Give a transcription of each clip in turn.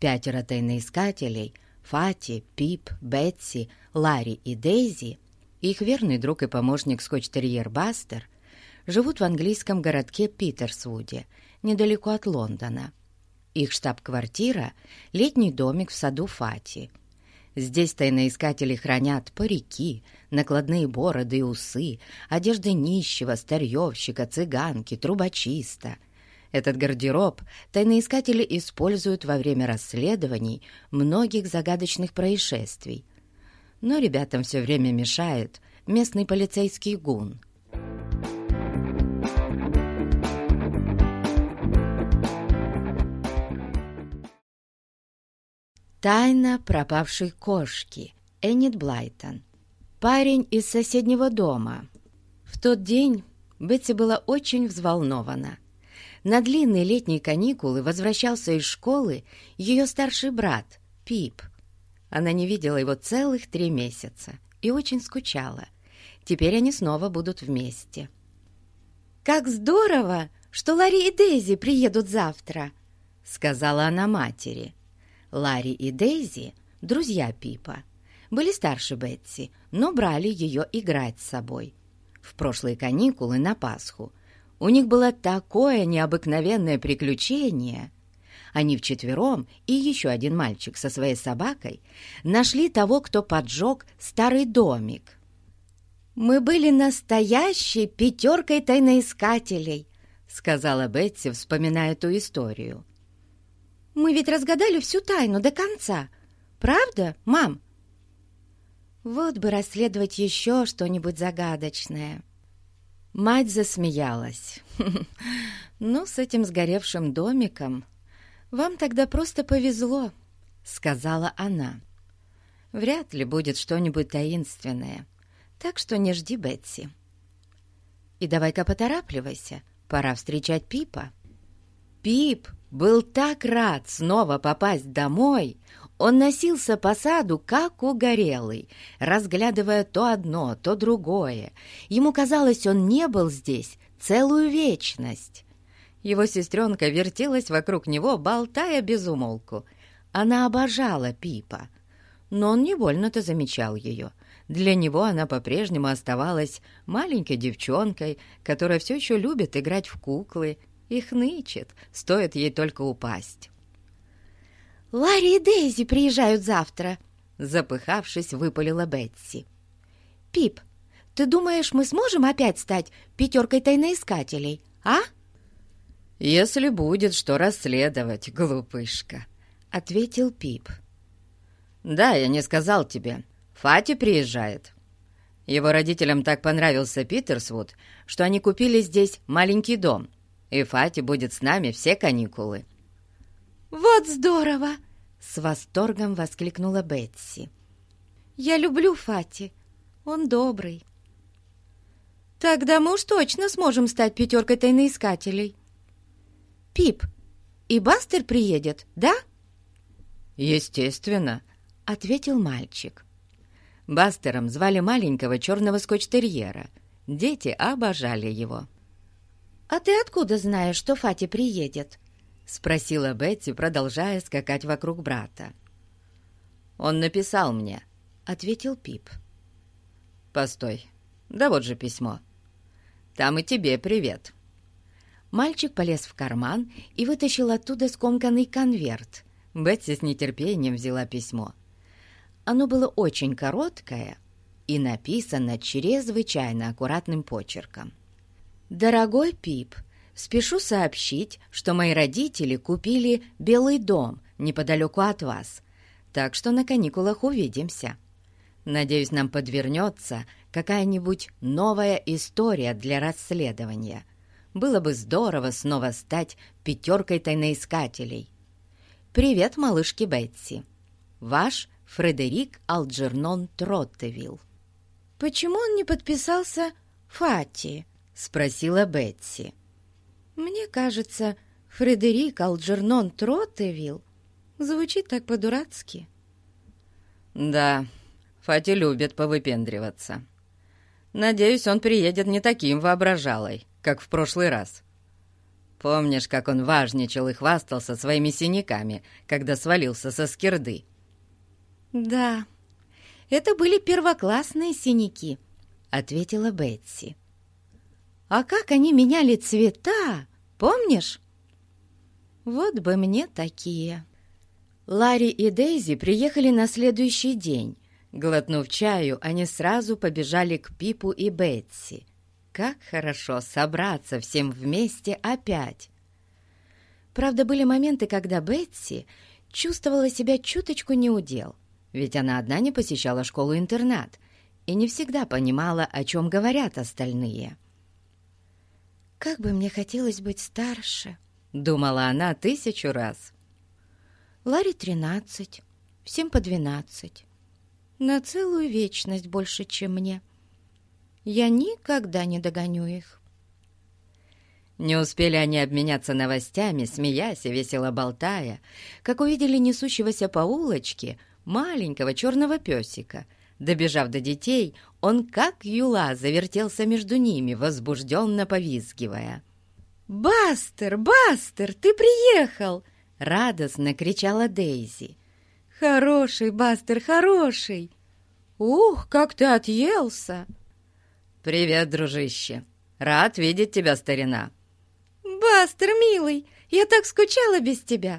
5 тайноискателей — Фати, Пип, Бетси, Ларри и Дейзи, их верный друг и помощник скотч-терьер Бастер — живут в английском городке Питерсвуде, недалеко от Лондона. Их штаб-квартира — летний домик в саду Фати. Здесь тайноискатели хранят парики, накладные бороды и усы, одежды нищего, старьевщика, цыганки, трубочиста. Этот гардероб тайноискатели используют во время расследований многих загадочных происшествий. Но ребятам все время мешает местный полицейский гун. Тайна пропавшей кошки. Энит Блайтон. Парень из соседнего дома. В тот день Бетси была очень взволнована. На длинные летние каникулы возвращался из школы ее старший брат Пип. Она не видела его целых 3 месяца и очень скучала. Теперь они снова будут вместе. «Как здорово, что Ларри и Дейзи приедут завтра!» — сказала она матери. Ларри и Дейзи, друзья Пипа, были старше Бетси, но брали ее играть с собой. В прошлые каникулы на Пасху у них было такое необыкновенное приключение. Они вчетвером и еще один мальчик со своей собакой нашли того, кто поджег старый домик. «Мы были настоящей 5 тайноискателей», — сказала Бетси, вспоминая эту историю. «Мы ведь разгадали всю тайну до конца. Правда, мам?» «Вот бы расследовать еще что-нибудь загадочное». Мать засмеялась. «Ну, с этим сгоревшим домиком вам тогда просто повезло», — сказала она. «Вряд ли будет что-нибудь таинственное, так что не жди, Бетси. И давай-ка поторапливайся, пора встречать Пипа». Пип был так рад снова попасть домой. Он носился по саду, как угорелый, разглядывая то одно, то другое. Ему казалось, он не был здесь целую вечность. Его сестренка вертелась вокруг него, болтая без умолку. Она обожала Пипа, но он не больно-то замечал ее. Для него она по-прежнему оставалась маленькой девчонкой, которая все еще любит играть в куклы и хнычет, стоит ей только упасть. «Ларри и Дейзи приезжают завтра», — запыхавшись, выпалила Бетси. «Пип, ты думаешь, мы сможем опять стать 5 тайноискателей, а?» «Если будет что расследовать, глупышка», — ответил Пип. «Да, я не сказал тебе. Фати приезжает. Его родителям так понравился Питерсвуд, что они купили здесь маленький дом, и Фати будет с нами все каникулы». «Вот здорово!» — с восторгом воскликнула Бетси. «Я люблю Фати. Он добрый». «Тогда мы уж точно сможем стать 5 тайноискателей». «Пип, и Бастер приедет, да?» «Естественно», — ответил мальчик. Бастером звали маленького черного скотч-терьера. Дети обожали его. «А ты откуда знаешь, что Фати приедет?» — спросила Бетти, продолжая скакать вокруг брата. «Он написал мне», — ответил Пип. «Постой, да вот же письмо. Там и тебе привет». Мальчик полез в карман и вытащил оттуда скомканный конверт. Бетти с нетерпением взяла письмо. Оно было очень короткое и написано чрезвычайно аккуратным почерком. «Дорогой Пип, спешу сообщить, что мои родители купили белый дом неподалеку от вас, так что на каникулах увидимся. Надеюсь, нам подвернется какая-нибудь новая история для расследования. Было бы здорово снова стать 5 тайноискателей. Привет, малышке Бетси. Ваш Фредерик Алджернон Троттевилл». «Почему он не подписался Фати?» — спросила Бетси. «Мне кажется, Фредерик Алджернон Троттевилл звучит так по-дурацки». «Да, Фати любит повыпендриваться. Надеюсь, он приедет не таким воображалой, как в прошлый раз». Помнишь, как он важничал и хвастался своими синяками, когда свалился со скирды?» «Да, это были первоклассные синяки», — ответила Бетси. «А как они меняли цвета, помнишь? Вот бы мне такие». Ларри и Дейзи приехали на следующий день. Глотнув чаю, они сразу побежали к Пипу и Бетси. Как хорошо собраться всем вместе опять. Правда, были моменты, когда Бетси чувствовала себя чуточку неудел, ведь она одна не посещала школу-интернат и не всегда понимала, о чем говорят остальные. «Как бы мне хотелось быть старше», — думала она 1000 раз. «Ларри 13, всем по 12. На целую вечность больше, чем мне. Я никогда не догоню их». Не успели они обменяться новостями, смеясь и весело болтая, как увидели несущегося по улочке маленького черного песика. Добежав до детей, он как юла завертелся между ними, возбужденно повизгивая. «Бастер, Бастер, ты приехал!» — радостно кричала Дейзи. «Хороший, Бастер, хороший! Ух, как ты отъелся!» «Привет, дружище! Рад видеть тебя, старина!» «Бастер, милый, я так скучала без тебя!»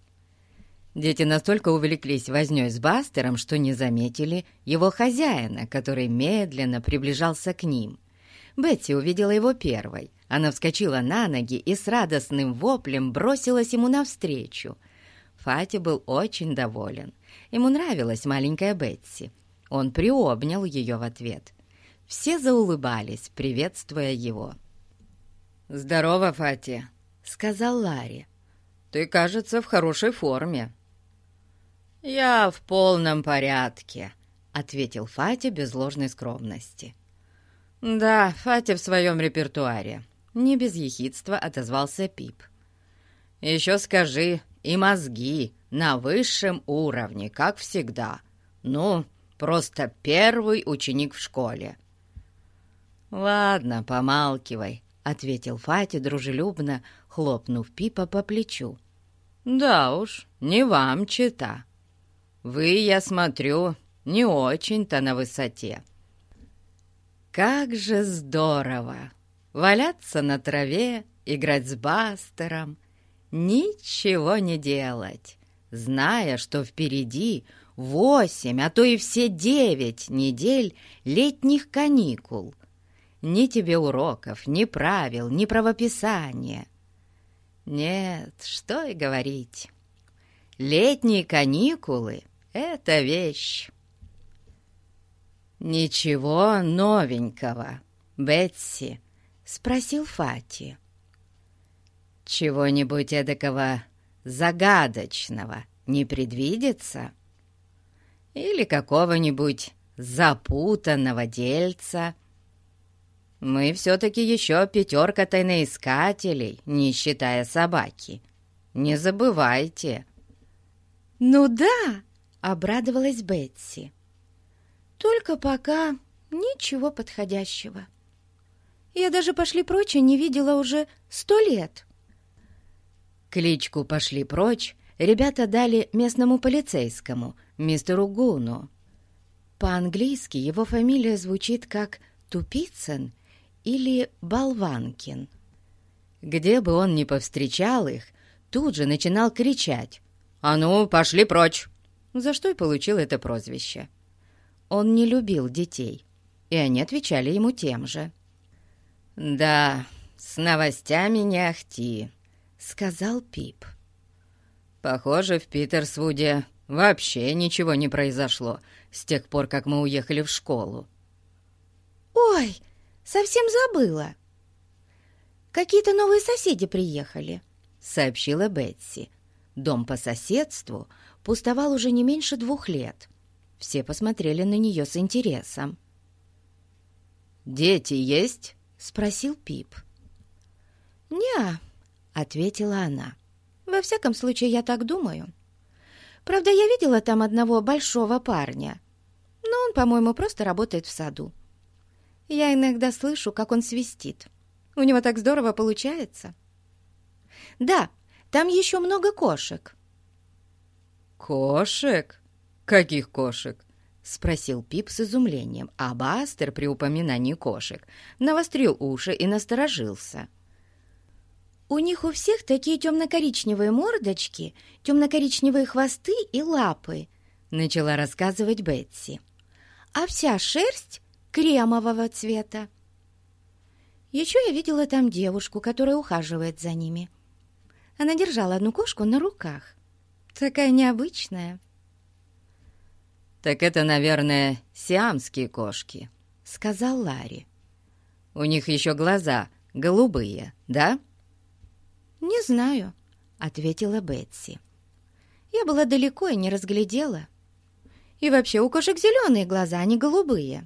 Дети настолько увлеклись вознёй с Бастером, что не заметили его хозяина, который медленно приближался к ним. Бетси увидела его первой. Она вскочила на ноги и с радостным воплем бросилась ему навстречу. Фати был очень доволен. Ему нравилась маленькая Бетси. Он приобнял ее в ответ. Все заулыбались, приветствуя его. «Здорово, Фати», — сказал Ларри. «Ты, кажется, в хорошей форме». «Я в полном порядке», — ответил Фати без ложной скромности. «Да, Фати в своем репертуаре», — не без ехидства отозвался Пип. «Еще скажи, и мозги на высшем уровне, как всегда. Ну, просто первый ученик в школе». «Ладно, помалкивай», — ответил Фати дружелюбно, хлопнув Пипа по плечу. «Да уж, не вам чета. Вы, я смотрю, не очень-то на высоте». Как же здорово! Валяться на траве, играть с Бастером, ничего не делать, зная, что впереди 8, а то и все 9 недель летних каникул. Ни тебе уроков, ни правил, ни правописания. Нет, что и говорить. Летние каникулы — это вещь. «Ничего новенького, Бетси?» — спросил Фати. «Чего-нибудь эдакого загадочного не предвидится? Или какого-нибудь запутанного дельца? Мы все-таки еще 5 тайноискателей, не считая собаки. Не забывайте». «Ну да!» — обрадовалась Бетси. «Только пока ничего подходящего. Я даже «Пошли прочь» не видела уже 100 лет». Кличку «Пошли прочь» ребята дали местному полицейскому, мистеру Гуну. По-английски его фамилия звучит как Тупицын или Болванкин. Где бы он ни повстречал их, тут же начинал кричать: «А ну, пошли прочь!», за что и получил это прозвище. Он не любил детей, и они отвечали ему тем же. «Да, с новостями не ахти», — сказал Пип. «Похоже, в Питерсвуде вообще ничего не произошло с тех пор, как мы уехали в школу». «Ой, совсем забыла. Какие-то новые соседи приехали», — сообщила Бетси. Дом по соседству пустовал уже не меньше 2 лет. Все посмотрели на нее с интересом. «Дети есть?» — спросил Пип. «Не-а», — ответила она. «Во всяком случае, я так думаю. Правда, я видела там одного большого парня, но он, по-моему, просто работает в саду. Я иногда слышу, как он свистит. У него так здорово получается». «Да, там еще много кошек». «Кошек? Каких кошек?» — спросил Пип с изумлением, а Бастер при упоминании кошек навострил уши и насторожился. «У них у всех такие темно-коричневые мордочки, темно-коричневые хвосты и лапы», — начала рассказывать Бетси. «А вся шерсть кремового цвета. Еще я видела там девушку, которая ухаживает за ними. Она держала одну кошку на руках. Такая необычная». «Так это, наверное, сиамские кошки», — сказал Ларри. «У них еще глаза голубые, да?» «Не знаю», — ответила Бетси. «Я была далеко и не разглядела. И вообще у кошек зеленые глаза, а не голубые».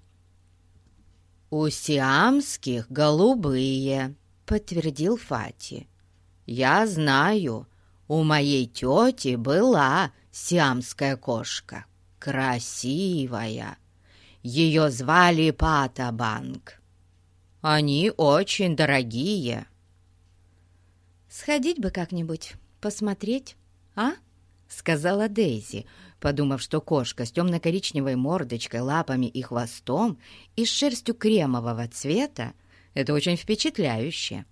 «У сиамских голубые», — подтвердил Фати. «Я знаю, у моей тети была сиамская кошка. Красивая. Ее звали Патабанг. Они очень дорогие». «Сходить бы как-нибудь, посмотреть, а?» — сказала Дейзи, подумав, что кошка с темно-коричневой мордочкой, лапами и хвостом и с шерстью кремового цвета — это очень впечатляюще.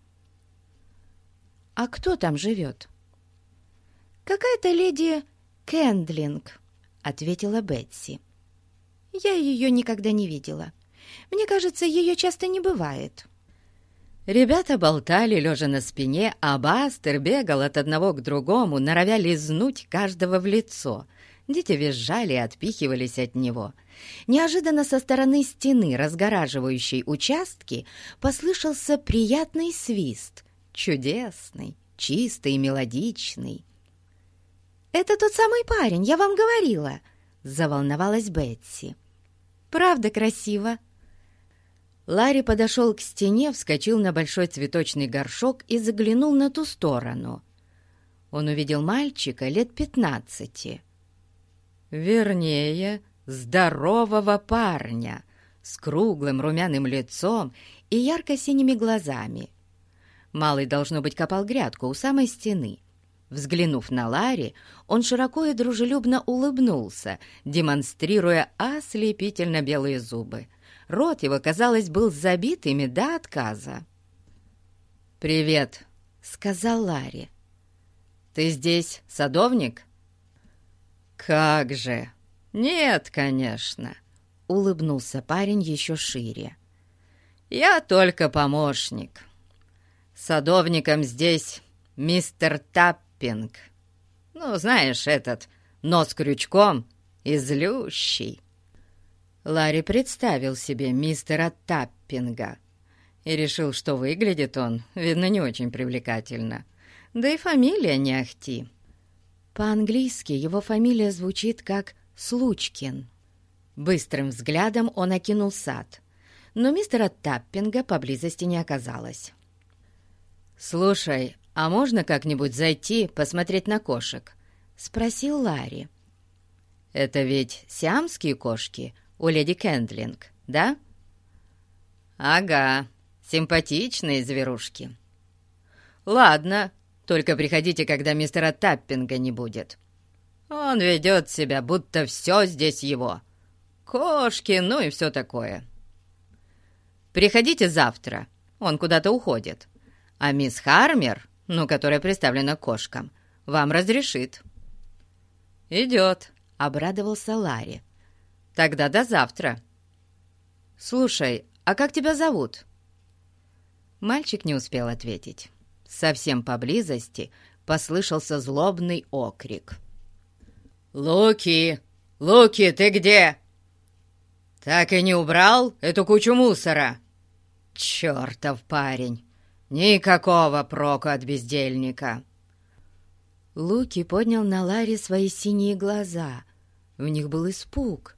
«А кто там живет?» «Какая-то леди Кендлинг», — ответила Бетси. «Я ее никогда не видела. Мне кажется, ее часто не бывает». Ребята болтали, лежа на спине, а Бастер бегал от одного к другому, норовя лизнуть каждого в лицо. Дети визжали и отпихивались от него. Неожиданно со стороны стены, разгораживающей участки, послышался приятный свист. Чудесный, чистый и мелодичный. «Это тот самый парень, я вам говорила!» — заволновалась Бетси. «Правда красиво?» Ларри подошел к стене, вскочил на большой цветочный горшок и заглянул на ту сторону. Он увидел мальчика лет 15. Вернее, здорового парня с круглым румяным лицом и ярко-синими глазами. Малый, должно быть, копал грядку у самой стены. Взглянув на Ларри, он широко и дружелюбно улыбнулся, демонстрируя ослепительно белые зубы. Рот его, казалось, был забит ими до отказа. «Привет», — сказал Ларри. «Ты здесь садовник?» «Как же! Нет, конечно», — улыбнулся парень еще шире. «Я только помощник. Садовником здесь мистер Таппинг. Ну, знаешь, этот нос крючком и злющий». Ларри представил себе мистера Таппинга и решил, что выглядит он, видно, не очень привлекательно. Да и фамилия не ахти. По-английски его фамилия звучит как Случкин. Быстрым взглядом он окинул сад, но мистера Таппинга поблизости не оказалось. «Слушай, а можно как-нибудь зайти посмотреть на кошек?» — спросил Ларри. «Это ведь сиамские кошки у леди Кендлинг, да?» «Ага, симпатичные зверушки». «Ладно, только приходите, когда мистера Таппинга не будет. Он ведет себя, будто все здесь его. Кошки, ну и все такое. Приходите завтра, он куда-то уходит. А мисс Хармер, ну, которая представлена к кошкам, вам разрешит». «Идет», — обрадовался Ларри. «Тогда до завтра». «Слушай, а как тебя зовут?» Мальчик не успел ответить. Совсем поблизости послышался злобный окрик. «Луки! Луки, ты где? Так и не убрал эту кучу мусора? Чертов парень! Никакого проку от бездельника!» Луки поднял на Ларри свои синие глаза. В них был испуг.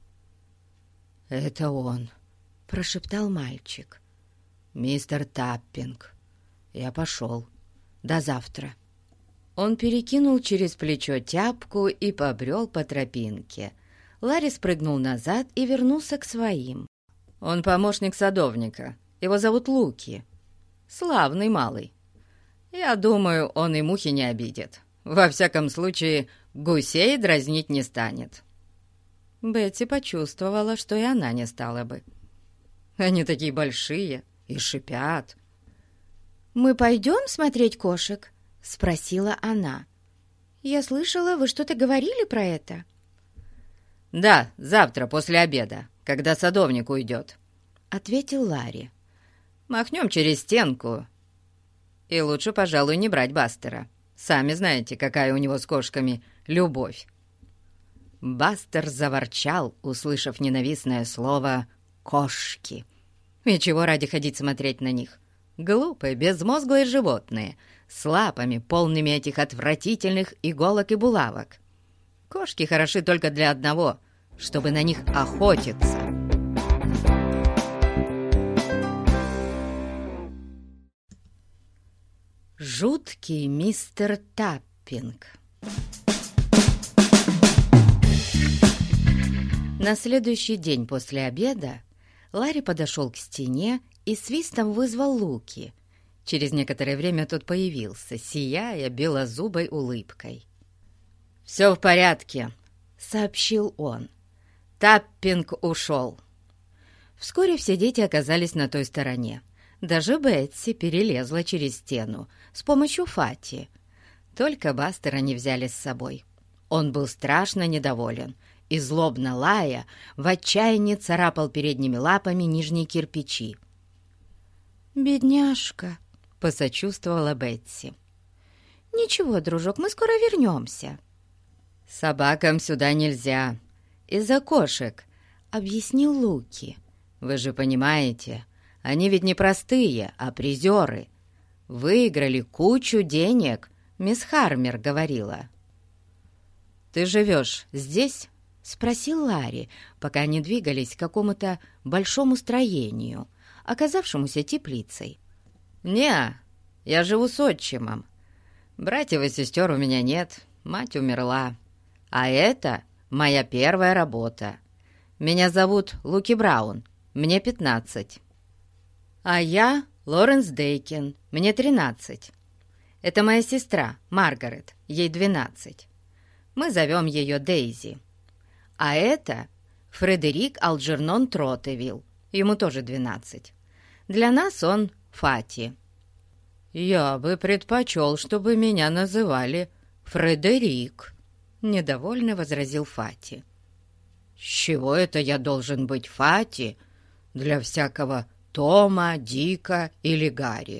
«Это он», — прошептал мальчик. «Мистер Таппинг. Я пошел. До завтра». Он перекинул через плечо тяпку и побрел по тропинке. Ларри спрыгнул назад и вернулся к своим. «Он помощник садовника. Его зовут Луки. Славный малый. Я думаю, он и мухи не обидит. Во всяком случае, гусей дразнить не станет». Бетси почувствовала, что и она не стала бы. Они такие большие и шипят. «Мы пойдем смотреть кошек?» — спросила она. «Я слышала, вы что-то говорили про это?» «Да, завтра после обеда, когда садовник уйдет», — ответил Ларри. «Махнем через стенку. И лучше, пожалуй, не брать Бастера. Сами знаете, какая у него с кошками любовь». Бастер заворчал, услышав ненавистное слово «кошки». И чего ради ходить смотреть на них? Глупые, безмозглые животные, с лапами, полными этих отвратительных иголок и булавок. Кошки хороши только для одного, чтобы на них охотиться. Жуткий мистер Таппинг. На следующий день после обеда Ларри подошел к стене и свистом вызвал Луки. Через некоторое время тот появился, сияя белозубой улыбкой. «Все в порядке», — сообщил он. «Таппинг ушел». Вскоре все дети оказались на той стороне. Даже Бетси перелезла через стену с помощью Фати. Только Бастера не взяли с собой. Он был страшно недоволен и, злобно лая, в отчаянии царапал передними лапами нижние кирпичи. «Бедняжка», — посочувствовала Бетси. «Ничего, дружок, мы скоро вернемся». «Собакам сюда нельзя, из-за кошек», — объяснил Луки. «Вы же понимаете, они ведь не простые, а призеры. Выиграли кучу денег, мисс Хармер говорила». «Ты живешь здесь?» — спросил Ларри, пока они двигались к какому-то большому строению, оказавшемуся теплицей. «Не, я живу с отчимом. Братьев и сестер у меня нет, мать умерла. А это моя первая работа. Меня зовут Луки Браун, мне 15. А я Лоренс Дейкин, мне 13. Это моя сестра Маргарет, ей 12. Мы зовем ее Дейзи. А это Фредерик Алджернон Тротевилл, ему тоже 12. Для нас он Фати». «Я бы предпочел, чтобы меня называли Фредерик», — недовольно возразил Фати. «С чего это я должен быть Фати для всякого Тома, Дика или Гарри?»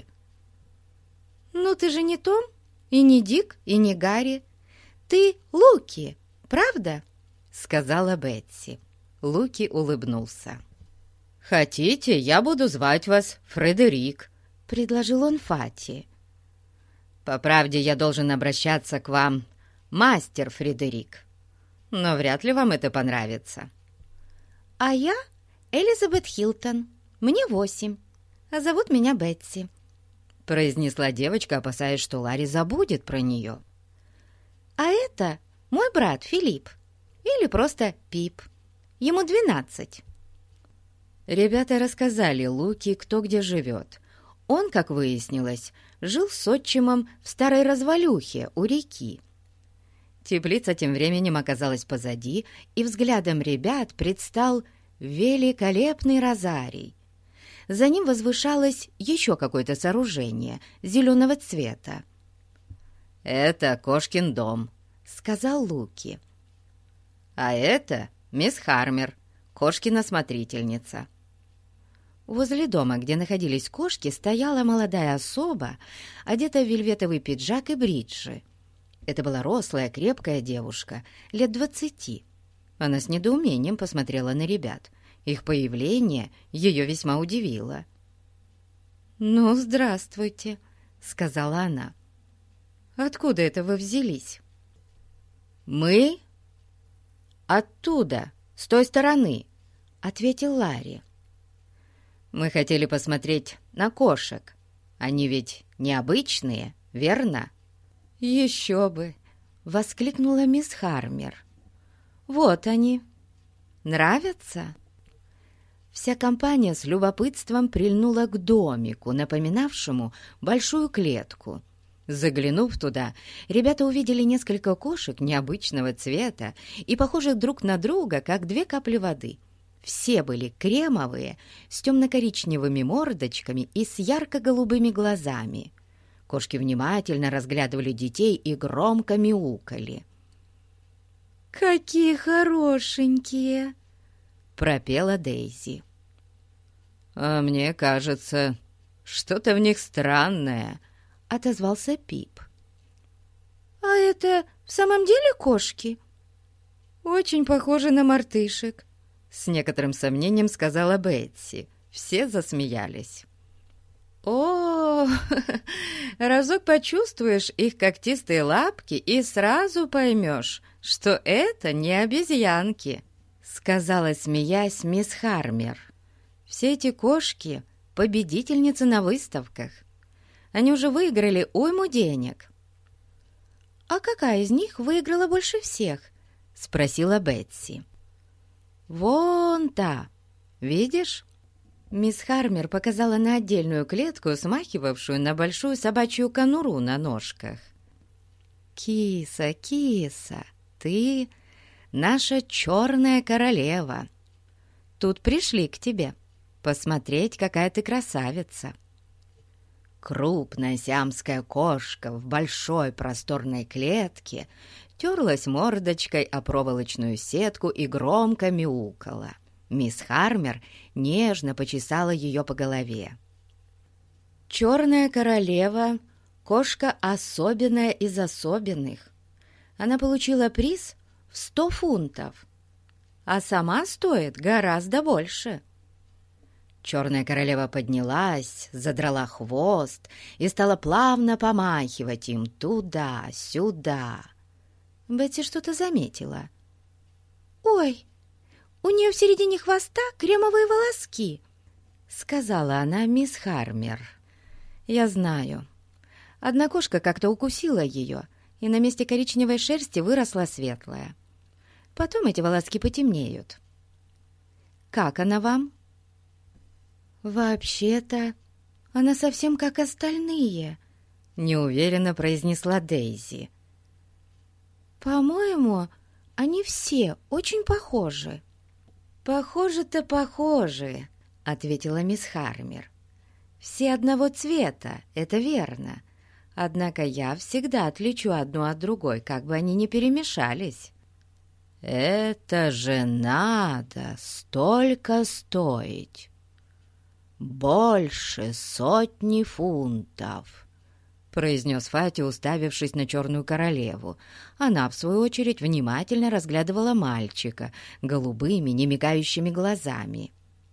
«Ну ты же не Том, и не Дик, и не Гарри. Ты Луки, правда?» — сказала Бетси. Луки улыбнулся. «Хотите, я буду звать вас Фредерик», — предложил он Фати. «По правде, я должен обращаться к вам, мастер Фредерик, но вряд ли вам это понравится». «А я Элизабет Хилтон, мне 8, а зовут меня Бетси», — произнесла девочка, опасаясь, что Ларри забудет про нее. «А это мой брат Филипп, или просто Пип, ему 12». Ребята рассказали Луки, кто где живет. Он, как выяснилось, жил с отчимом в старой развалюхе у реки. Теплица тем временем оказалась позади, и взглядом ребят предстал великолепный розарий. За ним возвышалось еще какое-то сооружение зеленого цвета. «Это кошкин дом», — сказал Луки. «А это мисс Хармер, кошкина смотрительница». Возле дома, где находились кошки, стояла молодая особа, одетая в вельветовый пиджак и бриджи. Это была рослая, крепкая девушка, лет 20. Она с недоумением посмотрела на ребят. Их появление ее весьма удивило. «Ну, здравствуйте», — сказала она. «Откуда это вы взялись?» «Мы оттуда, с той стороны», — ответил Ларри. «Мы хотели посмотреть на кошек. Они ведь необычные, верно?» «Еще бы!» — воскликнула мисс Хармер. «Вот они. Нравятся?» Вся компания с любопытством прильнула к домику, напоминавшему большую клетку. Заглянув туда, ребята увидели несколько кошек необычного цвета и похожих друг на друга, как две капли воды. Все были кремовые, с темно-коричневыми мордочками и с ярко-голубыми глазами. Кошки внимательно разглядывали детей и громко мяукали. «Какие хорошенькие!» — пропела Дейзи. «А мне кажется, что-то в них странное», — отозвался Пип. «А это в самом деле кошки?» «Очень похожи на мартышек», — с некоторым сомнением сказала Бетси. Все засмеялись. «О, разок почувствуешь их когтистые лапки и сразу поймешь, что это не обезьянки», — сказала, смеясь, мисс Хармер. «Все эти кошки — победительницы на выставках. Они уже выиграли уйму денег». «А какая из них выиграла больше всех?» — спросила Бетси. «Вон та, видишь?» Мисс Хармер показала на отдельную клетку, смахивавшую на большую собачью конуру на ножках. «Киса, киса, ты наша черная королева. Тут пришли к тебе посмотреть, какая ты красавица». Крупная сиамская кошка в большой просторной клетке терлась мордочкой о проволочную сетку и громко мяукала. Мисс Хармер нежно почесала ее по голове. «Черная королева — кошка особенная из особенных. Она получила приз в 100 фунтов, а сама стоит гораздо больше». Черная королева поднялась, задрала хвост и стала плавно помахивать им туда-сюда. Бетси что-то заметила. «Ой, у нее в середине хвоста кремовые волоски», — сказала она мисс Хармер. «Я знаю. Одна кошка как-то укусила ее, и на месте коричневой шерсти выросла светлая. Потом эти волоски потемнеют. Как она вам?» «Вообще-то она совсем как остальные», — неуверенно произнесла Дейзи. «По-моему, они все очень похожи». «Похожи-то похожи», — ответила мисс Хармер. «Все одного цвета, это верно. Однако я всегда отличу одну от другой, как бы они ни перемешались». «Это же надо столько стоить! Больше 100 фунтов!» — произнес Фати, уставившись на черную королеву. Она, в свою очередь, внимательно разглядывала мальчика голубыми, немигающими глазами.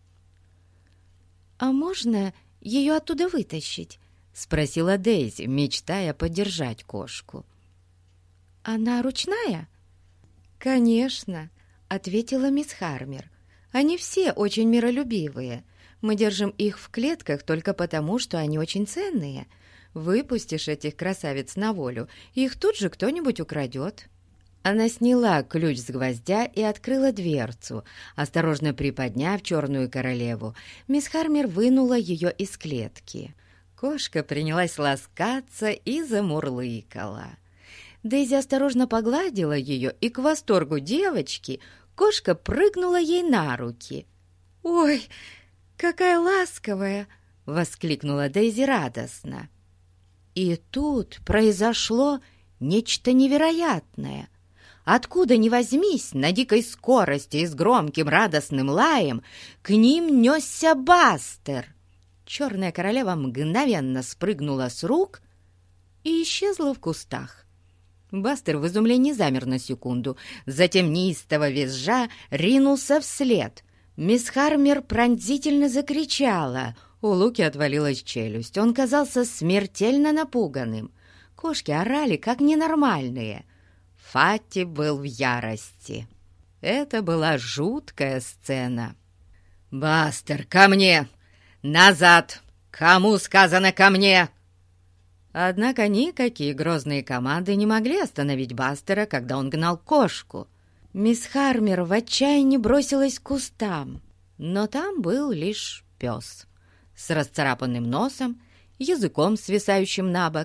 «А можно ее оттуда вытащить?» — спросила Дейзи, мечтая поддержать кошку. «Она ручная?» «Конечно», — ответила мисс Хармер. «Они все очень миролюбивые. Мы держим их в клетках только потому, что они очень ценные. Выпустишь этих красавиц на волю, их тут же кто-нибудь украдет». Она сняла ключ с гвоздя и открыла дверцу. Осторожно приподняв черную королеву, мисс Хармер вынула ее из клетки. Кошка принялась ласкаться и замурлыкала. Дейзи осторожно погладила ее, и к восторгу девочки кошка прыгнула ей на руки. «Ой, какая ласковая!» — воскликнула Дейзи радостно. И тут произошло нечто невероятное. Откуда ни возьмись, на дикой скорости и с громким радостным лаем к ним несся Бастер. Черная королева мгновенно спрыгнула с рук и исчезла в кустах. Бастер в изумлении замер на секунду, затем неистово визжа ринулся вслед. Мисс Хармер пронзительно закричала. У Луки отвалилась челюсть, он казался смертельно напуганным. Кошки орали, как ненормальные. Фати был в ярости. Это была жуткая сцена. «Бастер, ко мне! Назад! Кому сказано ко мне?» Однако никакие грозные команды не могли остановить Бастера, когда он гнал кошку. Мисс Хармер в отчаянии бросилась к кустам, но там был лишь пес с расцарапанным носом, языком, свисающим на бок,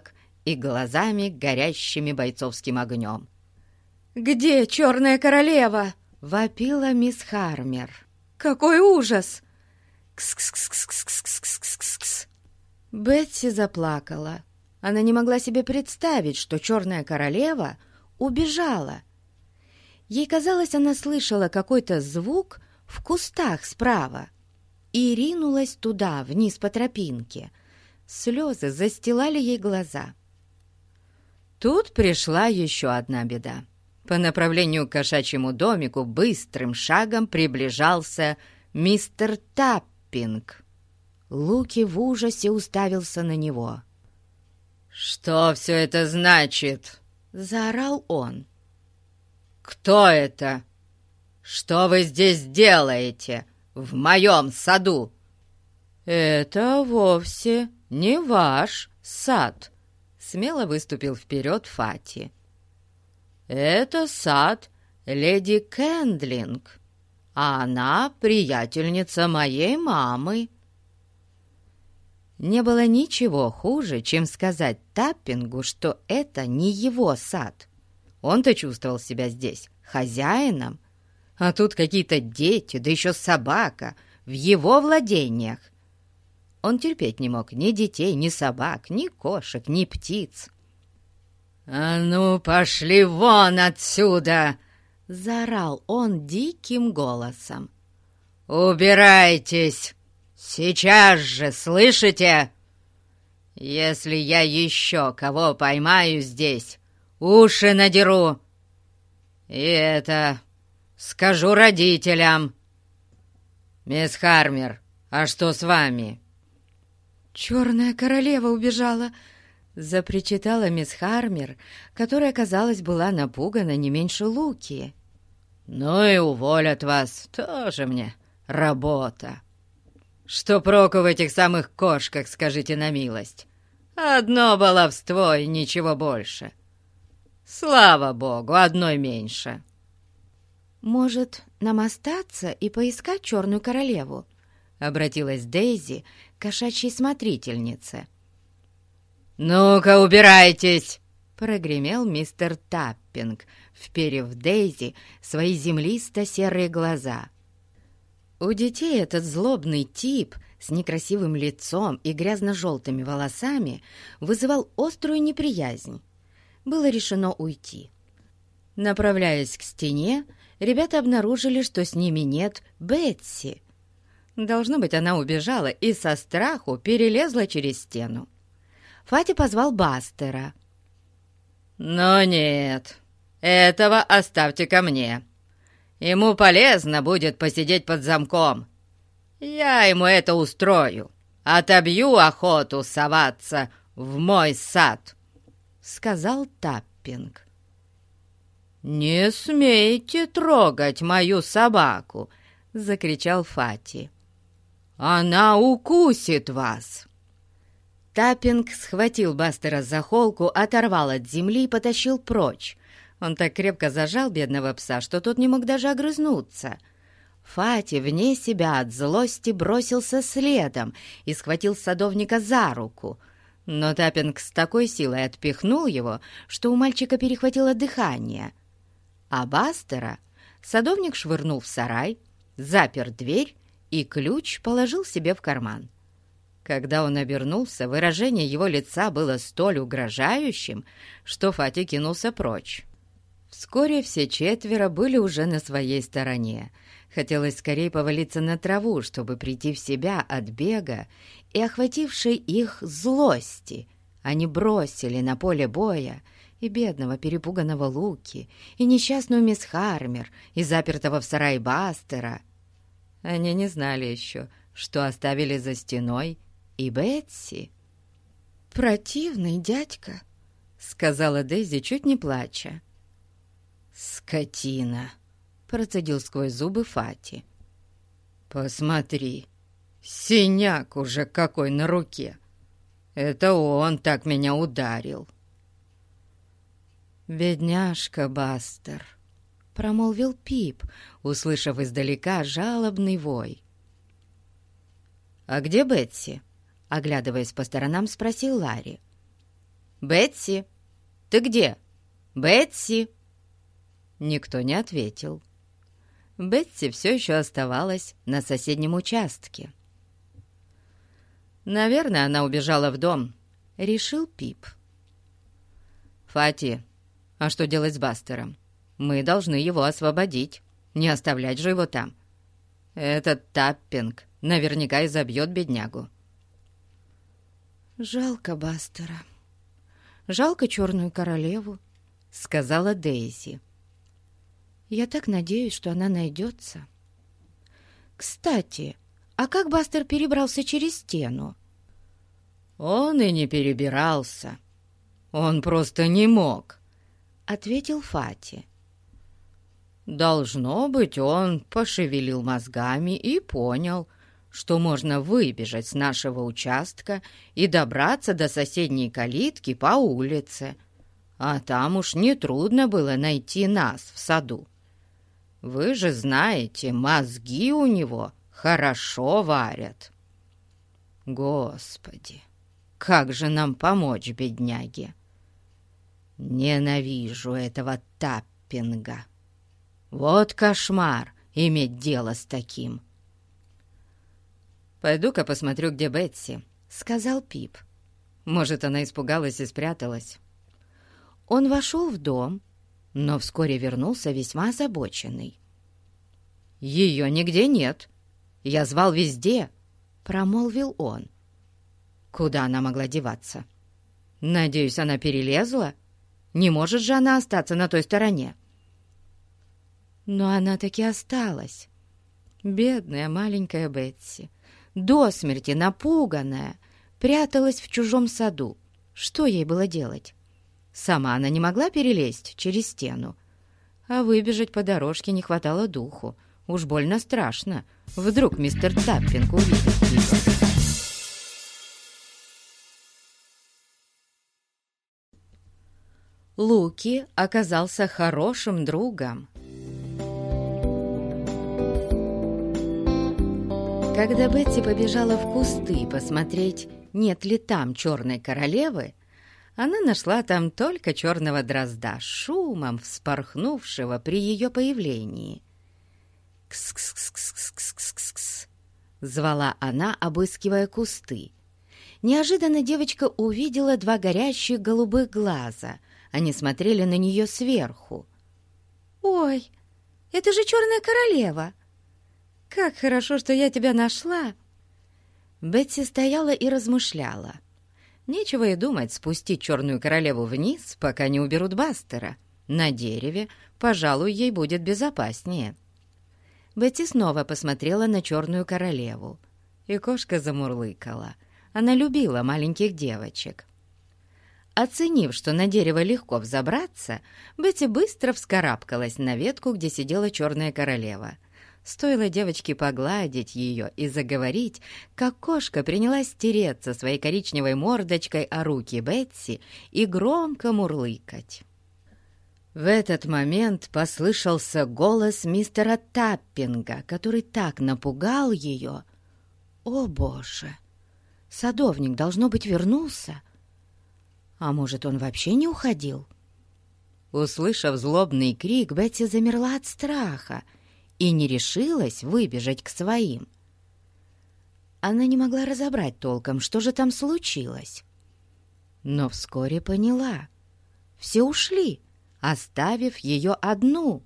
и глазами, горящими бойцовским огнем. «Где черная королева?» — вопила мисс Хармер. «Какой ужас!» «Кс-кс-кс-кс-кс-кс-кс-кс!» Бетси заплакала. Она не могла себе представить, что черная королева убежала. Ей казалось, она слышала какой-то звук в кустах справа и ринулась туда, вниз по тропинке. Слезы застилали ей глаза. Тут пришла еще одна беда. По направлению к кошачьему домику быстрым шагом приближался мистер Таппинг. Луки в ужасе уставился на него. «Что все это значит?» — заорал он. «Кто это? Что вы здесь делаете в моем саду?» «Это вовсе не ваш сад», — смело выступил вперед Фати. «Это сад леди Кэндлинг, а она приятельница моей мамы». Не было ничего хуже, чем сказать Таппингу, что это не его сад. Он-то чувствовал себя здесь хозяином, а тут какие-то дети, да еще собака в его владениях. Он терпеть не мог ни детей, ни собак, ни кошек, ни птиц. «А ну, пошли вон отсюда!» — заорал он диким голосом. «Убирайтесь! Сейчас же, слышите? Если я еще кого поймаю здесь, уши надеру. И это скажу родителям. Мисс Хармер, а что с вами?» «Черная королева убежала!» — запричитала мисс Хармер, которая, казалось, была напугана не меньше Луки. «Ну и уволят вас, тоже мне работа. Что проку в этих самых кошках, скажите на милость? Одно баловство и ничего больше. Слава богу, одной меньше». «Может, нам остаться и поискать черную королеву?» — обратилась Дейзи к кошачьей смотрительнице. «Ну-ка, убирайтесь!» — прогремел мистер Таппинг, вперев в Дейзи свои землисто-серые глаза. У детей этот злобный тип с некрасивым лицом и грязно-желтыми волосами вызывал острую неприязнь. Было решено уйти. Направляясь к стене, ребята обнаружили, что с ними нет Бетси. Должно быть, она убежала и со страху перелезла через стену. Фати позвал Бастера. «Но нет, этого оставьте ко мне. Ему полезно будет посидеть под замком. Я ему это устрою. Отобью охоту соваться в мой сад», — сказал Таппинг. «Не смейте трогать мою собаку!» — закричал Фати. «Она укусит вас!» Таппинг схватил Бастера за холку, оторвал от земли и потащил прочь. Он так крепко зажал бедного пса, что тот не мог даже огрызнуться. Фати, вне себя от злости, бросился следом и схватил садовника за руку. Но Таппинг с такой силой отпихнул его, что у мальчика перехватило дыхание. А Бастера садовник швырнул в сарай, запер дверь и ключ положил себе в карман. Когда он обернулся, выражение его лица было столь угрожающим, что Фати кинулся прочь. Вскоре все четверо были уже на своей стороне. Хотелось скорее повалиться на траву, чтобы прийти в себя от бега и охватившей их злости. Они бросили на поле боя и бедного перепуганного Луки, и несчастную мисс Хармер, и запертого в сарае Бастера. Они не знали еще, что оставили за стеной и Бетси. «Противный дядька», — сказала Дейзи, чуть не плача. «Скотина!» — процедил сквозь зубы Фати. «Посмотри, синяк уже какой на руке! Это он так меня ударил!» «Бедняжка Бастер», — промолвил Пип, услышав издалека жалобный вой. «А где Бетси?» — оглядываясь по сторонам, спросил Ларри. Бетси, ты где? Бетси!» Никто не ответил. Бетси все еще оставалась на соседнем участке. «Наверное, она убежала в дом», — решил Пип. «Фати, а что делать с Бастером? Мы должны его освободить, не оставлять же его там. Этот Таппинг наверняка изобьет беднягу». «Жалко Бастера. Жалко Черную Королеву», — сказала Дейзи. «Я так надеюсь, что она найдется. Кстати, а как Бастер перебрался через стену?» «Он и не перебирался. Он просто не мог», — ответил Фати. «Должно быть, он пошевелил мозгами и понял, что можно выбежать с нашего участка и добраться до соседней калитки по улице, а там уж нетрудно было найти нас в саду. Вы же знаете, мозги у него хорошо варят. Господи, как же нам помочь бедняге? Ненавижу этого Таппинга. Вот кошмар иметь дело с таким». «Пойду-ка посмотрю, где Бетси», — сказал Пип. «Может, она испугалась и спряталась». Он вошел в дом, но вскоре вернулся весьма озабоченный. «Ее нигде нет. Я звал везде», — промолвил он. «Куда она могла деваться? Надеюсь, она перелезла? Не может же она остаться на той стороне?» Но она таки осталась. Бедная маленькая Бетси, до смерти напуганная, пряталась в чужом саду. Что ей было делать? Сама она не могла перелезть через стену, а выбежать по дорожке не хватало духу. Уж больно страшно. Вдруг мистер Таппинг увидит ее. Луки оказался хорошим другом. Когда Бетси побежала в кусты посмотреть, нет ли там черной королевы, она нашла там только черного дрозда, шумом вспорхнувшего при ее появлении. «Кс-кс-кс-кс-кс-кс-кс!» — звала она, обыскивая кусты. Неожиданно девочка увидела два горящих голубых глаза. Они смотрели на нее сверху. «Ой, это же черная королева! Как хорошо, что я тебя нашла!» Бетси стояла и размышляла. Нечего и думать спустить черную королеву вниз, пока не уберут Бастера. На дереве, пожалуй, ей будет безопаснее. Бетси снова посмотрела на черную королеву, и кошка замурлыкала. Она любила маленьких девочек. Оценив, что на дерево легко взобраться, Бетси быстро вскарабкалась на ветку, где сидела черная королева. Стоило девочке погладить ее и заговорить, как кошка принялась тереться своей коричневой мордочкой о руки Бетси и громко мурлыкать. В этот момент послышался голос мистера Таппинга, который так напугал ее. «О, Боже! Садовник, должно быть, вернулся. А может, он вообще не уходил?» Услышав злобный крик, Бетси замерла от страха и не решилась выбежать к своим. Она не могла разобрать толком, что же там случилось. Но вскоре поняла. Все ушли, оставив ее одну.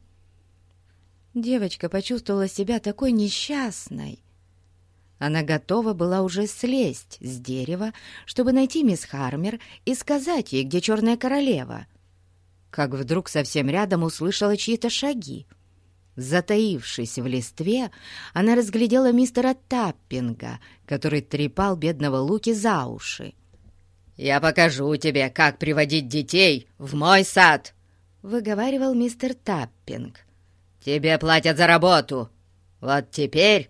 Девочка почувствовала себя такой несчастной. Она готова была уже слезть с дерева, чтобы найти мисс Хармер и сказать ей, где черная королева. Как вдруг совсем рядом услышала чьи-то шаги. Затаившись в листве, она разглядела мистера Таппинга, который трепал бедного Луки за уши. «Я покажу тебе, как приводить детей в мой сад!» — выговаривал мистер Таппинг. «Тебе платят за работу. Вот теперь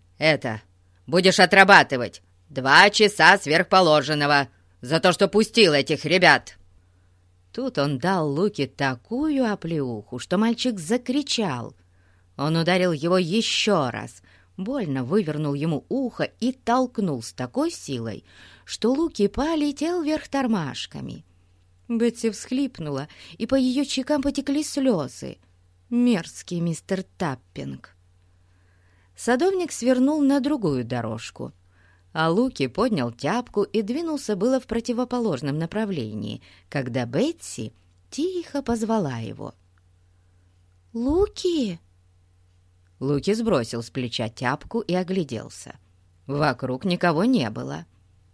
будешь отрабатывать 2 часа сверхположенного за то, что пустил этих ребят!» Тут он дал Луке такую оплеуху, что мальчик закричал. Он ударил его еще раз, больно вывернул ему ухо и толкнул с такой силой, что Луки полетел вверх тормашками. Бетси всхлипнула, и по ее щекам потекли слезы. Мерзкий мистер Таппинг. Садовник свернул на другую дорожку, а Луки поднял тяпку и двинулся было в противоположном направлении, когда Бетси тихо позвала его. «Луки!» Луки сбросил с плеча тяпку и огляделся. Вокруг никого не было.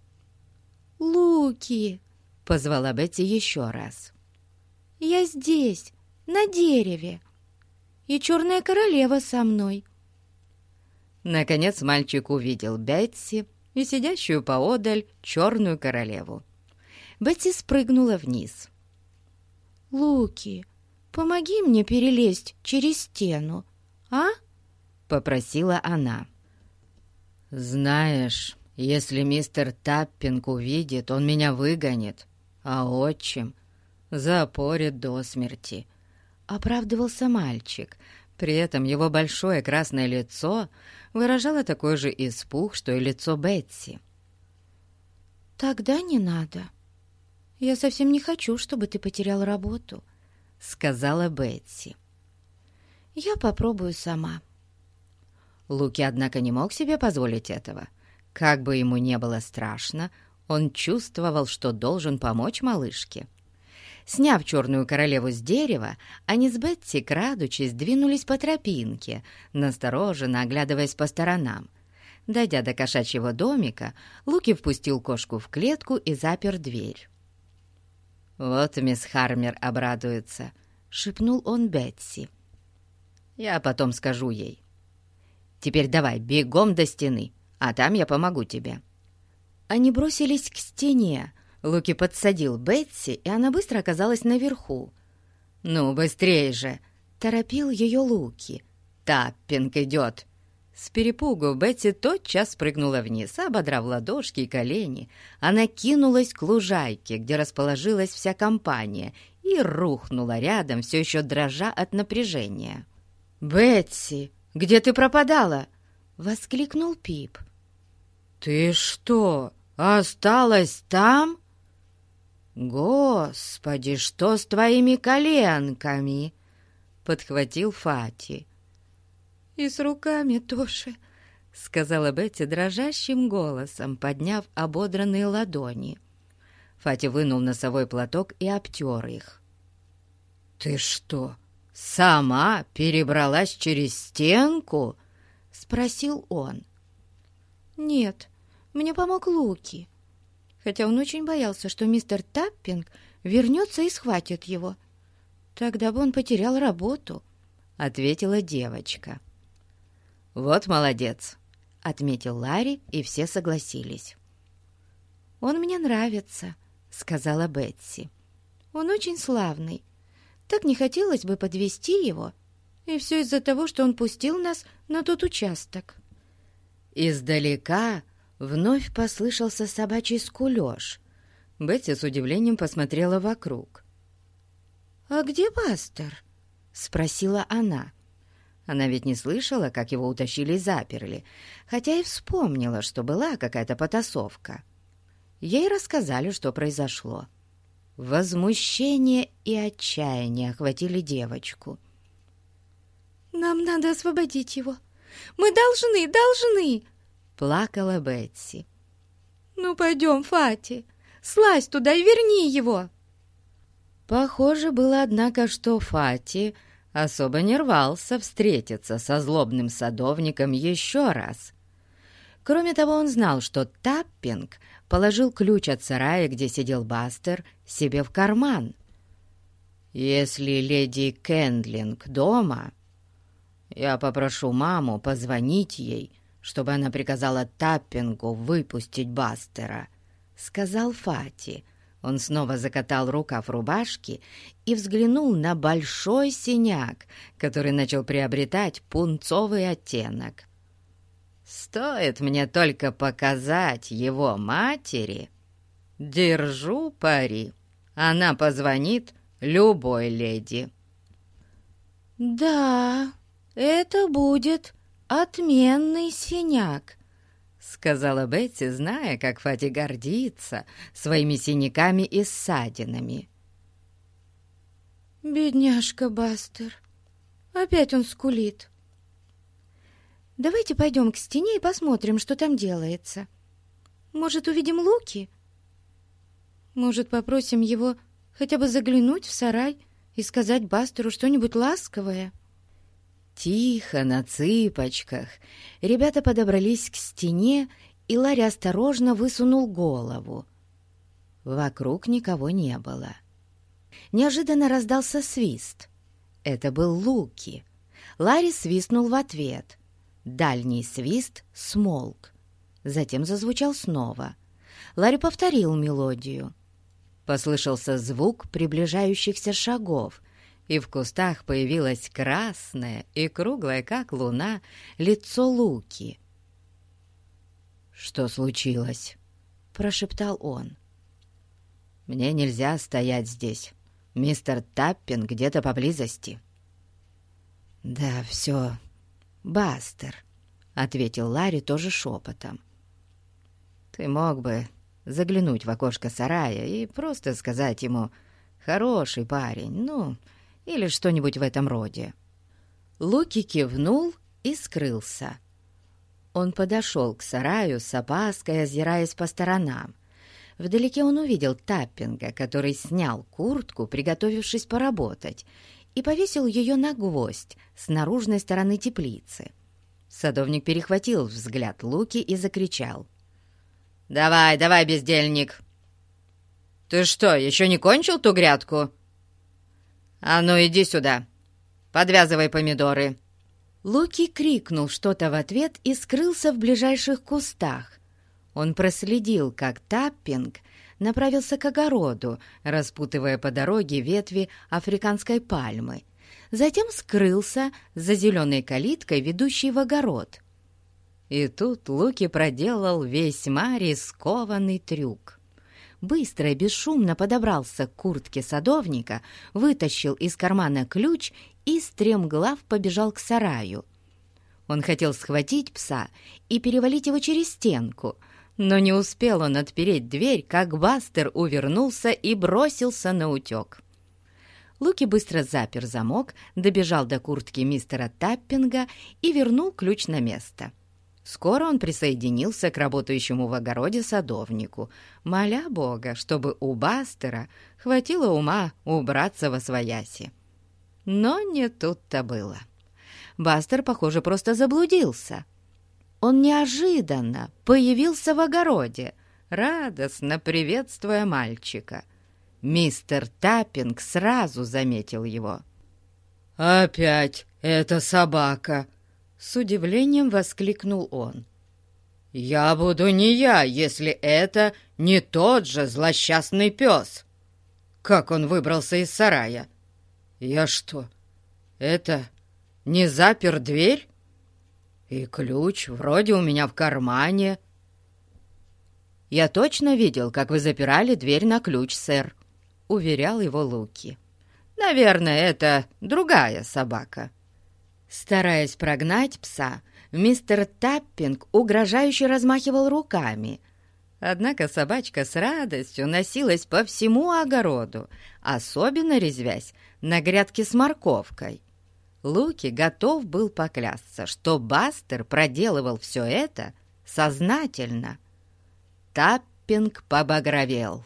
«Луки!» — позвала Бетси еще раз. «Я здесь, на дереве, и черная королева со мной». Наконец мальчик увидел Бетси и сидящую поодаль черную королеву. Бетси спрыгнула вниз. «Луки, помоги мне перелезть через стену, а?» — попросила она. «Знаешь, если мистер Таппинг увидит, он меня выгонит, а отчим запорит до смерти», — оправдывался мальчик. При этом его большое красное лицо выражало такой же испуг, что и лицо Бетси. «Тогда не надо. Я совсем не хочу, чтобы ты потерял работу», — сказала Бетси. «Я попробую сама». Луки, однако, не мог себе позволить этого. Как бы ему не было страшно, он чувствовал, что должен помочь малышке. Сняв черную королеву с дерева, они с Бетси, крадучись, двинулись по тропинке, настороженно оглядываясь по сторонам. Дойдя до кошачьего домика, Луки впустил кошку в клетку и запер дверь. «Вот мисс Хармер обрадуется», — шепнул он Бетси. «Я потом скажу ей. Теперь давай бегом до стены, а там я помогу тебе». Они бросились к стене. Луки подсадил Бетси, и она быстро оказалась наверху. «Ну, быстрей же!» — торопил ее Луки. «Таппинг идет!» С перепугу Бетси тотчас спрыгнула вниз, ободрав ладошки и колени. Она кинулась к лужайке, где расположилась вся компания, и рухнула рядом, все еще дрожа от напряжения. «Бетси, где ты пропадала?» — воскликнул Пип. «Ты что, осталась там? Господи, что с твоими коленками?» — подхватил Фати. «И с руками тоже», — сказала Бетти дрожащим голосом, подняв ободранные ладони. Фати вынул носовой платок и обтер их. «Ты что, сама перебралась через стенку?» — спросил он. «Нет, мне помог Луки, хотя он очень боялся, что мистер Таппинг вернется и схватит его. Тогда бы он потерял работу», — ответила девочка. «Вот молодец», — отметил Ларри, и все согласились. «Он мне нравится», — сказала Бетси. «Он очень славный. Так не хотелось бы подвести его, и все из-за того, что он пустил нас на тот участок». Издалека вновь послышался собачий скулёж. Бетти с удивлением посмотрела вокруг. «А где Бастер?» — спросила она. Она ведь не слышала, как его утащили и заперли, хотя и вспомнила, что была какая-то потасовка. Ей рассказали, что произошло. Возмущение и отчаяние охватили девочку. «Нам надо освободить его! Мы должны!» — плакала Бетси. «Ну, пойдем, Фати, слазь туда и верни его!» Похоже было, однако, что Фати особо не рвался встретиться со злобным садовником еще раз. Кроме того, он знал, что Таппинг положил ключ от сарая, где сидел Бастер, себе в карман. «Если леди Кендлинг дома, я попрошу маму позвонить ей, чтобы она приказала Таппингу выпустить Бастера», — сказал Фати. Он снова закатал рукав рубашки и взглянул на большой синяк, который начал приобретать пунцовый оттенок. «Стоит мне только показать его матери, держу пари, она позвонит любой леди». «Да, это будет отменный синяк», — сказала Бетти, зная, как Фати гордится своими синяками и ссадинами. Бедняжка Бастер. Опять он скулит. Давайте пойдем к стене и посмотрим, что там делается. Может, увидим Луки? Может, попросим его хотя бы заглянуть в сарай и сказать Бастеру что-нибудь ласковое? Тихо, на цыпочках, ребята подобрались к стене, и Ларри осторожно высунул голову. Вокруг никого не было. Неожиданно раздался свист. Это был Луки. Ларри свистнул в ответ. Дальний свист смолк. Затем зазвучал снова. Ларри повторил мелодию. Послышался звук приближающихся шагов, и в кустах появилось красное и круглое, как луна, лицо Луки. «Что случилось?» — прошептал он. «Мне нельзя стоять здесь. Мистер Таппин где-то поблизости». «Да, все, Бастер», — ответил Ларри тоже шепотом. «Ты мог бы заглянуть в окошко сарая и просто сказать ему: «Хороший парень», ну, или что-нибудь в этом роде». Луки кивнул и скрылся. Он подошел к сараю с опаской, озираясь по сторонам. Вдалеке он увидел Таппинга, который снял куртку, приготовившись поработать, и повесил ее на гвоздь с наружной стороны теплицы. Садовник перехватил взгляд Луки и закричал: «Давай, давай, бездельник! Ты что, еще не кончил ту грядку? А ну иди сюда, подвязывай помидоры!» Луки крикнул что-то в ответ и скрылся в ближайших кустах. Он проследил, как Таппинг направился к огороду, распутывая по дороге ветви африканской пальмы. Затем скрылся за зеленой калиткой, ведущей в огород. И тут Луки проделал весьма рискованный трюк. Быстро и бесшумно подобрался к куртке садовника, вытащил из кармана ключ и стремглав побежал к сараю. Он хотел схватить пса и перевалить его через стенку, но не успел он отпереть дверь, как Бастер увернулся и бросился наутек. Луки быстро запер замок, добежал до куртки мистера Таппинга и вернул ключ на место. Скоро он присоединился к работающему в огороде садовнику, моля Бога, чтобы у Бастера хватило ума убраться восвояси. Но не тут-то было. Бастер, похоже, просто заблудился. Он неожиданно появился в огороде, радостно приветствуя мальчика. Мистер Таппинг сразу заметил его. «Опять эта собака!» — с удивлением воскликнул он. «Я буду не я, если это не тот же злосчастный пес. Как он выбрался из сарая? Я что, это не запер дверь? И ключ вроде у меня в кармане». «Я точно видел, как вы запирали дверь на ключ, сэр», — уверял его Луки. «Наверное, это другая собака». Стараясь прогнать пса, мистер Таппинг угрожающе размахивал руками. Однако собачка с радостью носилась по всему огороду, особенно резвясь на грядке с морковкой. Луки готов был поклясться, что Бастер проделывал все это сознательно. Таппинг побагровел.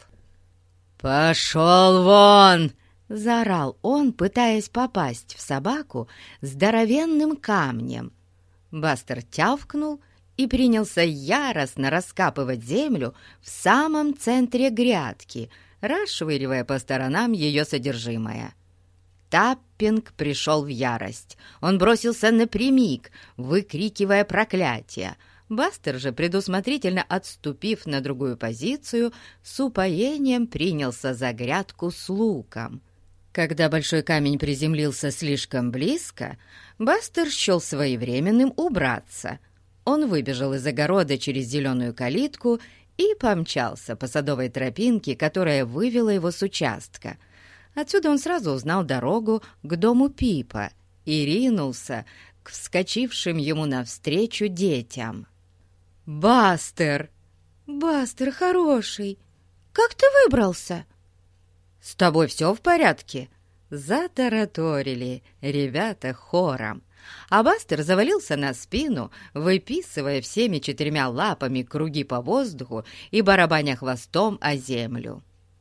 «Пошел вон!» — заорал он, пытаясь попасть в собаку здоровенным камнем. Бастер тявкнул и принялся яростно раскапывать землю в самом центре грядки, расшвыривая по сторонам ее содержимое. Таппинг пришел в ярость. Он бросился напрямик, выкрикивая проклятия. Бастер же, предусмотрительно отступив на другую позицию, с упоением принялся за грядку с луком. Когда большой камень приземлился слишком близко, Бастер счел своевременным убраться. Он выбежал из огорода через зеленую калитку и помчался по садовой тропинке, которая вывела его с участка. Отсюда он сразу узнал дорогу к дому Пипа и ринулся к вскочившим ему навстречу детям. «Бастер! «Бастер, хороший, как ты выбрался?» «С тобой все в порядке?» Затараторили ребята хором, а Бастер завалился на спину, выписывая всеми 4 лапами круги по воздуху и барабаня хвостом о землю.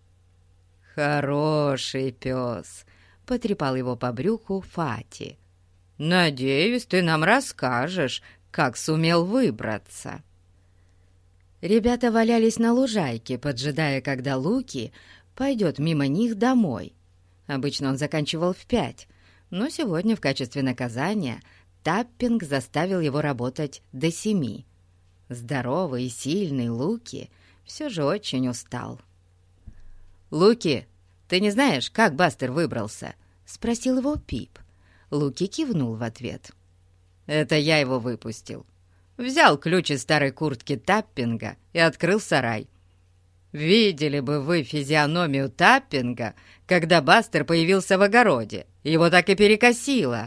«Хороший пес!» — потрепал его по брюху Фати. «Надеюсь, ты нам расскажешь, как сумел выбраться». Ребята валялись на лужайке, поджидая, когда Луки пойдет мимо них домой. Обычно он заканчивал в 5, но сегодня в качестве наказания Таппинг заставил его работать до 7. Здоровый и сильный Луки все же очень устал. «Луки, ты не знаешь, как Бастер выбрался?» — спросил его Пип. Луки кивнул в ответ. «Это я его выпустил. Взял ключ из старой куртки Таппинга и открыл сарай. Видели бы вы физиономию Таппинга, когда Бастер появился в огороде. Его так и перекосило».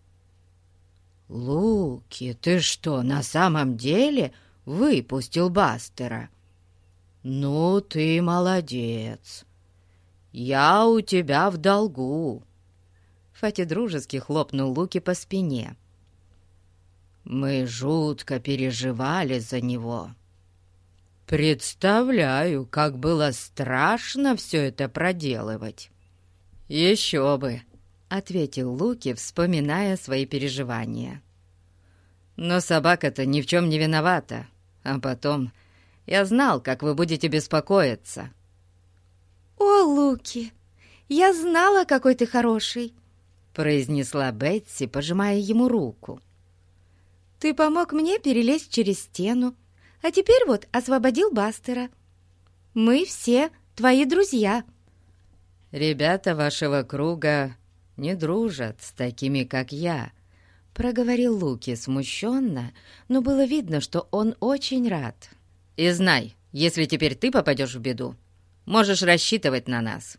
«Луки, ты что, на самом деле выпустил Бастера? Ну, ты молодец. Я у тебя в долгу». Фати дружески хлопнул Луки по спине. «Мы жутко переживали за него. Представляю, как было страшно все это проделывать». «Еще бы», — ответил Луки, вспоминая свои переживания. «Но собака-то ни в чем не виновата. А потом я знал, как вы будете беспокоиться». «О, Луки, я знала, какой ты хороший», — произнесла Бетси, пожимая ему руку. «Ты помог мне перелезть через стену, а теперь вот освободил Бастера. Мы все твои друзья». «Ребята вашего круга не дружат с такими, как я», — проговорил Луки смущенно, но было видно, что он очень рад. «И знай, если теперь ты попадешь в беду, можешь рассчитывать на нас».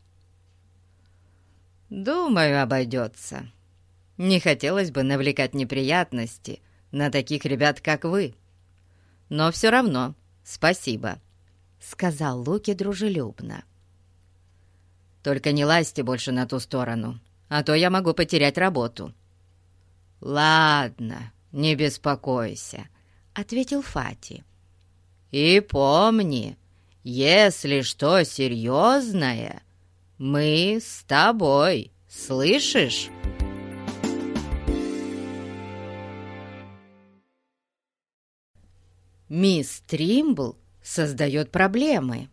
«Думаю, обойдется. Не хотелось бы навлекать неприятности на таких ребят, как вы. Но все равно спасибо», — сказал Луки дружелюбно. «Только не лазьте больше на ту сторону, а то я могу потерять работу». «Ладно, не беспокойся», — ответил Фати. «И помни, если что серьезное, мы с тобой, слышишь?» Мисс Тримбл создает проблемы.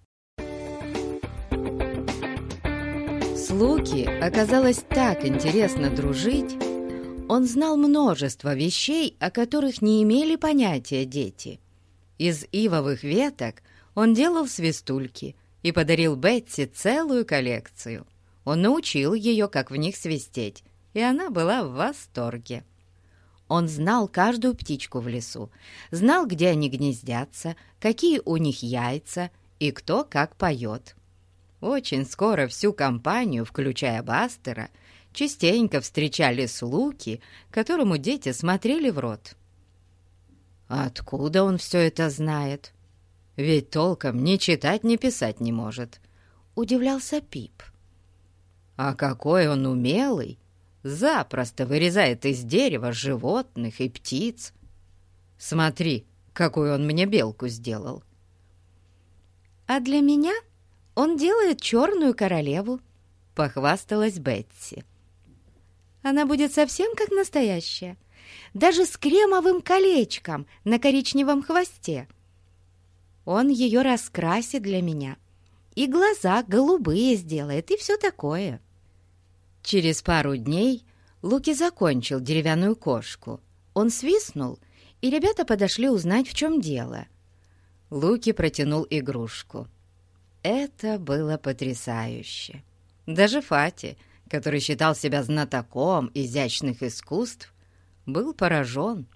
С Луки оказалось так интересно дружить. Он знал множество вещей, о которых не имели понятия дети. Из ивовых веток он делал свистульки и подарил Бетси целую коллекцию. Он научил ее, как в них свистеть, и она была в восторге. Он знал каждую птичку в лесу, знал, где они гнездятся, какие у них яйца и кто как поет. Очень скоро всю компанию, включая Бастера, частенько встречали с Луки, которому дети смотрели в рот. «Откуда он все это знает? Ведь толком ни читать, ни писать не может», — удивлялся Пип. «А какой он умелый! Запросто вырезает из дерева животных и птиц. Смотри, какую он мне белку сделал». «А для меня он делает черную королеву», — похвасталась Бетси. «Она будет совсем как настоящая, даже с кремовым колечком на коричневом хвосте. Он ее раскрасит для меня, и глаза голубые сделает, и все такое». Через пару дней Луки закончил деревянную кошку. Он свистнул, и ребята подошли узнать, в чем дело. Луки протянул игрушку. Это было потрясающе. Даже Фати, который считал себя знатоком изящных искусств, был поражен.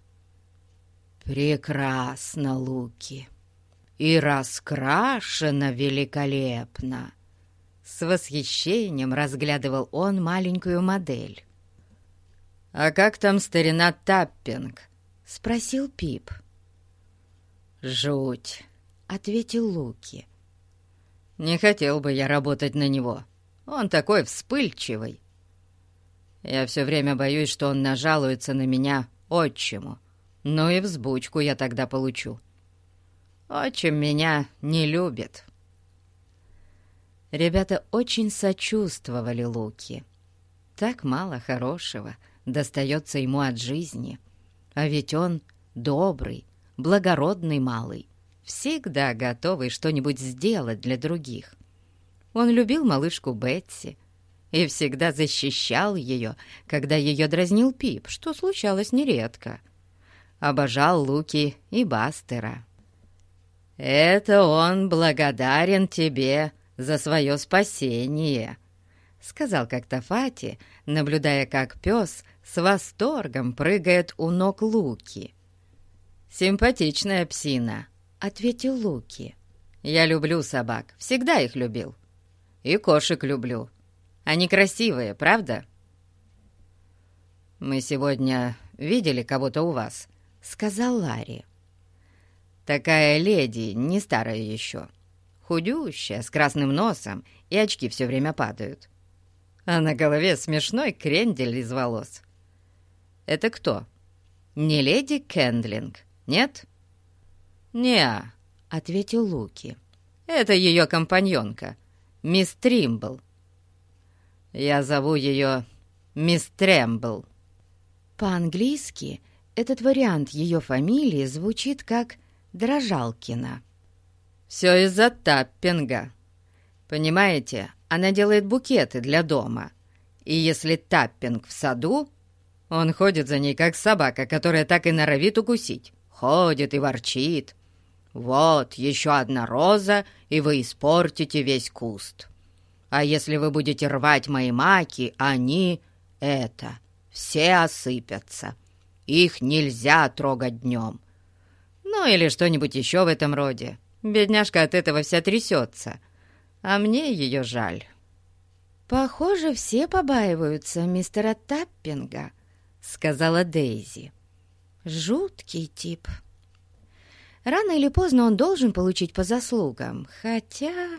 «Прекрасно, Луки, и раскрашено великолепно!» С восхищением разглядывал он маленькую модель. «А как там старина Таппинг?» — спросил Пип. «Жуть», — ответил Луки. «Не хотел бы я работать на него. Он такой вспыльчивый. Я все время боюсь, что он нажалуется на меня отчиму. Ну и взбучку я тогда получу. Отчим меня не любит». Ребята очень сочувствовали Луки. Так мало хорошего достается ему от жизни. А ведь он добрый, благородный малый, всегда готовый что-нибудь сделать для других. Он любил малышку Бетси и всегда защищал ее, когда ее дразнил Пип, что случалось нередко. Обожал Луки и Бастера. «Это он благодарен тебе за свое спасение», — сказал как-то Фати, наблюдая, как пес с восторгом прыгает у ног Луки. «Симпатичная псина», — ответил Луки. «Я люблю собак, всегда их любил. И кошек люблю. Они красивые, правда?» «Мы сегодня видели кого-то у вас», — сказал Ларри. «Такая леди, не старая еще, худющая, с красным носом, и очки все время падают. А на голове смешной крендель из волос. Это кто? Не леди Кендлинг, нет?» «Не-а», — ответил Луки. «Это ее компаньонка, мисс Тримбл. Я зову ее мисс Трембл». По-английски этот вариант ее фамилии звучит как Дрожалкина. «Все из-за Таппинга. Понимаете, она делает букеты для дома. И если Таппинг в саду, он ходит за ней, как собака, которая так и норовит укусить. Ходит и ворчит. Вот, еще одна роза, и вы испортите весь куст. А если вы будете рвать мои маки, они, все осыпятся. Их нельзя трогать днем. Ну или что-нибудь еще в этом роде. Бедняжка от этого вся трясется, а мне ее жаль». «Похоже, все побаиваются мистера Таппинга», — сказала Дейзи. «Жуткий тип. Рано или поздно он должен получить по заслугам, хотя...»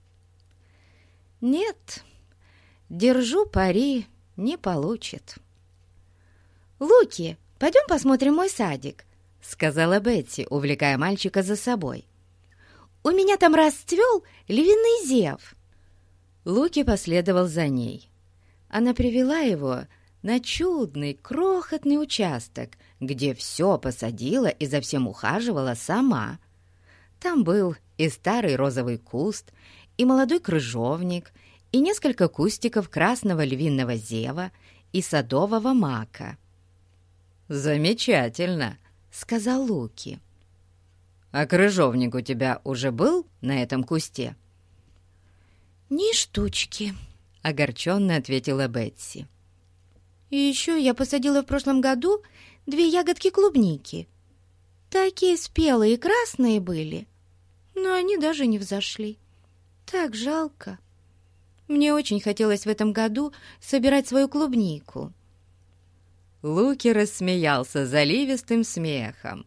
«Нет, держу пари, не получит». «Луки, пойдем посмотрим мой садик», — сказала Бетси, увлекая мальчика за собой. «У меня там расцвел львиный зев». Луки последовал за ней. Она привела его на чудный, крохотный участок, где все посадила и за всем ухаживала сама. Там был и старый розовый куст, и молодой крыжовник, и несколько кустиков красного львиного зева и садового мака. «Замечательно», — сказал Луки. «А крыжовник у тебя уже был на этом кусте?» «Ни штучки», — огорченно ответила Бетси. «И еще я посадила в прошлом году 2 ягодки клубники. Такие спелые и красные были, но они даже не взошли. Так жалко. Мне очень хотелось в этом году собирать свою клубнику». Луки рассмеялся заливистым смехом.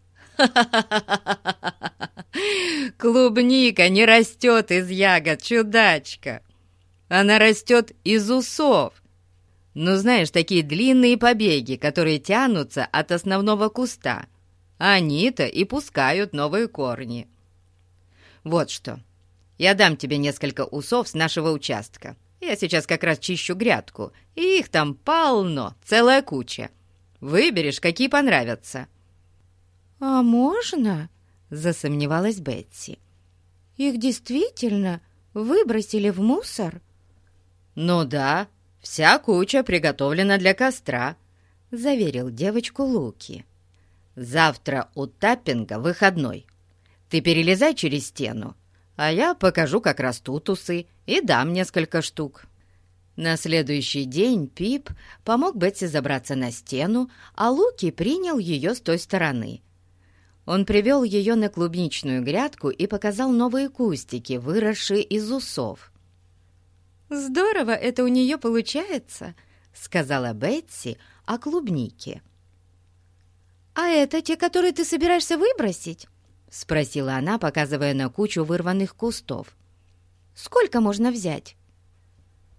«Клубника не растет из ягод, чудачка. Она растет из усов. Ну, знаешь, такие длинные побеги, которые тянутся от основного куста. Они-то и пускают новые корни. Вот что, я дам тебе несколько усов с нашего участка. Я сейчас как раз чищу грядку, и их там полно, целая куча. Выберешь, какие понравятся». «А можно?» — засомневалась Бетси. «Их действительно выбросили в мусор?» «Ну да, вся куча приготовлена для костра», — заверил девочку Луки. «Завтра у Таппинга выходной. Ты перелезай через стену, а я покажу, как растут усы, и дам несколько штук». На следующий день Пип помог Бетси забраться на стену, а Луки принял ее с той стороны. Он привел ее на клубничную грядку и показал новые кустики, выросшие из усов. «Здорово это у нее получается», — сказала Бетси о клубнике. «А это те, которые ты собираешься выбросить?» — спросила она, показывая на кучу вырванных кустов. «Сколько можно взять?»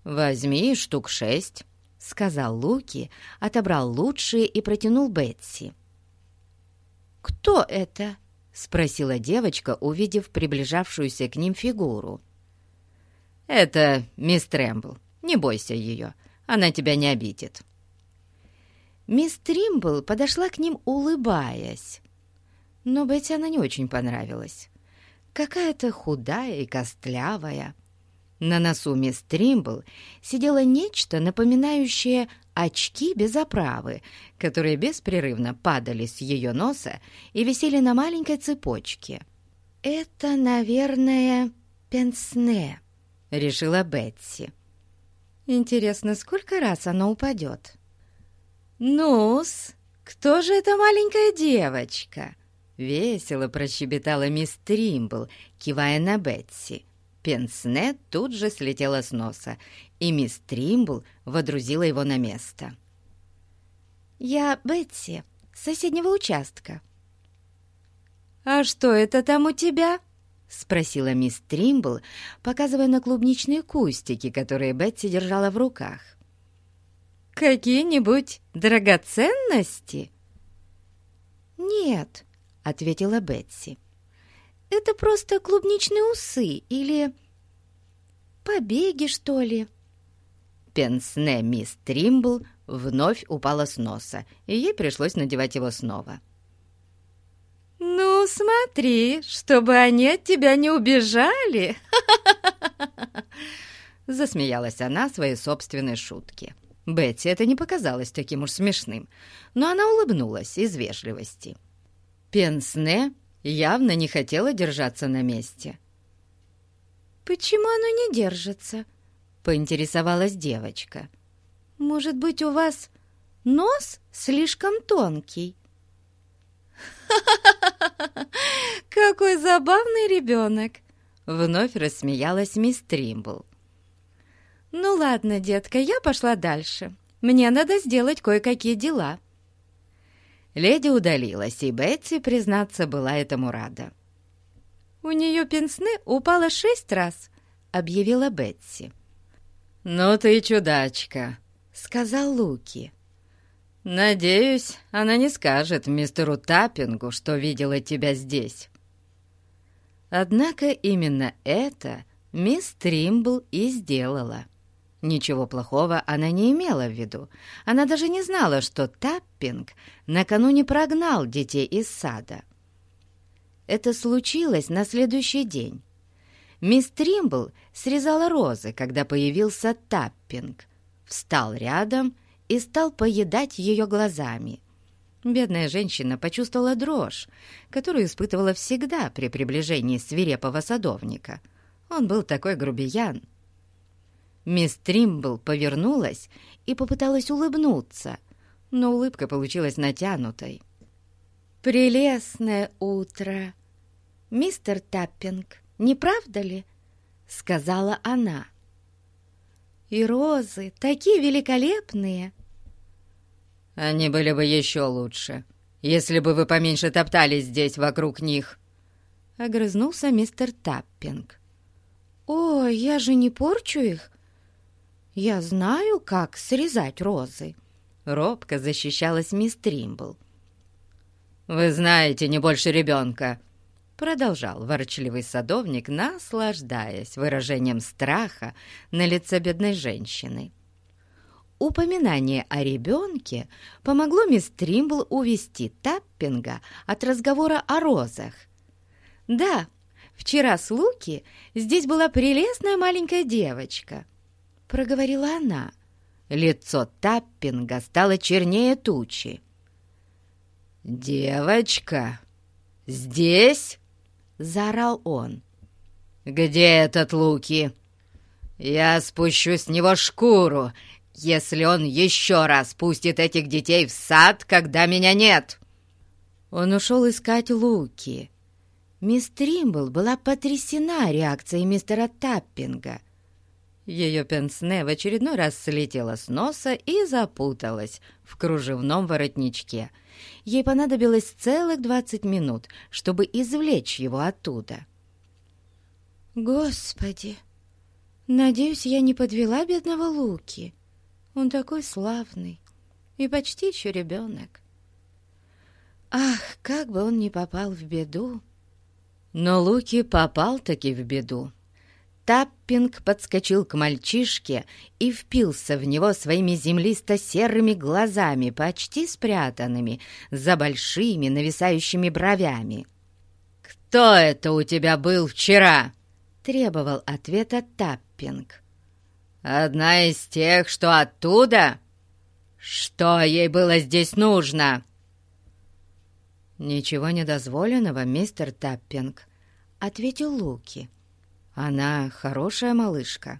«Возьми штук 6», — сказал Луки, отобрал лучшие и протянул Бетси. «Кто это?» — спросила девочка, увидев приближавшуюся к ним фигуру. «Это мисс Трэмбл. Не бойся ее, она тебя не обидит». Мисс Тримбл подошла к ним, улыбаясь. Но Бетти она не очень понравилась. Какая-то худая и костлявая. На носу мисс Тримбл сидело нечто, напоминающее очки без оправы, которые беспрерывно падали с ее носа и висели на маленькой цепочке. «Это, наверное, пенсне», — решила Бетси. «Интересно, сколько раз она упадет?» «Ну-с, кто же эта маленькая девочка?» — весело прощебетала мисс Тримбл, кивая на Бетси. Пенсне тут же слетела с носа, и мисс Тримбл водрузила его на место. «Я Бетси, с соседнего участка». «А что это там у тебя?» — спросила мисс Тримбл, показывая на клубничные кустики, которые Бетси держала в руках. «Какие-нибудь драгоценности?» «Нет», — ответила Бетси. «Это просто клубничные усы или побеги, что ли». Пенсне мисс Тримбл вновь упала с носа, и ей пришлось надевать его снова. «Ну, смотри, чтобы они от тебя не убежали!» Засмеялась она своей собственной шутке. Бетти это не показалось таким уж смешным, но она улыбнулась из вежливости. Пенсне явно не хотела держаться на месте. «Почему оно не держится?» — поинтересовалась девочка. «Может быть, у вас нос слишком тонкий?» «Какой забавный ребенок!» — вновь рассмеялась мисс Тримбл. «Ну ладно, детка, я пошла дальше. Мне надо сделать кое-какие дела». Леди удалилась, и Бетси, признаться, была этому рада. «У нее пенсне упало 6 раз», — объявила Бетси. «Ну ты чудачка», — сказал Луки. «Надеюсь, она не скажет мистеру Таппингу, что видела тебя здесь». Однако именно это мисс Тримбл и сделала. Ничего плохого она не имела в виду. Она даже не знала, что Таппинг накануне прогнал детей из сада. Это случилось на следующий день. Мисс Тримбл срезала розы, когда появился Таппинг, встал рядом и стал поедать ее глазами. Бедная женщина почувствовала дрожь, которую испытывала всегда при приближении свирепого садовника. Он был такой грубиян. Мисс Тримбл повернулась и попыталась улыбнуться, но улыбка получилась натянутой. «Прелестное утро, мистер Таппинг, не правда ли?» — сказала она. «И розы такие великолепные!» «Они были бы еще лучше, если бы вы поменьше топтались здесь вокруг них», — огрызнулся мистер Таппинг. «О, я же не порчу их. Я знаю, как срезать розы», — робко защищалась мисс Тримбл. «Вы знаете не больше ребенка», — продолжал ворчливый садовник, наслаждаясь выражением страха на лице бедной женщины. Упоминание о ребенке помогло мисс Тримбл увести Таппинга от разговора о розах. «Да, вчера с Луки здесь была прелестная маленькая девочка», — проговорила она. Лицо Таппинга стало чернее тучи. «Девочка? Здесь?» — заорал он. «Где этот Луки? Я спущу с него шкуру, если он еще раз пустит этих детей в сад, когда меня нет!» Он ушел искать Луки. Мисс Тримбл была потрясена реакцией мистера Таппинга. Ее пенсне в очередной раз слетела с носа и запуталась в кружевном воротничке. Ей понадобилось целых 20 минут, чтобы извлечь его оттуда. «Господи, Надеюсь, я не подвела бедного Луки. Он такой славный и почти еще ребенок. Ах, как бы он не попал в беду!» Но Луки попал-таки в беду. Таппинг подскочил к мальчишке и впился в него своими землисто-серыми глазами, почти спрятанными за большими нависающими бровями. «Кто это у тебя был вчера?» — требовал ответа Таппинг. «Одна из тех, что оттуда? Что ей было здесь нужно?» «Ничего недозволенного, мистер Таппинг», — ответил Луки. «Она хорошая малышка».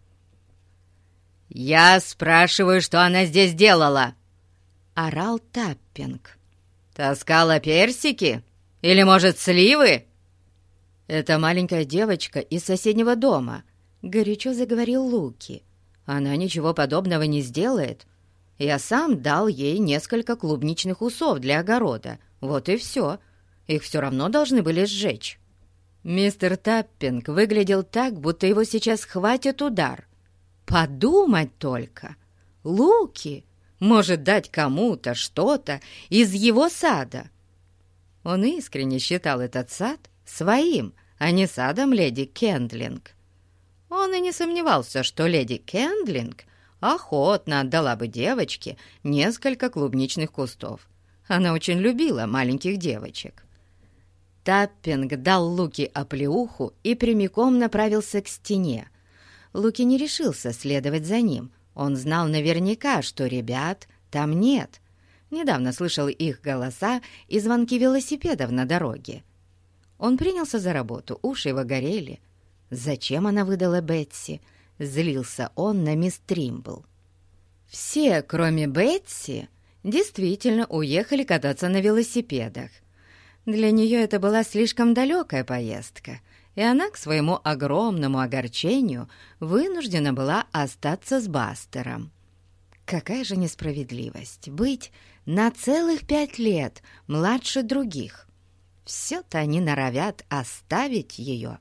«Я спрашиваю, что она здесь делала?» — орал Таппинг. «Таскала персики? Или, может, сливы?» «Это маленькая девочка из соседнего дома», — горячо заговорил Луки. «Она ничего подобного не сделает. Я сам дал ей несколько клубничных усов для огорода. Вот и все. Их все равно должны были сжечь». Мистер Таппинг выглядел так, будто его сейчас хватит удар. Подумать только! Луки может дать кому-то что-то из его сада. Он искренне считал этот сад своим, а не садом леди Кендлинг. Он и не сомневался, что леди Кендлинг охотно отдала бы девочке несколько клубничных кустов. Она очень любила маленьких девочек. Таппинг дал Луки оплеуху и прямиком направился к стене. Луки не решился следовать за ним. Он знал наверняка, что ребят там нет. Недавно слышал их голоса и звонки велосипедов на дороге. Он принялся за работу, уши его горели. Зачем она выдала Бетси? Злился он на мисс Тримбл. Все, кроме Бетси, действительно уехали кататься на велосипедах. Для нее это была слишком далекая поездка, и она, к своему огромному огорчению, вынуждена была остаться с Бастером. Какая же несправедливость быть на целых 5 лет младше других. Все-то они норовят оставить ее.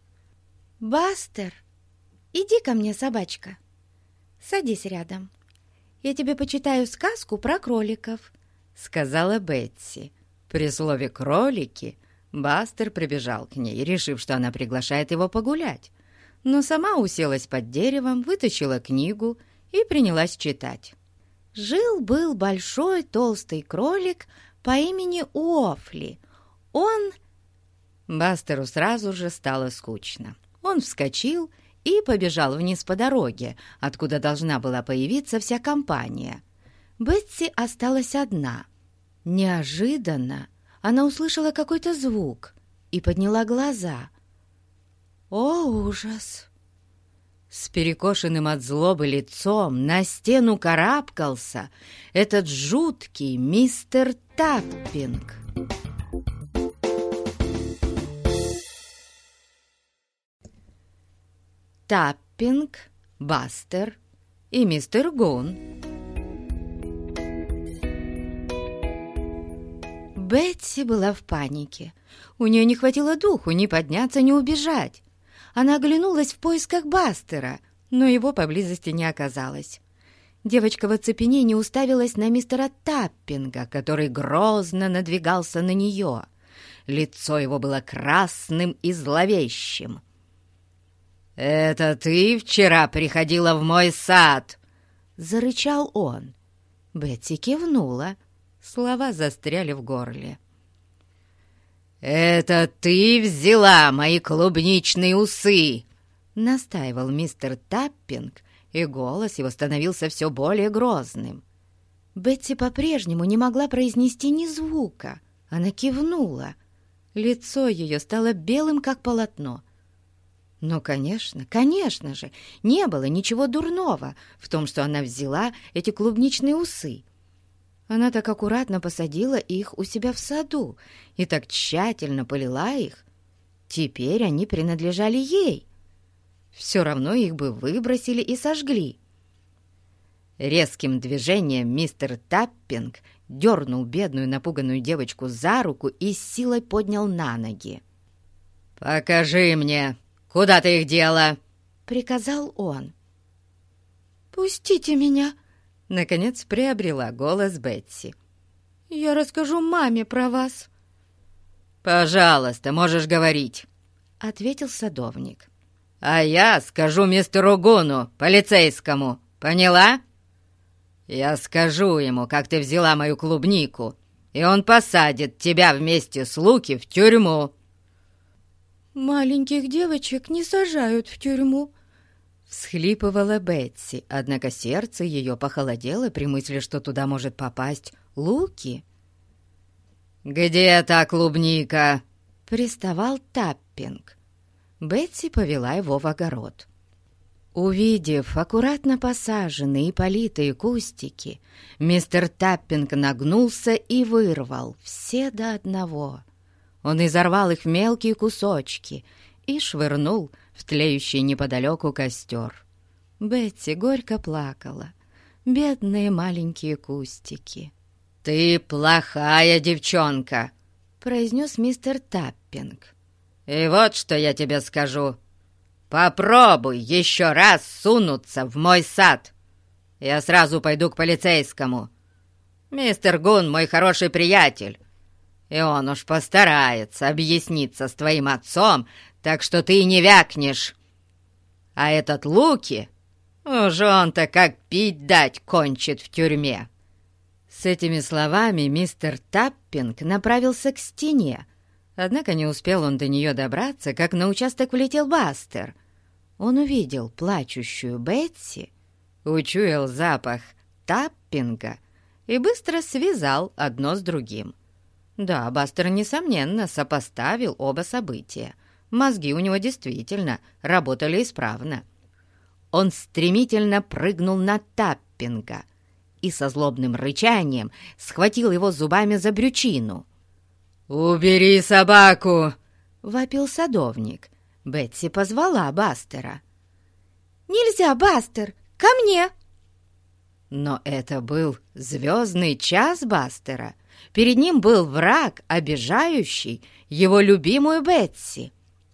«Бастер, иди ко мне, собачка. Садись рядом. Я тебе почитаю сказку про кроликов», — сказала Бетси. При слове «кролики» Бастер прибежал к ней, решив, что она приглашает его погулять, но сама уселась под деревом, вытащила книгу и принялась читать. «Жил-был большой толстый кролик по имени Уофли. Он...» Бастеру сразу же стало скучно. Он вскочил и побежал вниз по дороге, откуда должна была появиться вся компания. Бетси осталась одна. Неожиданно она услышала какой-то звук и подняла глаза. О, ужас! С перекошенным от злобы лицом на стену карабкался этот жуткий мистер Таппинг. Таппинг, Бастер и мистер Гун. Бетси была в панике. У нее не хватило духу ни подняться, ни убежать. Она оглянулась в поисках Бастера, но его поблизости не оказалось. Девочка в оцепенении уставилась на мистера Таппинга, который грозно надвигался на нее. Лицо его было красным и зловещим. «Это ты вчера приходила в мой сад?» — зарычал он. Бетси кивнула. Слова застряли в горле. «Это ты взяла мои клубничные усы!» — настаивал мистер Таппинг, и голос его становился все более грозным. Бетси по-прежнему не могла произнести ни звука. Она кивнула. Лицо ее стало белым, как полотно. Но, конечно же, не было ничего дурного в том, что она взяла эти клубничные усы. Она так аккуратно посадила их у себя в саду и так тщательно полила их. Теперь они принадлежали ей. Все равно их бы выбросили и сожгли. Резким движением мистер Таппинг дернул бедную напуганную девочку за руку и с силой поднял на ноги. «Покажи мне, куда ты их дела!» — приказал он. «Пустите меня!» — наконец приобрела голос Бетси. «Я расскажу маме про вас». «Пожалуйста, можешь говорить», — ответил садовник. «А я скажу мистеру Гуну, полицейскому, поняла? Я скажу ему, как ты взяла мою клубнику, и он посадит тебя вместе с Луки в тюрьму». «Маленьких девочек не сажают в тюрьму», — всхлипывала Бетси, однако сердце ее похолодело при мысли, что туда может попасть Луки. «Где та клубника?» — приставал Таппинг. Бетси повела его в огород. Увидев аккуратно посаженные и политые кустики, мистер Таппинг нагнулся и вырвал все до одного. Он изорвал их в мелкие кусочки и швырнул в тлеющий неподалеку костер. Бетси горько плакала. Бедные маленькие кустики. «Ты плохая девчонка», — произнес мистер Таппинг. «И вот что я тебе скажу. Попробуй еще раз сунуться в мой сад. Я сразу пойду к полицейскому. Мистер Гун мой хороший приятель, и он уж постарается объясниться с твоим отцом, так что ты не вякнешь. А этот Луки, уж он-то как пить дать кончит в тюрьме». С этими словами мистер Таппинг направился к стене, однако не успел он до нее добраться, как на участок влетел Бастер. Он увидел плачущую Бетси, учуял запах Таппинга и быстро связал одно с другим. Да, Бастер, несомненно, сопоставил оба события. Мозги у него действительно работали исправно. Он стремительно прыгнул на Таппинга и со злобным рычанием схватил его зубами за брючину. «Убери собаку!» — вопил садовник. Бетси позвала Бастера. «Нельзя, Бастер! Ко мне!» Но это был звездный час Бастера. Перед ним был враг, обижающий его любимую Бетси.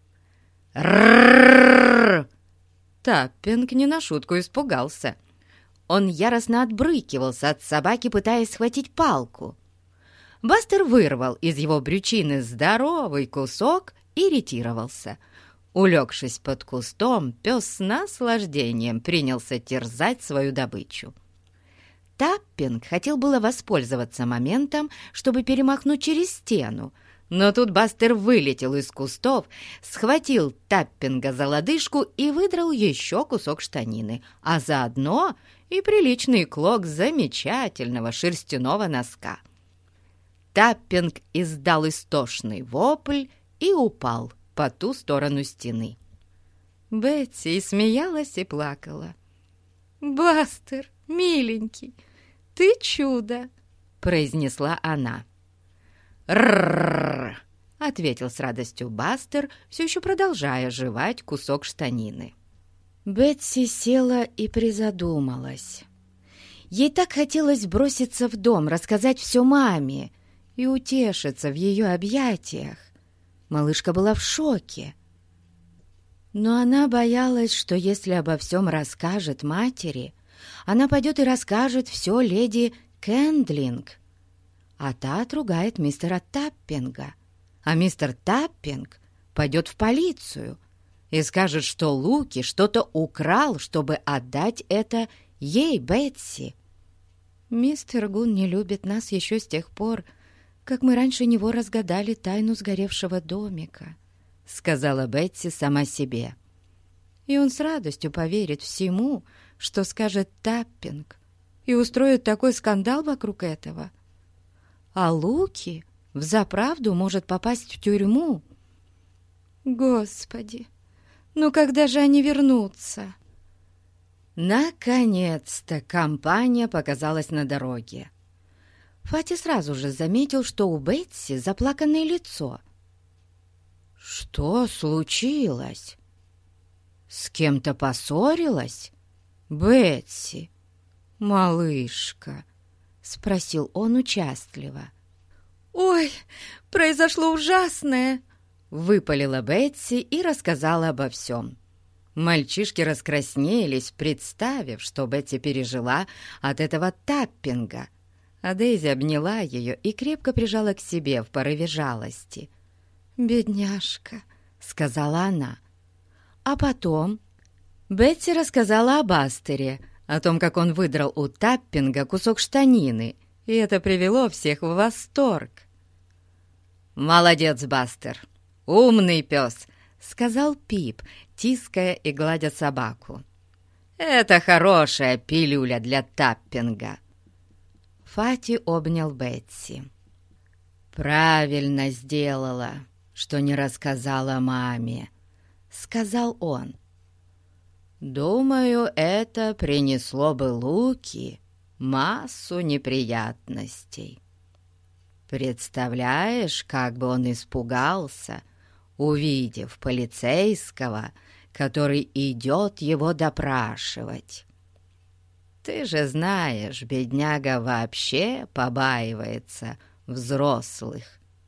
«Ррррррр!» Таппинг не на шутку испугался. Он яростно отбрыкивался от собаки, пытаясь схватить палку. Бастер вырвал из его брючины здоровый кусок и ретировался. Улегшись под кустом, пес с наслаждением принялся терзать свою добычу. Таппинг хотел было воспользоваться моментом, чтобы перемахнуть через стену, но тут Бастер вылетел из кустов, схватил Таппинга за лодыжку и выдрал еще кусок штанины, а заодно и приличный клок замечательного шерстяного носка. Таппинг издал истошный вопль и упал по ту сторону стены. Бетси и смеялась, и плакала. «Бастер, миленький, ты чудо!» — произнесла она. «Рррррр!» — ответил с радостью Бастер, все еще продолжая жевать кусок штанины. Бетси села и призадумалась. Ей так хотелось броситься в дом, рассказать все маме и утешиться в ее объятиях. Малышка была в шоке. Но она боялась, что если обо всем расскажет матери, она пойдет и расскажет все леди Кэндлинг, а та отругает мистера Таппинга, а мистер Таппинг пойдет в полицию и скажет, что Луки что-то украл, чтобы отдать это ей, Бетси. Мистер Гун не любит нас еще с тех пор, как мы раньше него разгадали тайну сгоревшего домика, — сказала Бетси сама себе. И он с радостью поверит всему, что скажет Таппинг, и устроит такой скандал вокруг этого. А Луки взаправду может попасть в тюрьму. Господи, ну когда же они вернутся? Наконец-то компания показалась на дороге. Фати сразу же заметил, что у Бетси заплаканное лицо. «Что случилось? С кем-то поссорилась? Бетси, малышка?» — спросил он участливо. «Ой, произошло ужасное!» — выпалила Бетси и рассказала обо всем. Мальчишки раскраснелись, представив, что Бетти пережила от этого таппинга, а Дейзи обняла ее и крепко прижала к себе в порыве жалости. «Бедняжка», — сказала она. А потом Бетти рассказала об Астере, о том, как он выдрал у таппинга кусок штанины, и это привело всех в восторг. «Молодец, Бастер! Умный пес!» — сказал Пип, тиская и гладя собаку. «Это хорошая пилюля для таппинга!» Фати обнял Бетси. «Правильно сделала, что не рассказала маме», — сказал он. «Думаю, это принесло бы Луки массу неприятностей. Представляешь, как бы он испугался, увидев полицейского, который идет его допрашивать. Ты же знаешь, бедняга вообще побаивается взрослых.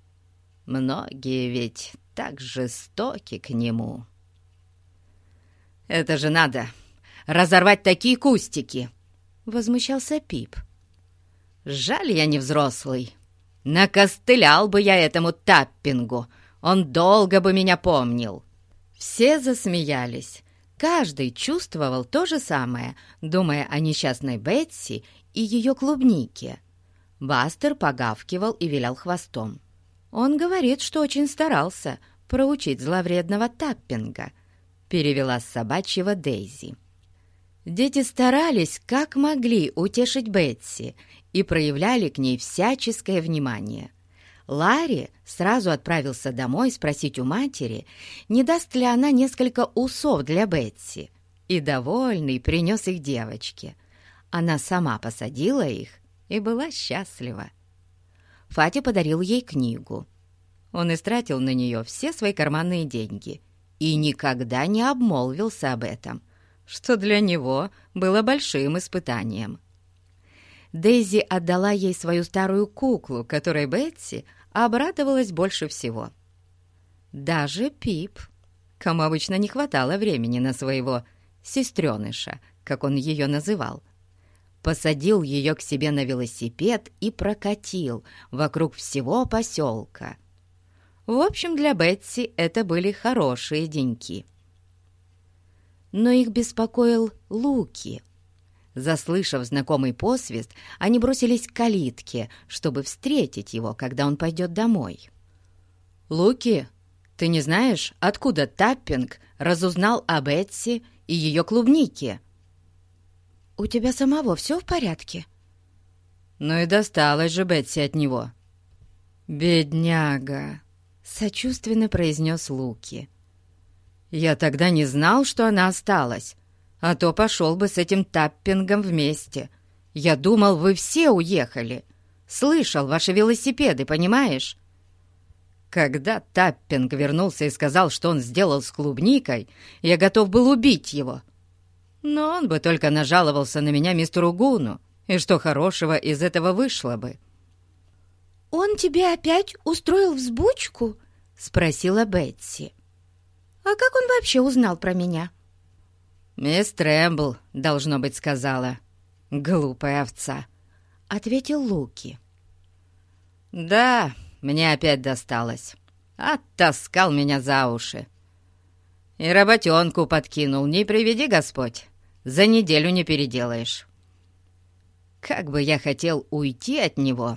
Многие ведь так жестоки к нему». «Это же надо разорвать такие кустики!» — возмущался Пип. «Жаль, я не взрослый. Накостылял бы я этому таппингу, он долго бы меня помнил». Все засмеялись. Каждый чувствовал то же самое, думая о несчастной Бетси и ее клубнике. Бастер погавкивал и вилял хвостом. «Он говорит, что очень старался проучить зловредного таппинга», — перевела с собачьего Дейзи. Дети старались, как могли, утешить Бетси и проявляли к ней всяческое внимание. Ларри сразу отправился домой спросить у матери, не даст ли она несколько усов для Бетси, и, довольный, принес их девочке. Она сама посадила их и была счастлива. Фати подарил ей книгу. Он истратил на нее все свои карманные деньги и никогда не обмолвился об этом, что для него было большим испытанием. Дейзи отдала ей свою старую куклу, которой Бетси обрадовалась больше всего. Даже Пип, кому обычно не хватало времени на своего сестрёныша, как он ее называл, посадил ее к себе на велосипед и прокатил вокруг всего поселка. В общем, для Бетси это были хорошие деньки. Но их беспокоил Луки. Заслышав знакомый посвист, они бросились к калитке, чтобы встретить его, когда он пойдет домой. «Луки, ты не знаешь, откуда Таппинг разузнал о Бетси и ее клубнике?» «У тебя самого все в порядке?» «Ну и досталось же Бетси от него». «Бедняга», — сочувственно произнес Луки. «Я тогда не знал, что она осталась, а то пошел бы с этим Таппингом вместе. Я думал, вы все уехали. Слышал ваши велосипеды, понимаешь?» Когда Таппинг вернулся и сказал, что он сделал с клубникой, я готов был убить его. Но он бы только нажаловался на меня мистеру Гуну, и что хорошего из этого вышло бы. «Он тебе опять устроил взбучку?» — спросила Бетси. «А как он вообще узнал про меня?» «Мисс Трэмбл, должно быть, сказала. Глупая овца», — ответил Луки. «Да, мне опять досталось. Оттаскал меня за уши. И работенку подкинул, не приведи Господь. За неделю не переделаешь. Как бы я хотел уйти от него!»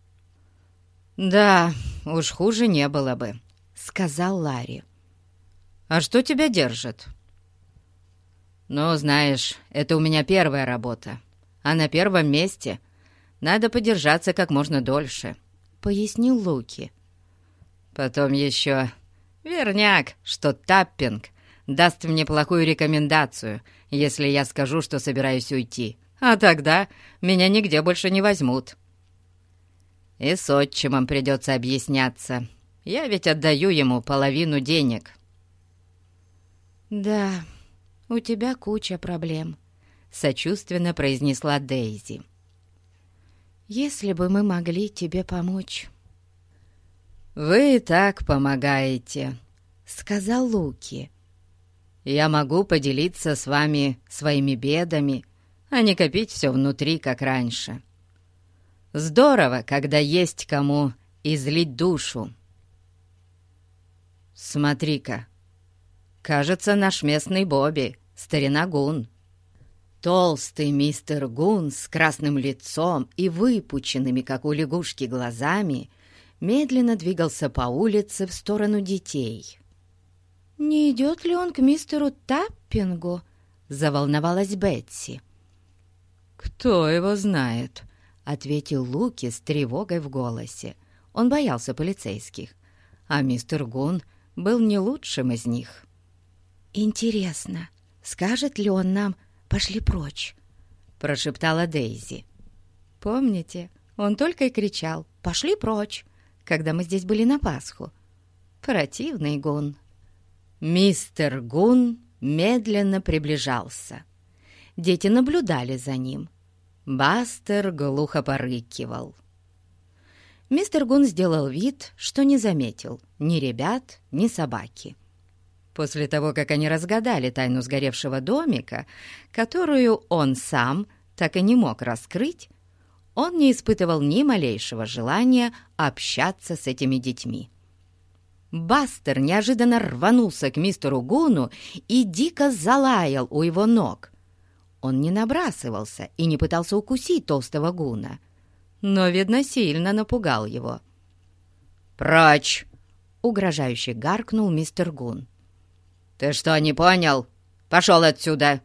«Да, уж хуже не было бы», — сказал Ларри. «А что тебя держит?» «Ну, знаешь, это у меня первая работа, а на первом месте надо подержаться как можно дольше», — пояснил Луки. «Потом еще верняк, что Таппинг даст мне плохую рекомендацию, если я скажу, что собираюсь уйти, а тогда меня нигде больше не возьмут. И с отчимом придется объясняться. Я ведь отдаю ему половину денег». «Да, у тебя куча проблем», — сочувственно произнесла Дейзи. «Если бы мы могли тебе помочь». «Вы и так помогаете», — сказал Луки. я могу поделиться с вами своими бедами, а не копить все внутри, как раньше. Здорово, когда есть кому излить душу. Смотри-ка, кажется, наш местный Бобби, старина Гун». Толстый мистер Гун с красным лицом и выпученными, как у лягушки, глазами медленно двигался по улице в сторону детей. «Не идет ли он к мистеру Таппингу?» — заволновалась Бетси. «Кто его знает?» — ответил Луки с тревогой в голосе. Он боялся полицейских, а мистер Гун был не лучшим из них. «Интересно, скажет ли он нам: пошли прочь?» — прошептала Дейзи. «Помните, он только и кричал: пошли прочь, когда мы здесь были на Пасху. Противный Гун». Мистер Гун медленно приближался. Дети наблюдали за ним. Бастер глухо порыкивал. Мистер Гун сделал вид, что не заметил ни ребят, ни собаки. После того, как они разгадали тайну сгоревшего домика, которую он сам так и не мог раскрыть, он не испытывал ни малейшего желания общаться с этими детьми. Бастер неожиданно рванулся к мистеру Гуну и дико залаял у его ног. Он не набрасывался и не пытался укусить толстого Гуна, но, видно, сильно напугал его. «Прочь!» — угрожающе гаркнул мистер Гун. «Ты что, не понял? Пошел отсюда!»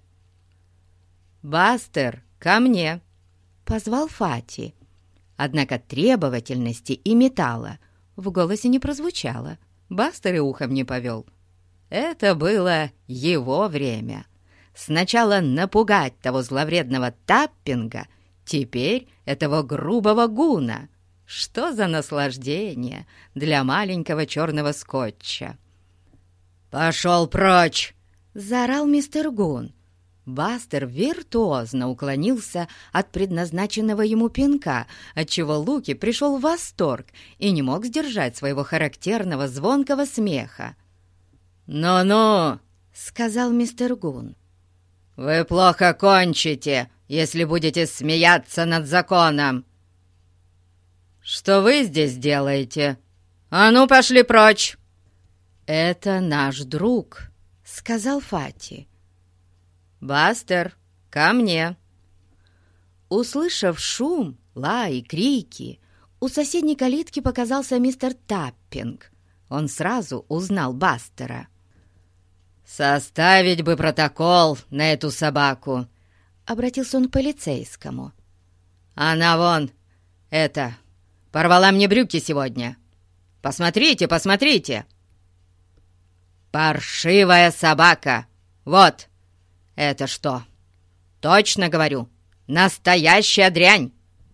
«Бастер, ко мне!» — позвал Фати. Однако требовательности и металла в голосе не прозвучало. Бастер и ухом не повел. Это было его время. Сначала напугать того зловредного Таппинга, теперь этого грубого Гуна. Что за наслаждение для маленького черного скотча! «Пошел прочь!» — заорал мистер Гун. Бастер виртуозно уклонился от предназначенного ему пинка, отчего Луки пришел в восторг и не мог сдержать своего характерного звонкого смеха. «Ну-ну!» — сказал мистер Гун. «Вы плохо кончите, если будете смеяться над законом!» «Что вы здесь делаете? А ну, пошли прочь!» «Это наш друг», — сказал Фати. «Бастер, ко мне!» Услышав шум, лай и крики, у соседней калитки показался мистер Таппинг. Он сразу узнал Бастера. «Составить бы протокол на эту собаку!» — обратился он к полицейскому. «Она вон, порвала мне брюки сегодня. Посмотрите, посмотрите!» «Паршивая собака! Вот! Это что? Точно говорю, настоящая дрянь!»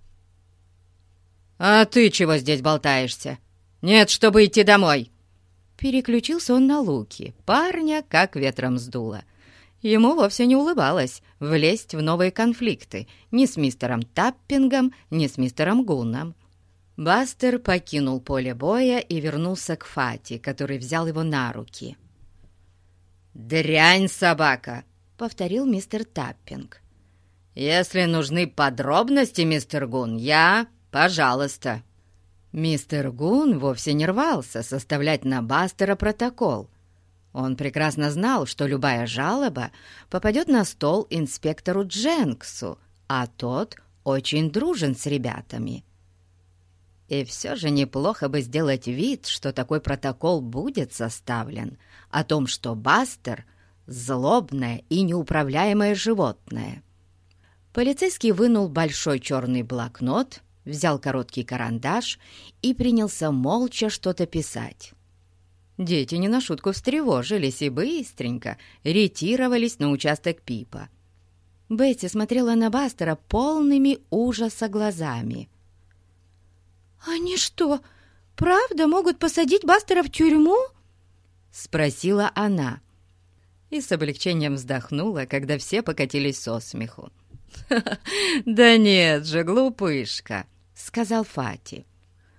«А ты чего здесь болтаешься? Нет, чтобы идти домой!» Переключился он на Луки. Парня как ветром сдуло. Ему вовсе не улыбалось влезть в новые конфликты ни с мистером Таппингом, ни с мистером Гуном. Бастер покинул поле боя и вернулся к Фати, который взял его на руки. «Дрянь собака!» — повторил мистер Таппинг. «Если нужны подробности, мистер Гун, пожалуйста». Мистер Гун вовсе не рвался составлять на Бастера протокол. Он прекрасно знал, что любая жалоба попадет на стол инспектору Дженксу, а тот очень дружен с ребятами. И все же неплохо бы сделать вид, что такой протокол будет составлен, о том, что Бастер — злобное и неуправляемое животное. Полицейский вынул большой черный блокнот, взял короткий карандаш и принялся молча что-то писать. Дети не на шутку встревожились и быстренько ретировались на участок Пипа. Бетти смотрела на Бастера полными ужаса глазами. «Они что, правда могут посадить Бастера в тюрьму?» — спросила она. И с облегчением вздохнула, когда все покатились со смеху. «Да нет же, глупышка!» — сказал Фати.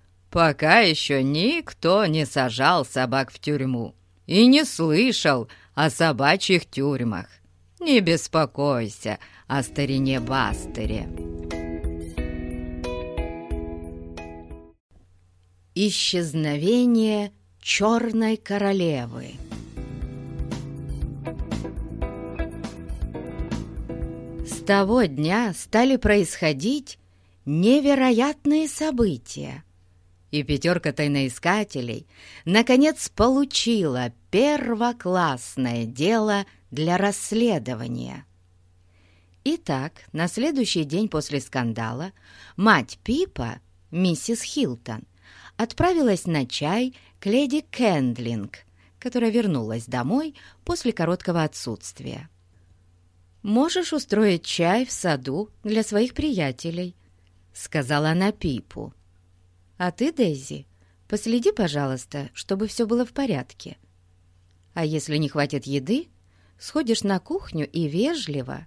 «Пока еще никто не сажал собак в тюрьму и не слышал о собачьих тюрьмах. Не беспокойся о старине Бастере». Исчезновение черной королевы. С того дня стали происходить невероятные события, и 5 тайноискателей наконец получила первоклассное дело для расследования. Итак, на следующий день после скандала мать Пипа, миссис Хилтон, отправилась на чай к леди Кэндлинг, которая вернулась домой после короткого отсутствия. «Можешь устроить чай в саду для своих приятелей», — сказала она Пипу. «А ты, Дейзи, последи, пожалуйста, чтобы все было в порядке. А если не хватит еды, сходишь на кухню и вежливо,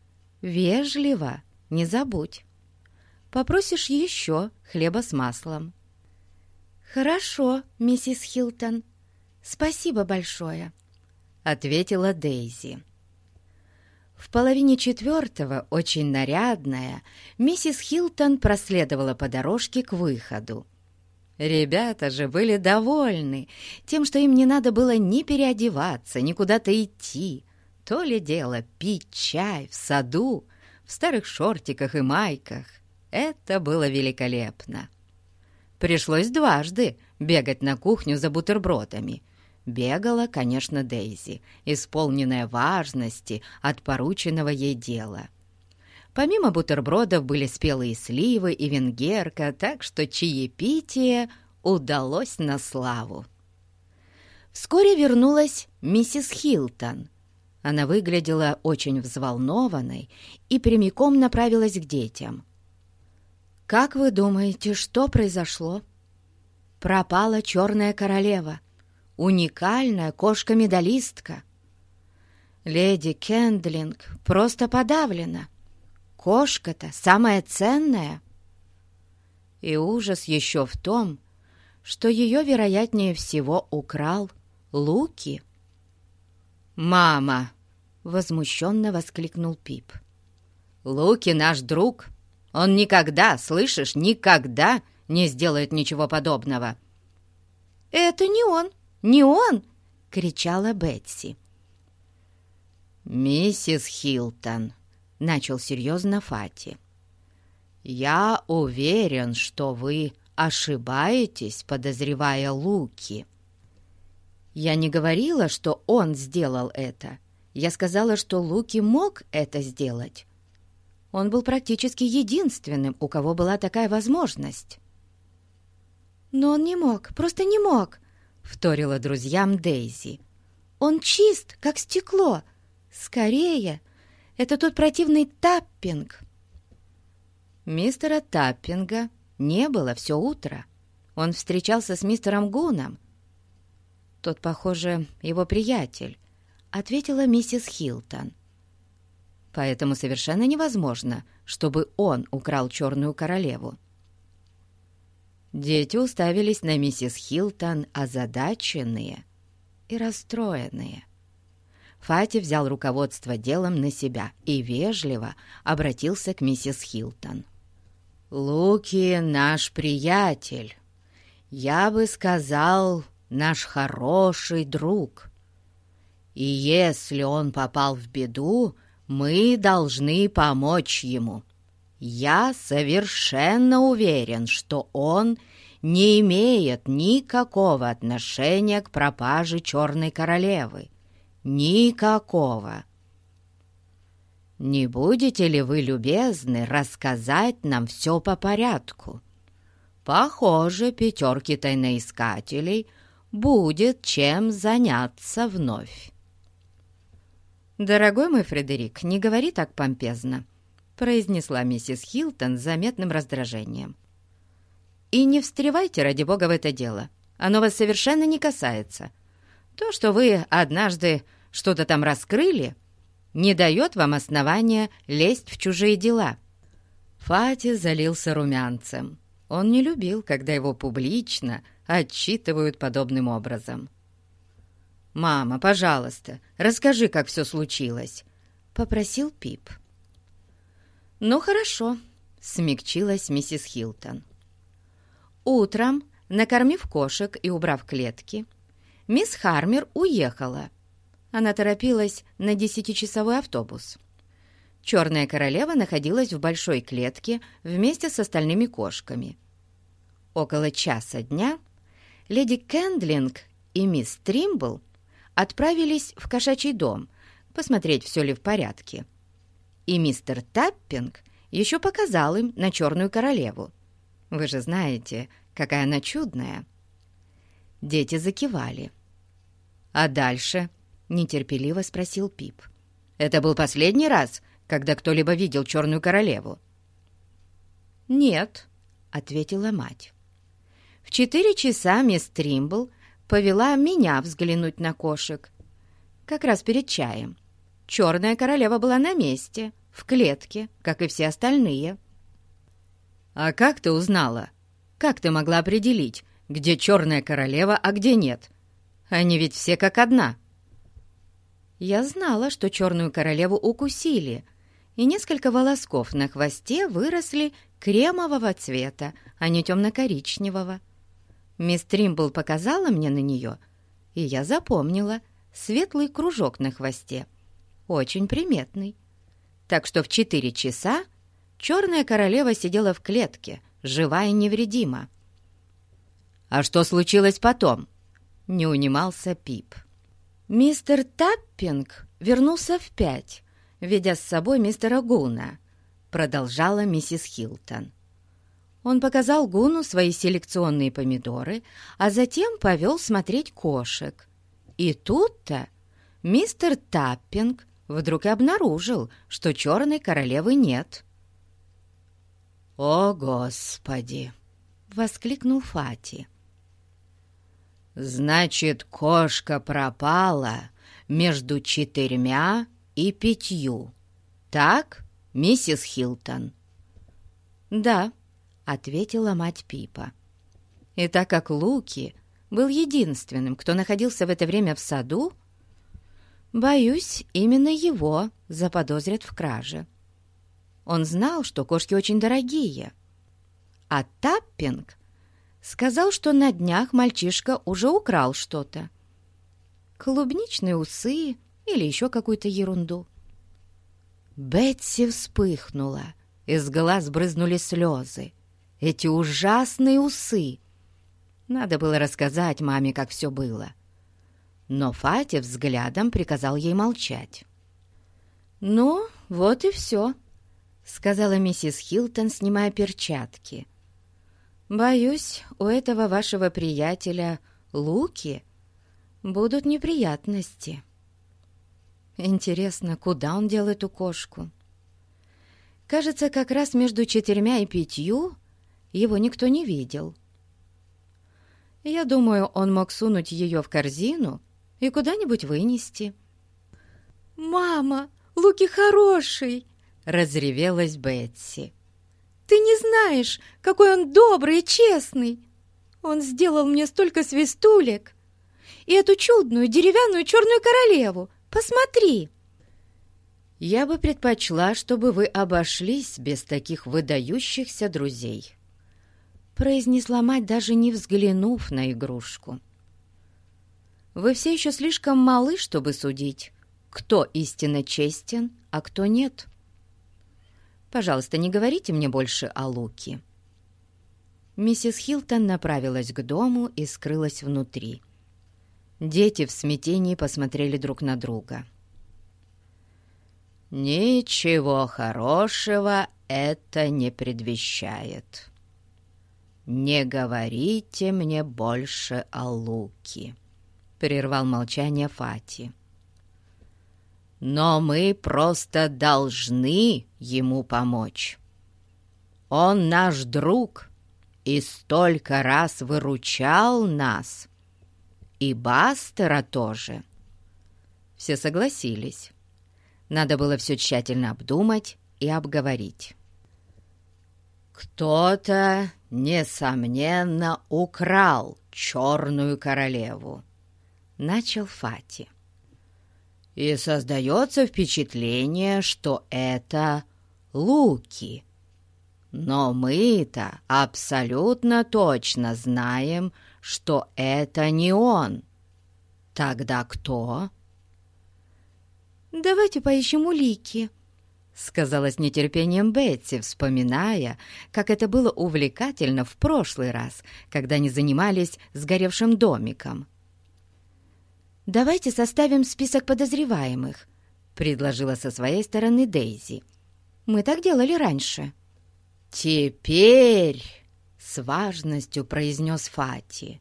не забудь, попросишь еще хлеба с маслом». «Хорошо, миссис Хилтон, спасибо большое», — ответила Дейзи. В 3:30, очень нарядная, миссис Хилтон проследовала по дорожке к выходу. Ребята же были довольны тем, что им не надо было ни переодеваться, ни куда-то идти. То ли дело пить чай в саду, в старых шортиках и майках. Это было великолепно. Пришлось дважды бегать на кухню за бутербродами. Бегала, конечно, Дейзи, исполненная важности от порученного ей дела. Помимо бутербродов были спелые сливы и венгерка, так что чаепитие удалось на славу. Вскоре вернулась миссис Хилтон. Она выглядела очень взволнованной и прямиком направилась к детям. «Как вы думаете, что произошло?» «Пропала черная королева, уникальная кошка-медалистка. Леди Кэндлинг просто подавлена. Кошка-то самая ценная. И ужас еще в том, что ее, вероятнее всего, украл Луки». «Мама!» — возмущенно воскликнул Пип. «Луки наш друг. Он никогда, слышишь, никогда не сделает ничего подобного». «Это не он, не он!» — кричала Бетси. «Миссис Хилтон», — начал серьезно Фати, — «я уверен, что вы ошибаетесь, подозревая Луки». «Я не говорила, что он сделал это. Я сказала, что Луки мог это сделать. Он был практически единственным, у кого была такая возможность». «Но он не мог, просто не мог», — вторила друзьям Дейзи. «Он чист, как стекло. Скорее, это тот противный Таппинг». Мистера Таппинга не было все утро. Он встречался с мистером Гуном. «Тот, похоже, его приятель», — ответила миссис Хилтон. «Поэтому совершенно невозможно, чтобы он украл черную королеву». Дети уставились на миссис Хилтон озадаченные и расстроенные. Фати взял руководство делом на себя и вежливо обратился к миссис Хилтон. «Луки наш приятель, я бы сказал, наш хороший друг. И если он попал в беду, мы должны помочь ему. Я совершенно уверен, что он не имеет никакого отношения к пропаже черной королевы. Никакого. Не будете ли вы любезны рассказать нам все по порядку? Похоже, 5 тайноискателей будет чем заняться вновь». «Дорогой мой Фредерик, не говори так помпезно», — произнесла миссис Хилтон с заметным раздражением. «И не встревайте, ради бога, в это дело. Оно вас совершенно не касается. То, что вы однажды что-то там раскрыли, не дает вам основания лезть в чужие дела». Фати залился румянцем. Он не любил, когда его публично отчитывают подобным образом. «Мама, пожалуйста, расскажи, как все случилось», — попросил Пип. «Ну, хорошо», — смягчилась миссис Хилтон. Утром, накормив кошек и убрав клетки, мисс Хармер уехала. Она торопилась на 10-часовой автобус. Черная королева находилась в большой клетке вместе с остальными кошками. Около часа дня леди Кэндлинг и мисс Тримбл отправились в кошачий дом посмотреть, все ли в порядке. И мистер Таппинг еще показал им на черную королеву. Вы же знаете, какая она чудная. Дети закивали. «А дальше?» — нетерпеливо спросил Пип. «Это был последний раз, когда кто-либо видел черную королеву?» «Нет», — ответила мать. «В 4 часа мисс Тримбл повела меня взглянуть на кошек. Как раз перед чаем. Черная королева была на месте, в клетке, как и все остальные». «А как ты узнала? Как ты могла определить, где черная королева, а где нет? Они ведь все как одна». «Я знала, что черную королеву укусили, и несколько волосков на хвосте выросли кремового цвета, а не темно-коричневого. Мисс Тримбл показала мне на нее, и я запомнила светлый кружок на хвосте, очень приметный. Так что в 4 часа черная королева сидела в клетке, жива и невредима». «А что случилось потом?» — не унимался Пип. «Мистер Таппинг вернулся в 5, ведя с собой мистера Гуна», — продолжала миссис Хилтон. «Он показал Гуну свои селекционные помидоры, а затем повел смотреть кошек. И тут-то мистер Таппинг вдруг и обнаружил, что черной королевы нет». «О, Господи!» — воскликнул Фати. «Значит, кошка пропала между 4 и 5. Так, миссис Хилтон?» «Да», — ответила мать Пипа. И так как Луки был единственным, кто находился в это время в саду, боюсь, именно его заподозрят в краже. Он знал, что кошки очень дорогие. А Таппинг сказал, что на днях мальчишка уже украл что-то. Клубничные усы или еще какую-то ерунду. Бетси вспыхнула, из глаз брызнули слезы. Эти ужасные усы! Надо было рассказать маме, как все было. Но Фати взглядом приказал ей молчать. «Ну, вот и все», — сказала миссис Хилтон, снимая перчатки. «Боюсь, у этого вашего приятеля Луки будут неприятности. Интересно, куда он дел эту кошку? Кажется, как раз между 4 и 5 его никто не видел. Я думаю, он мог сунуть ее в корзину и куда-нибудь вынести». «Мама, Луки хороший!» — разревелась Бетси. «Ты не знаешь, какой он добрый и честный! Он сделал мне столько свистулек! И эту чудную деревянную черную королеву! Посмотри!» «Я бы предпочла, чтобы вы обошлись без таких выдающихся друзей», — произнесла мать, даже не взглянув на игрушку. «Вы все еще слишком малы, чтобы судить, кто истинно честен, а кто нет. Пожалуйста, не говорите мне больше о Луке». Миссис Хилтон направилась к дому и скрылась внутри. Дети в смятении посмотрели друг на друга. «Ничего хорошего это не предвещает. Не говорите мне больше о Луке», — прервал молчание Фати. «Но мы просто должны ему помочь. Он наш друг и столько раз выручал нас. И Бастера тоже». Все согласились. Надо было все тщательно обдумать и обговорить. «Кто-то, несомненно, украл черную королеву», начал Фати. «И создается впечатление, что это Луки. Но мы-то абсолютно точно знаем, что это не он. Тогда кто?» «Давайте поищем улики», — сказала с нетерпением Бетси, вспоминая, как это было увлекательно в прошлый раз, когда они занимались сгоревшим домиком. «Давайте составим список подозреваемых», — предложила со своей стороны Дейзи. «Мы так делали раньше». «Теперь», — с важностью произнес Фати,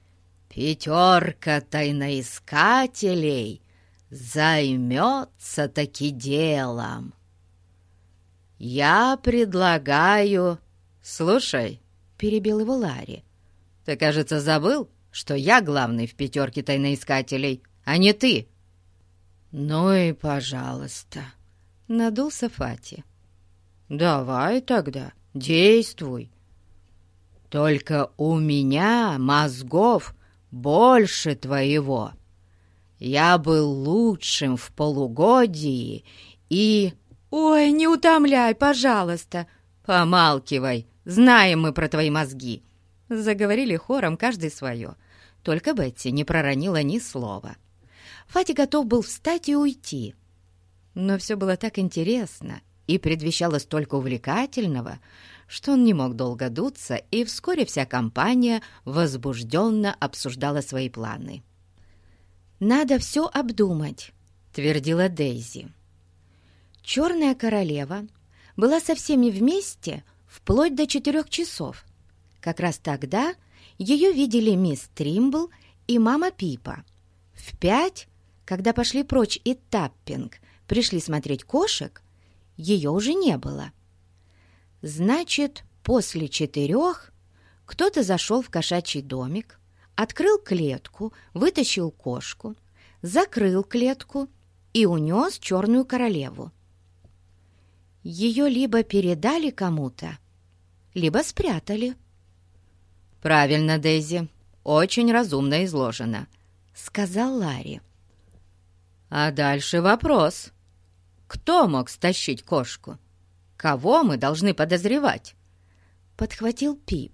«5 тайноискателей займется таки делом. Я предлагаю...» «Слушай», — перебил его Ларри, «ты, кажется, забыл, что я главный в 5 тайноискателей, а не ты». «Ну и пожалуйста», — надулся Фати. «Давай тогда, действуй. Только у меня мозгов больше твоего. Я был лучшим в полугодии и...» «Ой, не утомляй, пожалуйста!» «Помалкивай, знаем мы про твои мозги!» Заговорили хором каждый свое. Только Бетси не проронила ни слова. Фати готов был встать и уйти. Но все было так интересно и предвещало столько увлекательного, что он не мог долго дуться, и вскоре вся компания возбужденно обсуждала свои планы. «Надо все обдумать», — твердила Дейзи. Черная королева была со всеми вместе вплоть до 4 часов. Как раз тогда ее видели мисс Тримбл и мама Пипа. В 5, когда пошли прочь и Таппинг пришли смотреть кошек, ее уже не было. Значит, после 4 кто-то зашел в кошачий домик, открыл клетку, вытащил кошку, закрыл клетку и унес черную королеву. Ее либо передали кому-то, либо спрятали. «Правильно, Дейзи, очень разумно изложено», — сказал Ларри. «А дальше вопрос. Кто мог стащить кошку? Кого мы должны подозревать?» — подхватил Пип.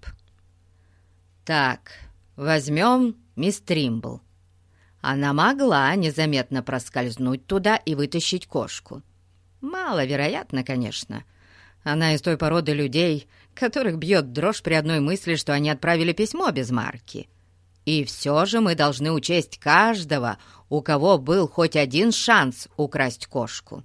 «Так, возьмем мисс Тримбл. Она могла незаметно проскользнуть туда и вытащить кошку. Маловероятно, конечно. Она из той породы людей, которых бьет дрожь при одной мысли, что они отправили письмо без марки. И все же мы должны учесть каждого, у кого был хоть один шанс украсть кошку».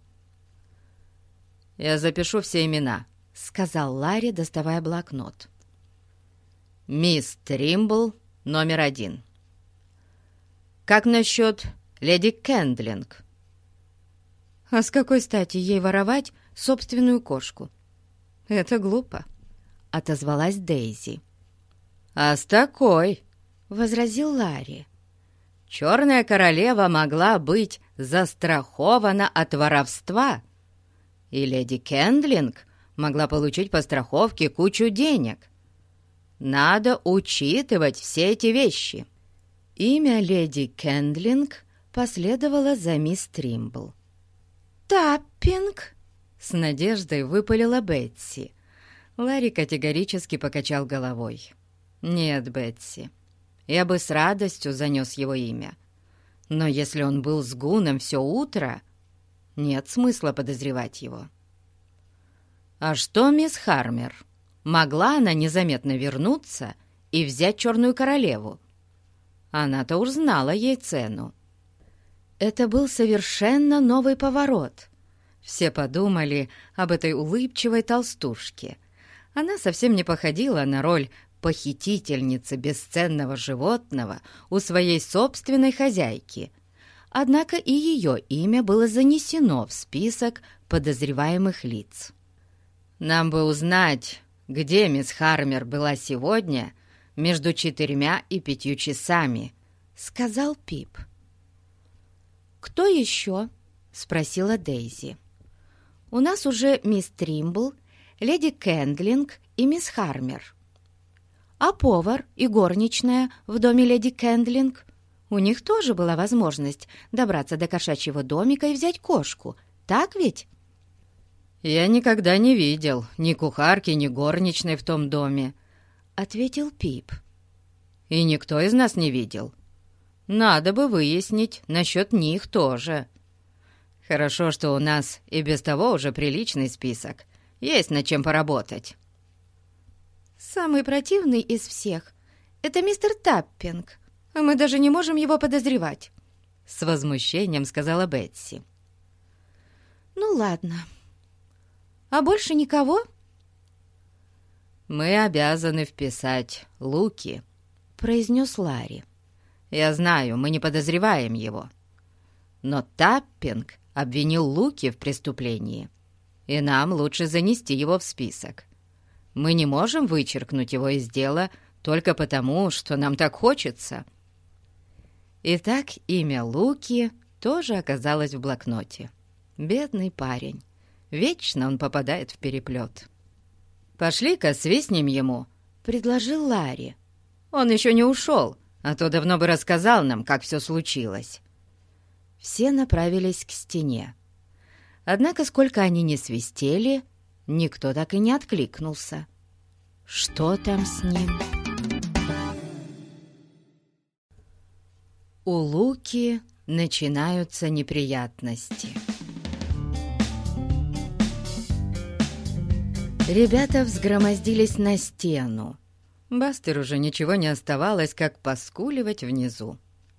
«Я запишу все имена», — сказал Ларри, доставая блокнот. «Мисс Тримбл номер 1. Как насчет леди Кэндлинг?» «А с какой стати ей воровать собственную кошку? Это глупо», — отозвалась Дейзи. «А с такой», — возразил Ларри. «Черная королева могла быть застрахована от воровства, и леди Кэндлинг могла получить по страховке кучу денег. Надо учитывать все эти вещи». Имя леди Кэндлинг последовало за мисс Тримбл. «Таппинг!» — с надеждой выпалила Бетси. Ларри категорически покачал головой. «Нет, Бетси, я бы с радостью занес его имя. Но если он был с Гуном все утро, нет смысла подозревать его». «А что, мисс Хармер? Могла она незаметно вернуться и взять черную королеву? Она-то уж знала ей цену». Это был совершенно новый поворот. Все подумали об этой улыбчивой толстушке. Она совсем не походила на роль похитительницы бесценного животного у своей собственной хозяйки. Однако и ее имя было занесено в список подозреваемых лиц. «Нам бы узнать, где мисс Хармер была сегодня между 4 и 5 часами», — сказал Пип. «Кто еще?» — спросила Дейзи. «У нас уже мисс Тримбл, леди Кэндлинг и мисс Хармер. А повар и горничная в доме леди Кэндлинг? У них тоже была возможность добраться до кошачьего домика и взять кошку, так ведь? «Я никогда не видел ни кухарки, ни горничной в том доме», — ответил Пип. «И никто из нас не видел. Надо бы выяснить насчет них тоже. Хорошо, что у нас и без того уже приличный список. Есть над чем поработать». Самый противный из всех — это мистер Таппинг, а мы даже не можем его подозревать», — с возмущением сказала Бетси. «Ну ладно. А больше никого?» «Мы обязаны вписать Луки», — произнес Ларри. «Я знаю, мы не подозреваем его. Но Таппинг обвинил Луки в преступлении, и нам лучше занести его в список. Мы не можем вычеркнуть его из дела только потому, что нам так хочется». Итак, имя Луки тоже оказалось в блокноте. Бедный парень. Вечно он попадает в переплет. «Пошли-ка свистнем ему», — предложил Ларри. «Он еще не ушел, а то давно бы рассказал нам, как все случилось». Все направились к стене. Однако, сколько они ни свистели, никто так и не откликнулся. Что там с ним? У Луки начинаются неприятности. Ребята взгромоздились на стену. Бастеру уже ничего не оставалось, как поскуливать внизу.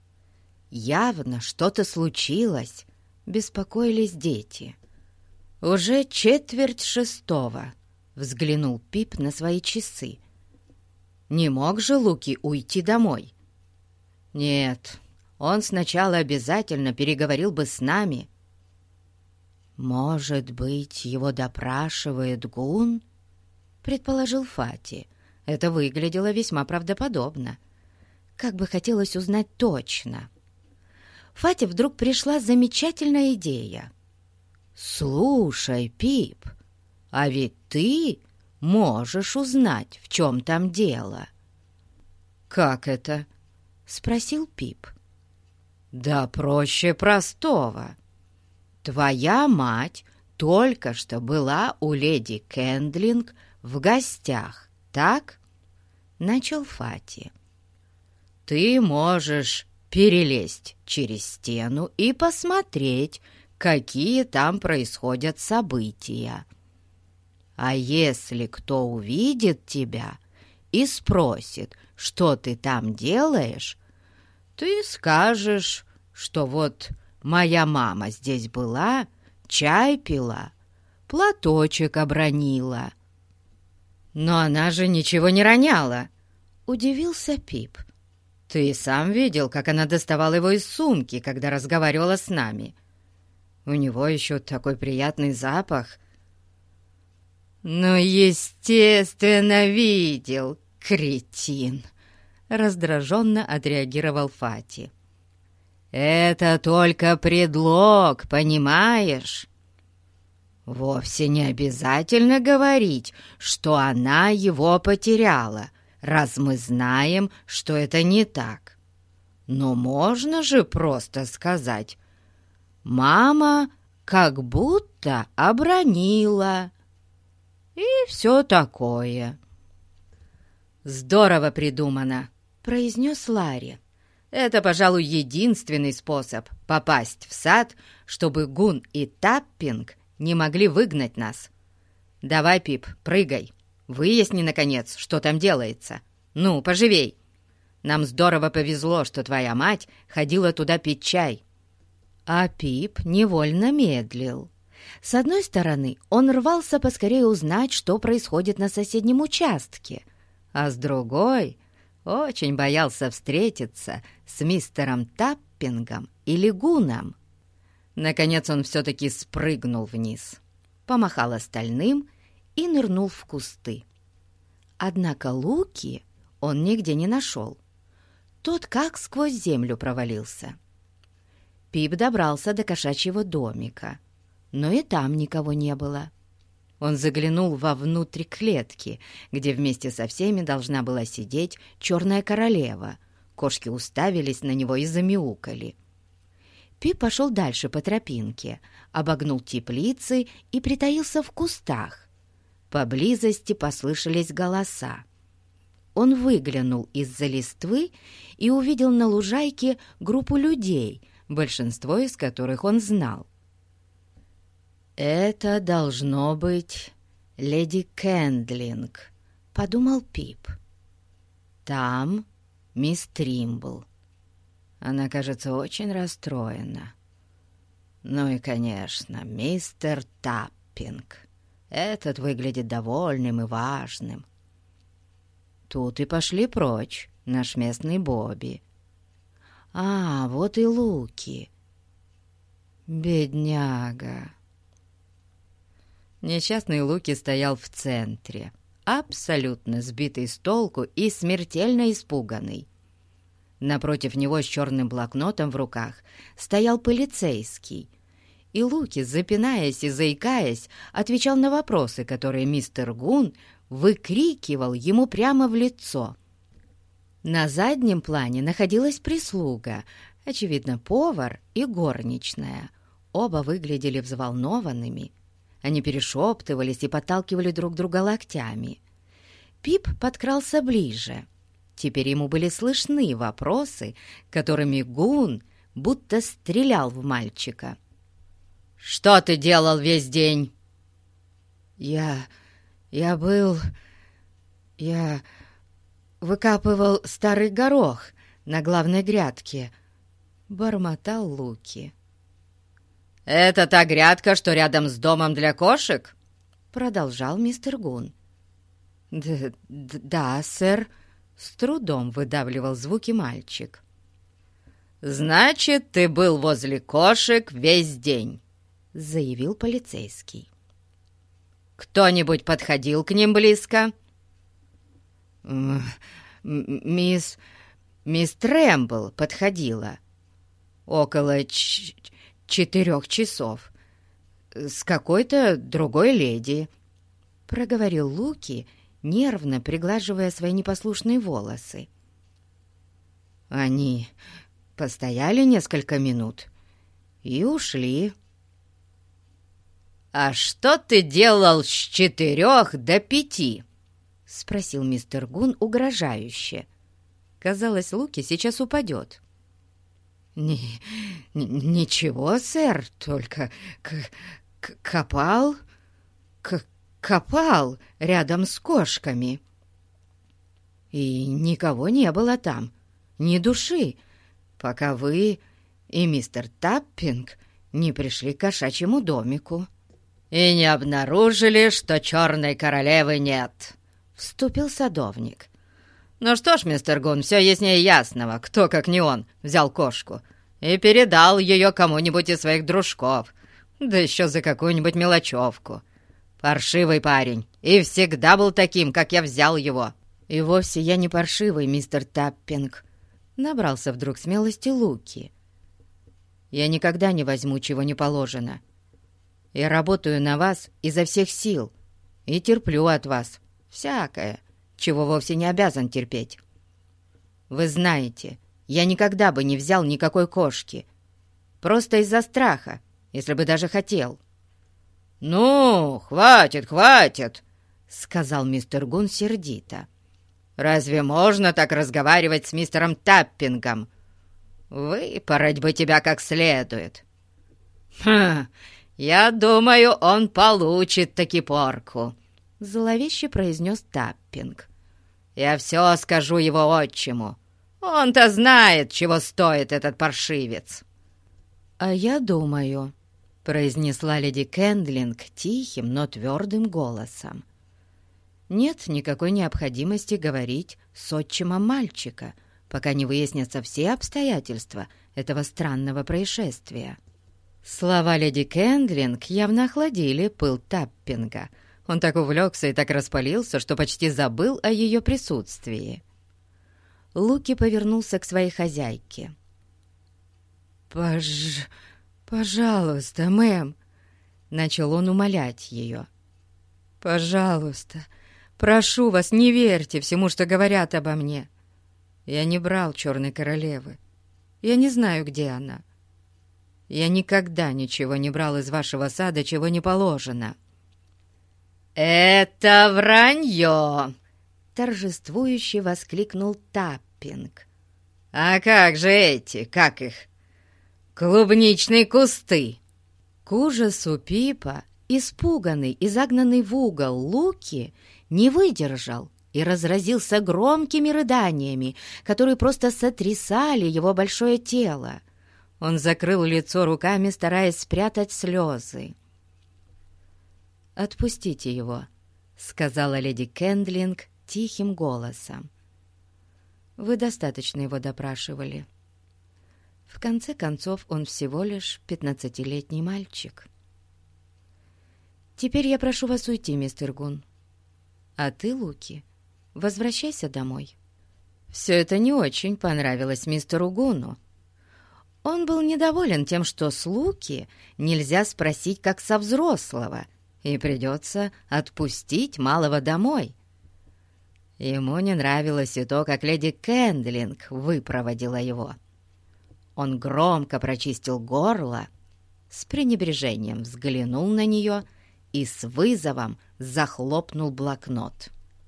Явно что-то случилось, беспокоились дети. «Уже 5:45», — взглянул Пип на свои часы. «Не мог же Луки уйти домой?» «Нет, он сначала обязательно переговорил бы с нами». «Может быть, его допрашивает Гун?» — предположил Фати. Это выглядело весьма правдоподобно. Как бы хотелось узнать точно. Фати вдруг пришла замечательная идея. «Слушай, Пип, а ведь ты можешь узнать, в чем там дело». «Как это?» — спросил Пип. «Да проще простого. Твоя мать только что была у леди Кендлинг в гостях, так?» — начал Фати. «Ты можешь перелезть через стену и посмотреть, какие там происходят события. А если кто увидит тебя и спросит, что ты там делаешь, ты скажешь, что вот моя мама здесь была, чай пила, платочек обронила». «Но она же ничего не роняла», — удивился Пип. «Ты сам видел, как она доставала его из сумки, когда разговаривала с нами. У него еще такой приятный запах». «Ну, естественно, видел, кретин», — раздраженно отреагировал Фати. «Это только предлог, понимаешь? Вовсе не обязательно говорить, что она его потеряла, раз мы знаем, что это не так. Но можно же просто сказать: «Мама как будто обронила», и все такое. «Здорово придумано», — произнес Ларри. «Это, пожалуй, единственный способ попасть в сад, чтобы Гун и Таппинг не могли выгнать нас. Давай, Пип, прыгай. Выясни, наконец, что там делается. Ну, поживей. Нам здорово повезло, что твоя мать ходила туда пить чай». А Пип невольно медлил. С одной стороны, он рвался поскорее узнать, что происходит на соседнем участке, а с другой очень боялся встретиться с мистером Таппингом или Гуном. Наконец он все-таки спрыгнул вниз, помахал остальным и нырнул в кусты. Однако Луки он нигде не нашел. Тот как сквозь землю провалился. Пип добрался до кошачьего домика, но и там никого не было. Он заглянул вовнутрь клетки, где вместе со всеми должна была сидеть черная королева, кошки уставились на него и замяукали. Пип пошел дальше по тропинке, обогнул теплицы и притаился в кустах. Поблизости послышались голоса. Он выглянул из-за листвы и увидел на лужайке группу людей, большинство из которых он знал. «Это должно быть леди Кэндлинг», — подумал Пип. «Там мисс Тримбл. Она, кажется, очень расстроена. Ну и, конечно, мистер Таппинг. Этот выглядит довольным и важным. Тут и пошли прочь наш местный Бобби. А, вот и Луки. Бедняга». Несчастный Луки стоял в центре, абсолютно сбитый с толку и смертельно испуганный. Напротив него с черным блокнотом в руках стоял полицейский, и Луки, запинаясь и заикаясь, отвечал на вопросы, которые мистер Гун выкрикивал ему прямо в лицо. На заднем плане находилась прислуга, очевидно, повар и горничная. Оба выглядели взволнованными. Они перешептывались и подталкивали друг друга локтями. Пип подкрался ближе. Теперь ему были слышны вопросы, которыми Гун будто стрелял в мальчика. «Что ты делал весь день?» Я выкапывал старый горох на главной грядке», — бормотал Луки. «Это та грядка, что рядом с домом для кошек?» — продолжал мистер Гун. «Да, сэр», — с трудом выдавливал звуки мальчик. «Значит, ты был возле кошек весь день», — заявил полицейский. «Кто-нибудь подходил к ним близко?» «Мисс Трэмбл подходила около 4 часов с какой-то другой леди», — проговорил Луки, нервно приглаживая свои непослушные волосы. «Они постояли несколько минут и ушли». «А что ты делал с 4 до 5?» — спросил мистер Гун угрожающе. Казалось, Луки сейчас упадет. «Ничего, сэр, только копал рядом с кошками. И никого не было там, ни души, пока вы и мистер Таппинг не пришли к кошачьему домику». «И не обнаружили, что черной королевы нет», — вступил садовник. «Ну что ж, мистер Гун, все яснее ясного, кто, как не он, взял кошку и передал ее кому-нибудь из своих дружков, да еще за какую-нибудь мелочевку. Паршивый парень, и всегда был таким, как я взял его». «И вовсе я не паршивый, мистер Таппинг», — набрался вдруг смелости Луки. «Я никогда не возьму, чего не положено. Я работаю на вас изо всех сил и терплю от вас всякое, чего вовсе не обязан терпеть. Вы знаете, я никогда бы не взял никакой кошки, просто из-за страха, если бы даже хотел». «Ну, хватит», — сказал мистер Гун сердито. «Разве можно так разговаривать с мистером Таппингом? Выпороть бы тебя как следует». «Ха! Я думаю, он получит таки порку», — зловеще произнес Таппинг. «Я все скажу его отчиму. Он-то знает, чего стоит этот паршивец». «А я думаю», — произнесла леди Кэндлинг тихим, но твердым голосом, «нет никакой необходимости говорить с отчимом мальчика, пока не выяснятся все обстоятельства этого странного происшествия». Слова леди Кэндлинг явно охладили пыл Таппинга. Он так увлекся и так распалился, что почти забыл о ее присутствии. Луки повернулся к своей хозяйке. «Пожалуйста, мэм», — начал он умолять ее. «Пожалуйста, прошу вас, не верьте всему, что говорят обо мне. Я не брал черной королевы. Я не знаю, где она. Я никогда ничего не брал из вашего сада, чего не положено». «Это вранье!» — торжествующе воскликнул Таппинг. «А как же эти, как их, клубничные кусты?» К ужасу Пипа, испуганный и загнанный в угол Луки, не выдержал и разразился громкими рыданиями, которые просто сотрясали его большое тело. Он закрыл лицо руками, стараясь спрятать слезы. «Отпустите его», — сказала леди Кэндлинг тихим голосом. «Вы достаточно его допрашивали. В конце концов, он всего лишь 15-летний мальчик. Теперь я прошу вас уйти, мистер Гун. А ты, Луки, возвращайся домой». Все это не очень понравилось мистеру Гуну. Он был недоволен тем, что с Луки нельзя спросить, как со взрослого, и придется отпустить малого домой. Ему не нравилось и то, как леди Кэндлинг выпроводила его. Он громко прочистил горло, с пренебрежением взглянул на нее и с вызовом захлопнул блокнот.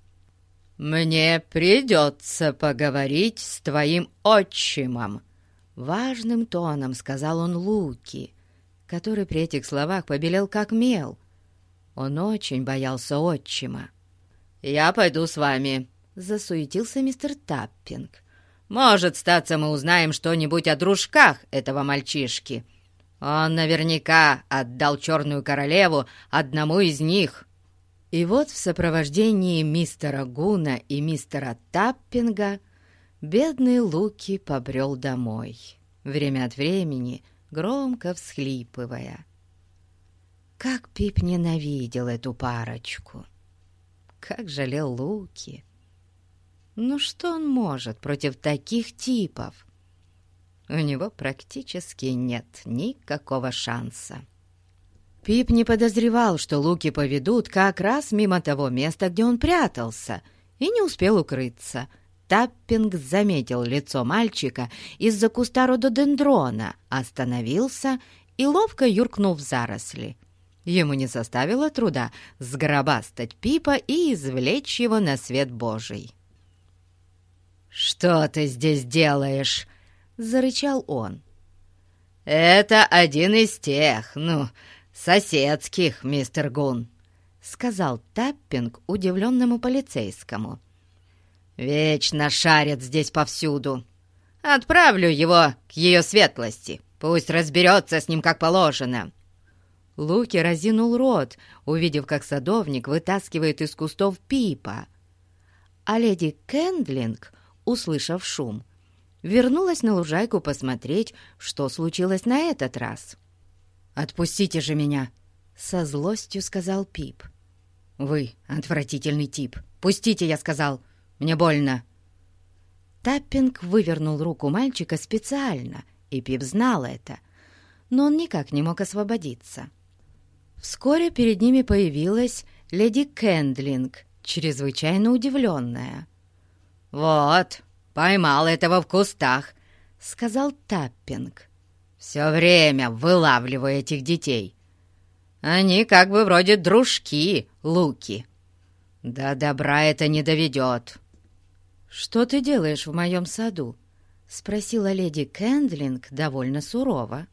«Мне придется поговорить с твоим отчимом», — важным тоном сказал он Луки, который при этих словах побелел как мел. Он очень боялся отчима. «Я пойду с вами», — засуетился мистер Таппинг. «Может, статься, мы узнаем что-нибудь о дружках этого мальчишки. Он наверняка отдал черную королеву одному из них». И вот в сопровождении мистера Гуна и мистера Таппинга бедный Луки побрел домой, время от времени громко всхлипывая. Как Пип ненавидел эту парочку! Как жалел Луки! Ну что он может против таких типов? У него практически нет никакого шанса. Пип не подозревал, что Луки поведут как раз мимо того места, где он прятался, и не успел укрыться. Таппинг заметил лицо мальчика из-за куста рододендрона, остановился и ловко юркнул в заросли. Ему не составило труда сгробастать Пипа и извлечь его на свет Божий. «Что ты здесь делаешь?» — зарычал он. «Это один из тех, соседских, мистер Гун», — сказал Таппинг удивленному полицейскому. «Вечно шарит здесь повсюду. Отправлю его к ее светлости. Пусть разберется с ним как положено». Луки разинул рот, увидев, как садовник вытаскивает из кустов Пипа. А леди Кэндлинг, услышав шум, вернулась на лужайку посмотреть, что случилось на этот раз. «Отпустите же меня!» — со злостью сказал Пип. «Вы отвратительный тип! Пустите, я сказал! Мне больно!» Таппинг вывернул руку мальчика специально, и Пип знал это, но он никак не мог освободиться. Вскоре перед ними появилась леди Кэндлинг, чрезвычайно удивленная. «Вот, поймал этого в кустах!» — сказал Таппинг. «Все время вылавливаю этих детей. Они как бы вроде дружки, Луки. До добра это не доведет». «Что ты делаешь в моем саду?» — спросила леди Кэндлинг довольно сурово.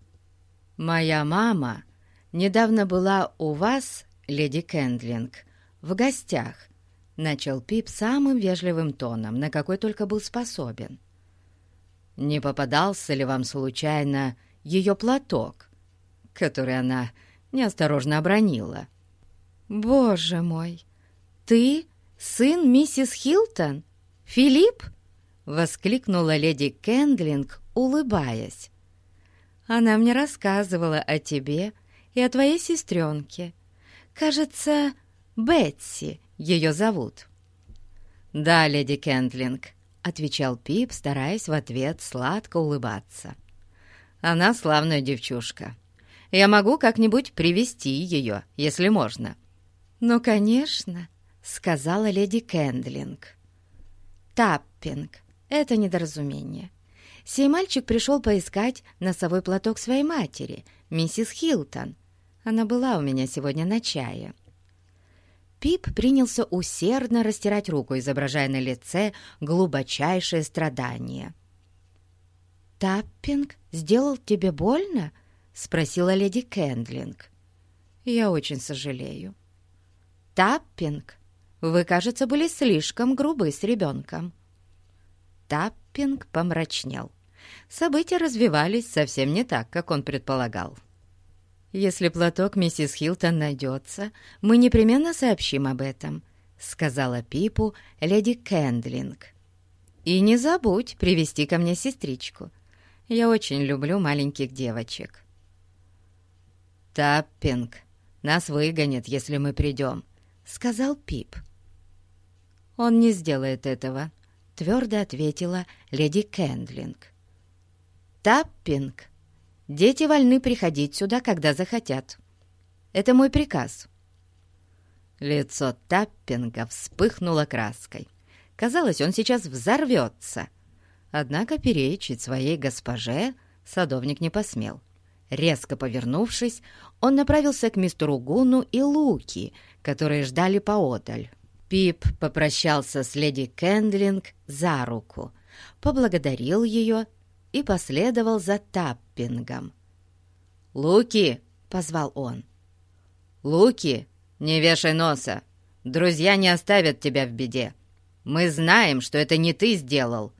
«Моя мама недавно была у вас, леди Кэндлинг, в гостях», — начал Пип самым вежливым тоном, на какой только был способен. «Не попадался ли вам случайно ее платок, который она неосторожно обронила?» «Боже мой! Ты сын миссис Хилтон? Филипп?» — воскликнула леди Кэндлинг, улыбаясь. «Она мне рассказывала о тебе и о твоей сестренке. Кажется, Бетси ее зовут». «Да, леди Кэндлинг», — отвечал Пип, стараясь в ответ сладко улыбаться. «Она славная девчушка. Я могу как-нибудь привести ее, если можно». «Ну, конечно», — сказала леди Кэндлинг. «Таппинг, Это недоразумение. Сей мальчик пришел поискать носовой платок своей матери, миссис Хилтон. Она была у меня сегодня на чае». Пип принялся усердно растирать руку, изображая на лице глубочайшее страдание. «Таппинг сделал тебе больно?» — спросила леди Кэндлинг. «Я очень сожалею». «Таппинг, вы, кажется, были слишком грубы с ребенком». Таппинг помрачнел. События развивались совсем не так, как он предполагал. «Если платок миссис Хилтон найдется, мы непременно сообщим об этом», — сказала Пипу леди Кэндлинг. «И не забудь привести ко мне сестричку. Я очень люблю маленьких девочек». «Таппинг нас выгонит, если мы придем», — сказал Пип. «Он не сделает этого», — твердо ответила леди Кэндлинг. «Таппинг, дети вольны приходить сюда, когда захотят. Это мой приказ». Лицо Таппинга вспыхнуло краской. Казалось, он сейчас взорвется. Однако перечить своей госпоже садовник не посмел. Резко повернувшись, он направился к мистеру Гуну и Луки, которые ждали поодаль. Пип попрощался с леди Кэндлинг за руку, поблагодарил ее и последовал за Таппингом. «Луки!» — позвал он. «Луки, не вешай носа! Друзья не оставят тебя в беде. Мы знаем, что это не ты сделал».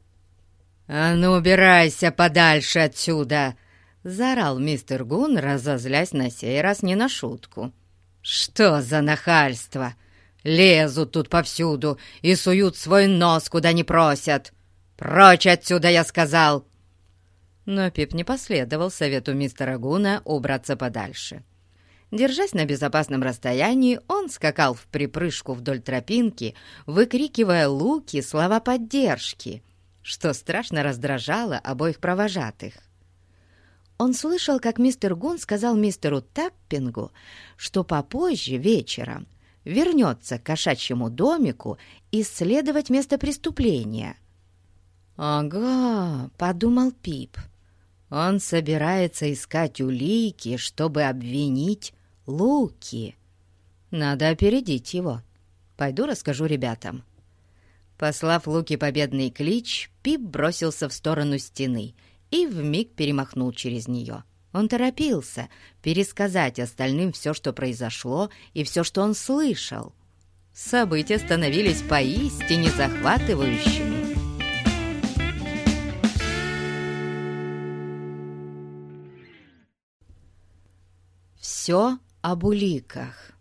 «А ну, убирайся подальше отсюда!» — заорал мистер Гун, разозлясь на сей раз не на шутку. «Что за нахальство! Лезут тут повсюду и суют свой нос, куда не просят! Прочь отсюда, я сказал!» Но Пип не последовал совету мистера Гуна убраться подальше. Держась на безопасном расстоянии, он скакал вприпрыжку вдоль тропинки, выкрикивая Луки слова поддержки, что страшно раздражало обоих провожатых. Он слышал, как мистер Гун сказал мистеру Таппингу, что попозже вечером вернется к кошачьему домику исследовать место преступления. «Ага», — подумал Пип, — «он собирается искать улики, чтобы обвинить Луки. Надо опередить его. Пойду расскажу ребятам». Послав Луки победный клич, Пип бросился в сторону стены и вмиг перемахнул через нее. Он торопился пересказать остальным все, что произошло, и все, что он слышал. События становились поистине захватывающими. Все об уликах.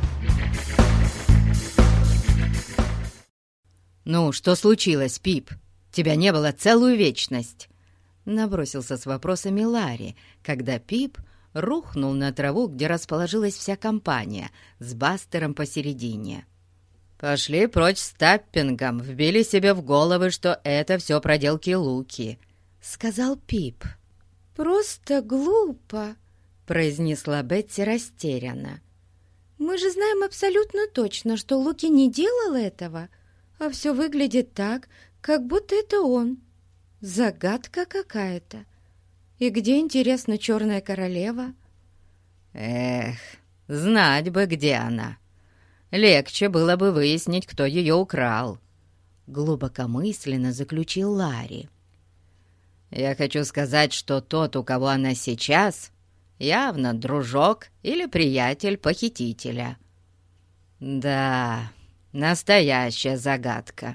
«Ну, что случилось, Пип? Тебя не было целую вечность!» Набросился с вопросами Ларри, когда Пип рухнул на траву, где расположилась вся компания, с Бастером посередине. «Пошли прочь с Таппингом, вбили себе в головы, что это все проделки Луки», — сказал Пип. «Просто глупо», — произнесла Бетти растерянно. «Мы же знаем абсолютно точно, что Луки не делал этого, а все выглядит так, как будто это он. Загадка какая-то. И где, интересно, Черная Королева?» «Эх, знать бы, где она. Легче было бы выяснить, кто ее украл», — глубокомысленно заключил Ларри. «Я хочу сказать, что тот, у кого она сейчас, явно дружок или приятель похитителя. Да, настоящая загадка».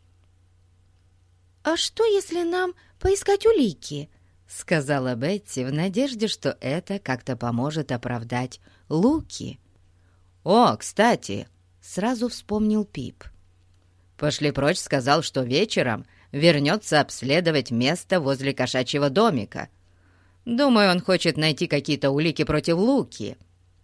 «А что, если нам поискать улики?» — сказала Бетти в надежде, что это как-то поможет оправдать Луки. «О, кстати!» — сразу вспомнил Пип. «Пошли прочь» сказал, что вечером вернется обследовать место возле кошачьего домика. Думаю, он хочет найти какие-то улики против Луки.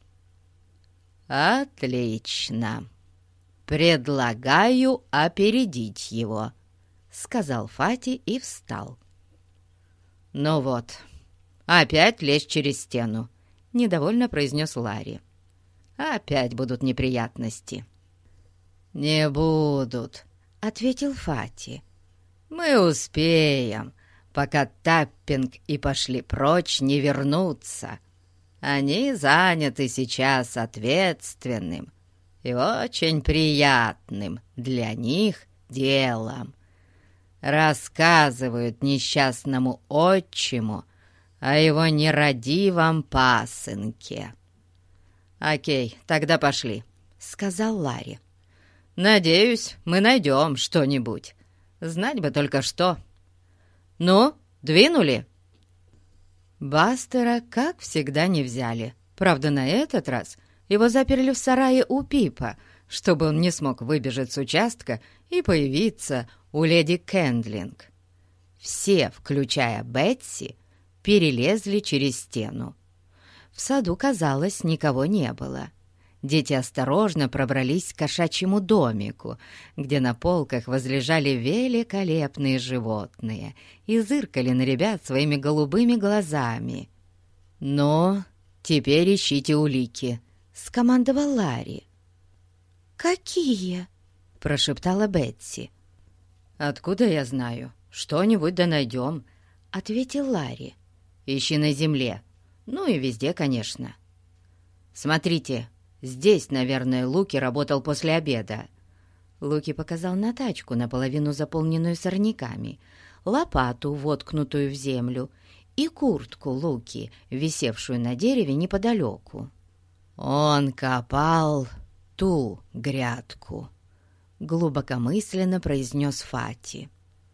«Отлично! Предлагаю опередить его», — сказал Фати и встал. «Ну вот, опять лезть через стену», — недовольно произнес Ларри. «Опять будут неприятности». «Не будут», — ответил Фати. Мы успеем, пока Таппинг и пошли прочь не вернутся. Они заняты сейчас ответственным и очень приятным для них делом. Рассказывают несчастному отчиму о его нерадивом пасынке. «Окей, тогда пошли», — сказал Ларри. «Надеюсь, мы найдем что-нибудь. Знать бы только что. Ну, двинули?» Бастера, как всегда, не взяли. Правда, на этот раз его заперли в сарае у Пипа, чтобы он не смог выбежать с участка и появиться у леди Кэндлинг. Все, включая Бетси, перелезли через стену. В саду, казалось, никого не было. Дети осторожно пробрались к кошачьему домику, где на полках возлежали великолепные животные и зыркали на ребят своими голубыми глазами. «Но теперь ищите улики», — скомандовал Ларри. «Какие?» — прошептала Бетси. «Откуда я знаю? Что-нибудь да найдем», — ответил Ларри. «Ищи на земле. Ну и везде, конечно. Смотрите, здесь, наверное, Луки работал после обеда». Луки показал на тачку, наполовину заполненную сорняками, лопату, воткнутую в землю, и куртку Луки, висевшую на дереве неподалеку. «Он копал ту грядку», — глубокомысленно произнес Фати.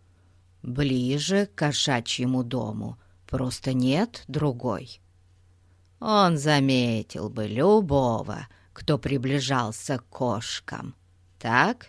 «Ближе к кошачьему дому просто нет другой. Он заметил бы любого, кто приближался к кошкам. Так?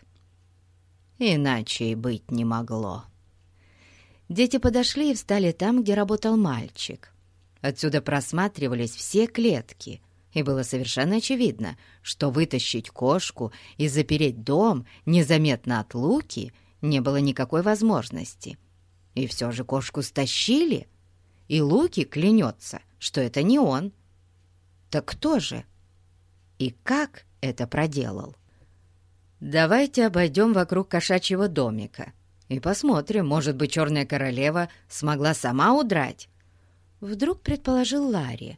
Иначе и быть не могло». Дети подошли и встали там, где работал мальчик. Отсюда просматривались все клетки, и было совершенно очевидно, что вытащить кошку и запереть дом незаметно от Луки не было никакой возможности. И все же кошку стащили, и Луки клянется, что это не он. Так кто же? И как это проделал? «Давайте обойдем вокруг кошачьего домика и посмотрим, может быть, Черная Королева смогла сама удрать», — вдруг предположил Ларри.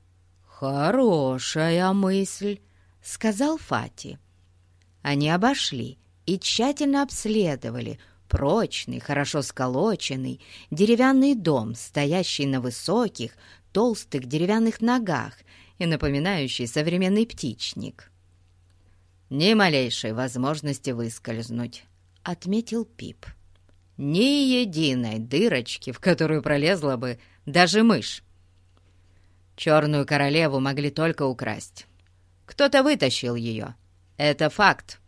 «Хорошая мысль», — сказал Фати. Они обошли и тщательно обследовали прочный, хорошо сколоченный деревянный дом, стоящий на высоких, толстых деревянных ногах и напоминающий современный птичник. «Ни малейшей возможности выскользнуть», — отметил Пип. «Ни единой дырочки, в которую пролезла бы даже мышь. Черную королеву могли только украсть. Кто-то вытащил ее. Это факт».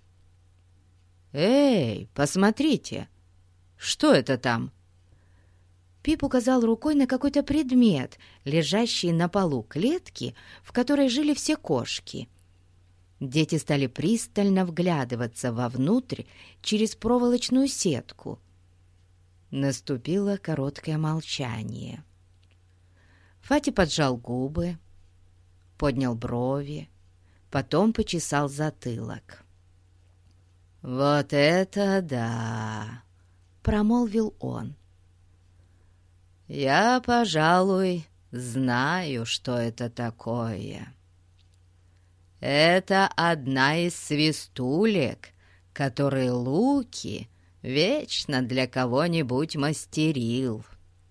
«Эй, посмотрите! Что это там?» Пип указал рукой на какой-то предмет, лежащий на полу клетки, в которой жили все кошки. Дети стали пристально вглядываться вовнутрь через проволочную сетку. Наступило короткое молчание. Фати поджал губы, поднял брови, потом почесал затылок. «Вот это да!» — промолвил он. «Я, пожалуй, знаю, что это такое. Это одна из свистулек, которые Луки вечно для кого-нибудь мастерил».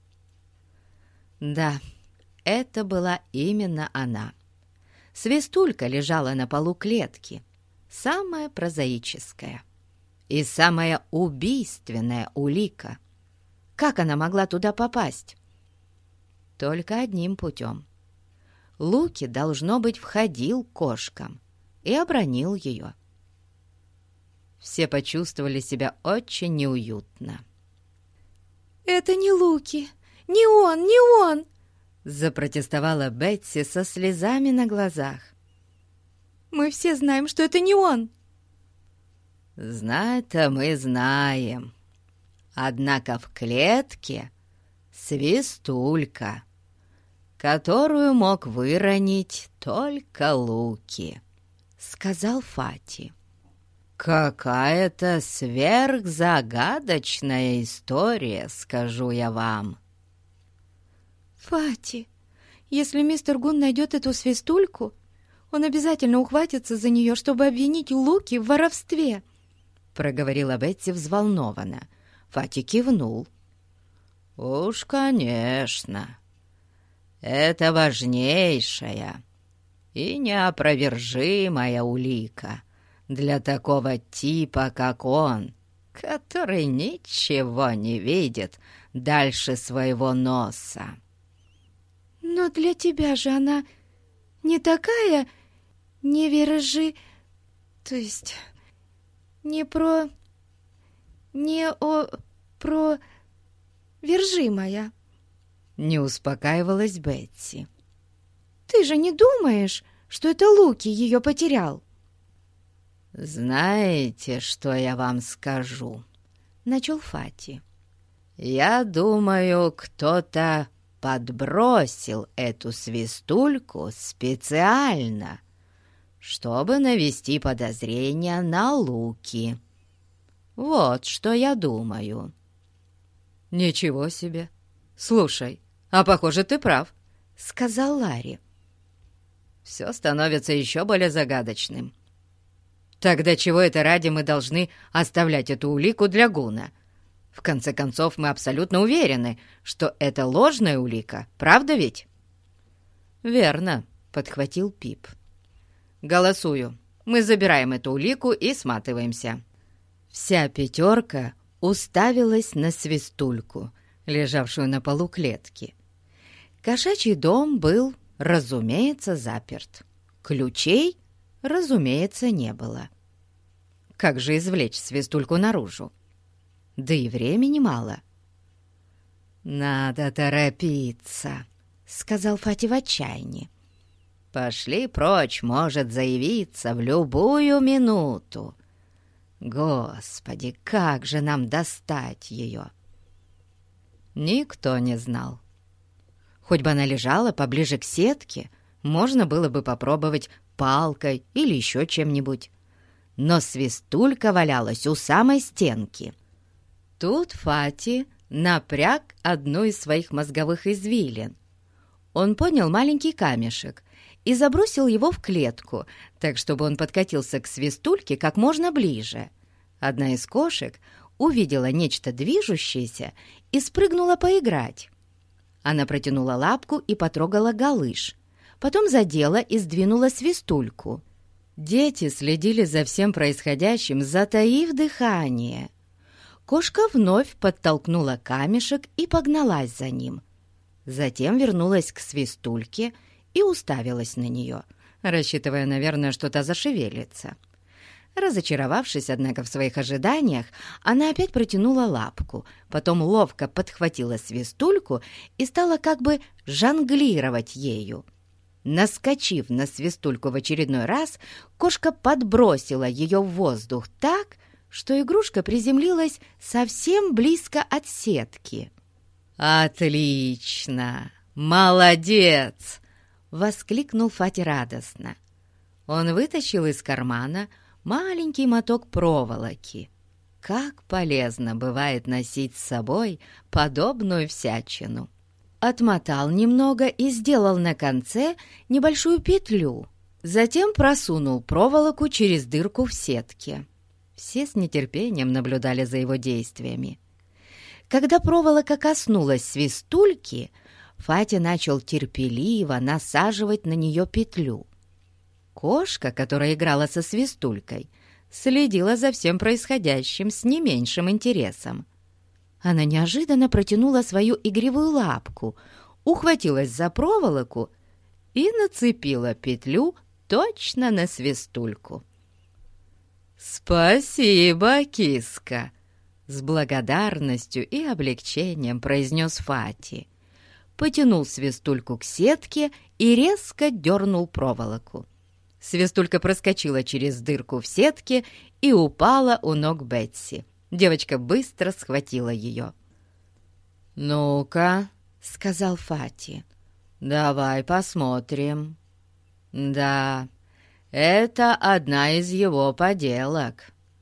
Да, это была именно она. Свистулька лежала на полу клетки, самая прозаическая и самая убийственная улика. Как она могла туда попасть? Только одним путем. Луки, должно быть, входил к кошкам и обронил ее. Все почувствовали себя очень неуютно. «Это не Луки! Не он! Не он!» запротестовала Бетси со слезами на глазах. «Мы все знаем, что это не он!» «Знать-то мы знаем. Однако в клетке свистулька, которую мог выронить только Луки», — сказал Фати. какая-то сверхзагадочная история, скажу я вам». «Фати, если мистер Гун найдет эту свистульку, он обязательно ухватится за нее, чтобы обвинить Луки в воровстве», — проговорила Бетси взволнованно. Фати кивнул. «Уж, конечно, это важнейшая и неопровержимая улика для такого типа, как он, который ничего не видит дальше своего носа». «Но для тебя же она не такая неверожи... То есть не про... не о... про... вержимая». Не успокаивалась Бетси. «Ты же не думаешь, что это Луки ее потерял?» «Знаете, что я вам скажу?» — начал Фати. «Я думаю, кто-то подбросил эту свистульку специально, чтобы навести подозрения на Луки. Вот что я думаю». «Ничего себе! Слушай, а похоже, ты прав», — сказал Ларри. «Все становится еще более загадочным. Тогда чего это ради мы должны оставлять эту улику для Гуна? В конце концов, мы абсолютно уверены, что это ложная улика, правда ведь?» «Верно», — подхватил Пип. «Голосую. Мы забираем эту улику и сматываемся». Вся пятерка уставилась на свистульку, лежавшую на полу клетки. Кошачий дом был, разумеется, заперт. Ключей, разумеется, не было. Как же извлечь свистульку наружу? Да и времени мало. «Надо торопиться», — сказал Фати в отчаянии. «Пошли прочь, может заявиться в любую минуту. Господи, как же нам достать ее?» Никто не знал. Хоть бы она лежала поближе к сетке, можно было бы попробовать палкой или еще чем-нибудь. Но свистулька валялась у самой стенки. Тут Фати напряг одну из своих мозговых извилин. Он поднял маленький камешек и забросил его в клетку, так, чтобы он подкатился к свистульке как можно ближе. Одна из кошек увидела нечто движущееся и спрыгнула поиграть. Она протянула лапку и потрогала галыш, потом задела и сдвинула свистульку. Дети следили за всем происходящим, затаив дыхание. Кошка вновь подтолкнула камешек и погналась за ним. Затем вернулась к свистульке и уставилась на нее, рассчитывая, наверное, что та зашевелится. Разочаровавшись, однако, в своих ожиданиях, она опять протянула лапку, потом ловко подхватила свистульку и стала как бы жонглировать ею. Наскочив на свистульку в очередной раз, кошка подбросила ее в воздух так, что игрушка приземлилась совсем близко от сетки. «Отлично! Молодец!» — воскликнул Фати радостно. Он вытащил из кармана маленький моток проволоки. Как полезно бывает носить с собой подобную всячину. Отмотал немного и сделал на конце небольшую петлю. Затем просунул проволоку через дырку в сетке. Все с нетерпением наблюдали за его действиями. Когда проволока коснулась свистульки, Фати начал терпеливо насаживать на нее петлю. Кошка, которая играла со свистулькой, следила за всем происходящим с не меньшим интересом. Она неожиданно протянула свою игривую лапку, ухватилась за проволоку и нацепила петлю точно на свистульку. «Спасибо, киска!» — с благодарностью и облегчением произнес Фати. Потянул свистульку к сетке и резко дернул проволоку. Свистулька проскочила через дырку в сетке и упала у ног Бетси. Девочка быстро схватила ее. «Ну-ка», — сказал Фати, — «давай посмотрим». «Да, это одна из его поделок.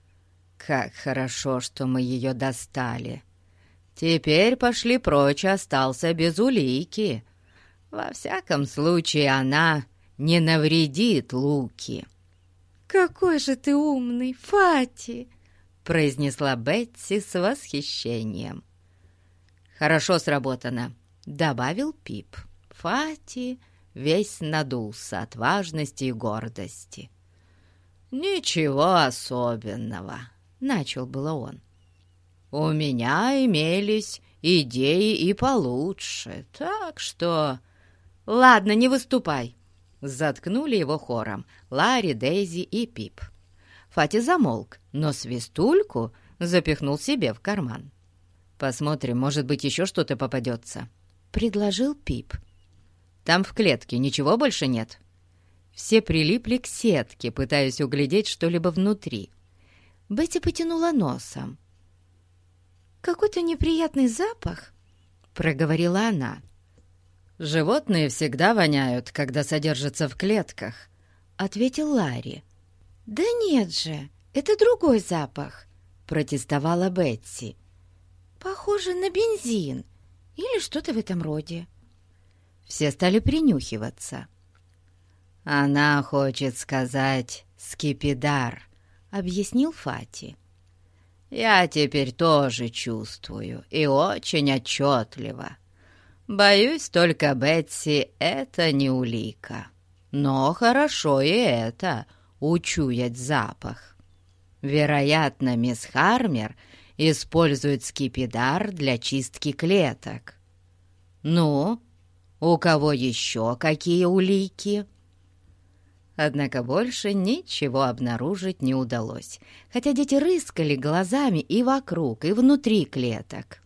Как хорошо, что мы ее достали. Теперь пошли прочь, остался без улики. Во всяком случае, она не навредит Луки». «Какой же ты умный, Фати!» — произнесла Бетси с восхищением. «Хорошо сработано», — добавил Пип. Фати весь надулся от важности и гордости. «Ничего особенного», — начал было он. «У меня имелись идеи и получше, так что...» «Ладно, не выступай!» Заткнули его хором Ларри, Дейзи и Пип. Фати замолк, но свистульку запихнул себе в карман. «Посмотрим, может быть, еще что-то попадется», — предложил Пип. «Там в клетке ничего больше нет?» Все прилипли к сетке, пытаясь углядеть что-либо внутри. Бетти потянула носом. «Какой-то неприятный запах», — проговорила она. «Животные всегда воняют, когда содержатся в клетках», — ответил Ларри. «Да нет же, это другой запах», — протестовала Бетси. «Похоже на бензин или что-то в этом роде». Все стали принюхиваться. «Она хочет сказать скипидар», — объяснил Фати. «Я теперь тоже чувствую, и очень отчетливо. Боюсь только, Бетси, это не улика. Но хорошо и это, учуять запах. Вероятно, мисс Хармер использует скипидар для чистки клеток. Ну, у кого еще какие улики?» Однако больше ничего обнаружить не удалось, хотя дети рыскали глазами и вокруг, и внутри клеток.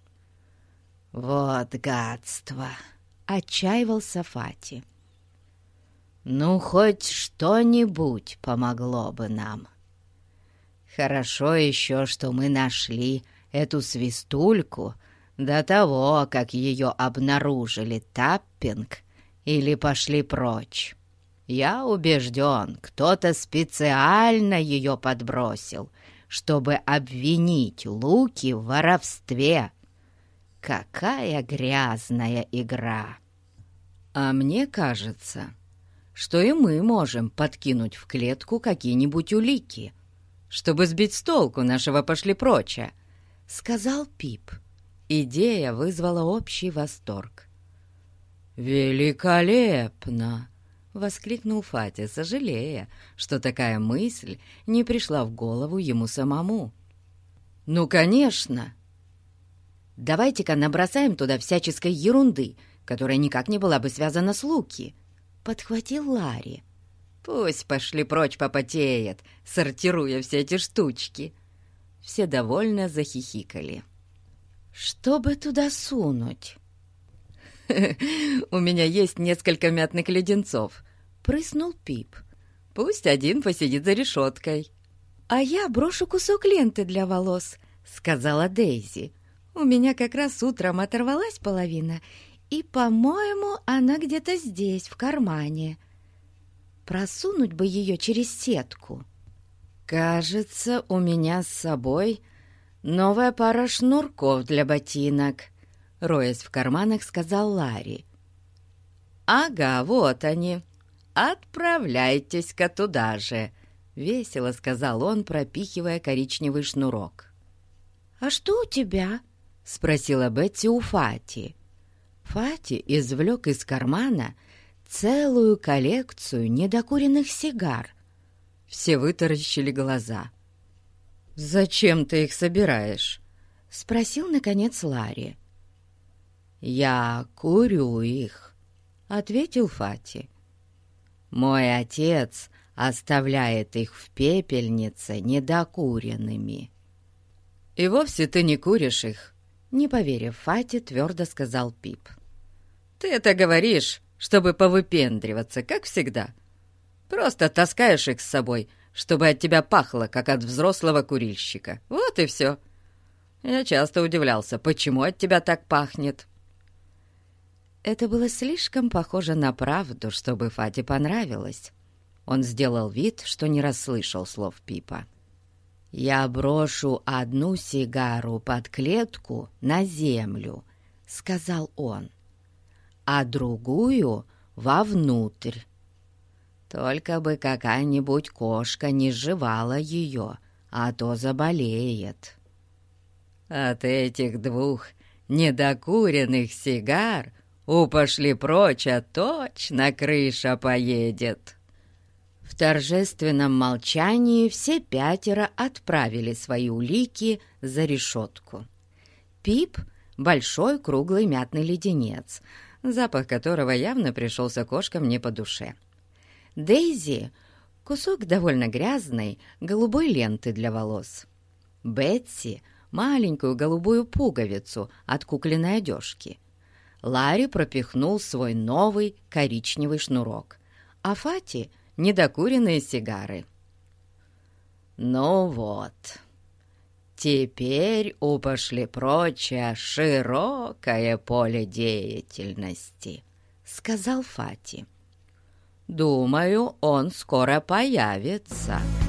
«Вот гадство!» — отчаивался Фати. «Ну, хоть что-нибудь помогло бы нам. Хорошо еще, что мы нашли эту свистульку до того, как ее обнаружили Таппинг или пошли прочь. Я убежден, кто-то специально ее подбросил, чтобы обвинить Луки в воровстве. Какая грязная игра!» «А мне кажется, что и мы можем подкинуть в клетку какие-нибудь улики, чтобы сбить с толку нашего пошли-проча», — сказал Пип. Идея вызвала общий восторг. «Великолепно!» — воскликнул Фати, сожалея, что такая мысль не пришла в голову ему самому. «Ну, конечно! Давайте-ка набросаем туда всяческой ерунды, которая никак не была бы связана с Луки», — подхватил Ларри. «Пусть пошли прочь попотеет, сортируя все эти штучки». Все довольно захихикали. «Что бы туда сунуть?» «У меня есть несколько мятных леденцов», — прыснул Пип. «Пусть один посидит за решеткой». «А я брошу кусок ленты для волос», — сказала Дейзи. «У меня как раз утром оторвалась половина, и, по-моему, она где-то здесь, в кармане. Просунуть бы ее через сетку». «Кажется, у меня с собой новая пара шнурков для ботинок», — роясь в карманах, сказал Ларри. «Ага, вот они. Отправляйтесь-ка туда же», — весело сказал он, пропихивая коричневый шнурок. «А что у тебя?» — спросила Бетси у Фати. Фати извлек из кармана целую коллекцию недокуренных сигар. Все вытаращили глаза. «Зачем ты их собираешь?» — спросил, наконец, Ларри. «Я курю их», — ответил Фати. «Мой отец оставляет их в пепельнице недокуренными». «И вовсе ты не куришь их», — не поверив Фати, твердо сказал Пип. «Ты это говоришь, чтобы повыпендриваться, как всегда. Просто таскаешь их с собой, чтобы от тебя пахло, как от взрослого курильщика. Вот и все. Я часто удивлялся, почему от тебя так пахнет». Это было слишком похоже на правду, чтобы Фати понравилось. Он сделал вид, что не расслышал слов Пипа. «Я брошу одну сигару под клетку на землю», — сказал он, «а другую вовнутрь. Только бы какая-нибудь кошка не жевала ее, а то заболеет. От этих 2 недокуренных сигар упошли прочь, а точно крыша поедет». В торжественном молчании все 5 отправили свои улики за решетку. Пип — большой круглый мятный леденец, запах которого явно пришелся кошкам не по душе. Дейзи — кусок довольно грязной голубой ленты для волос. Бетси — маленькую голубую пуговицу от кукольной одежки. Ларри пропихнул свой новый коричневый шнурок, а Фати — недокуренные сигары. «Ну вот, теперь упошли прочее широкое поле деятельности», — сказал Фати. «Думаю, он скоро появится».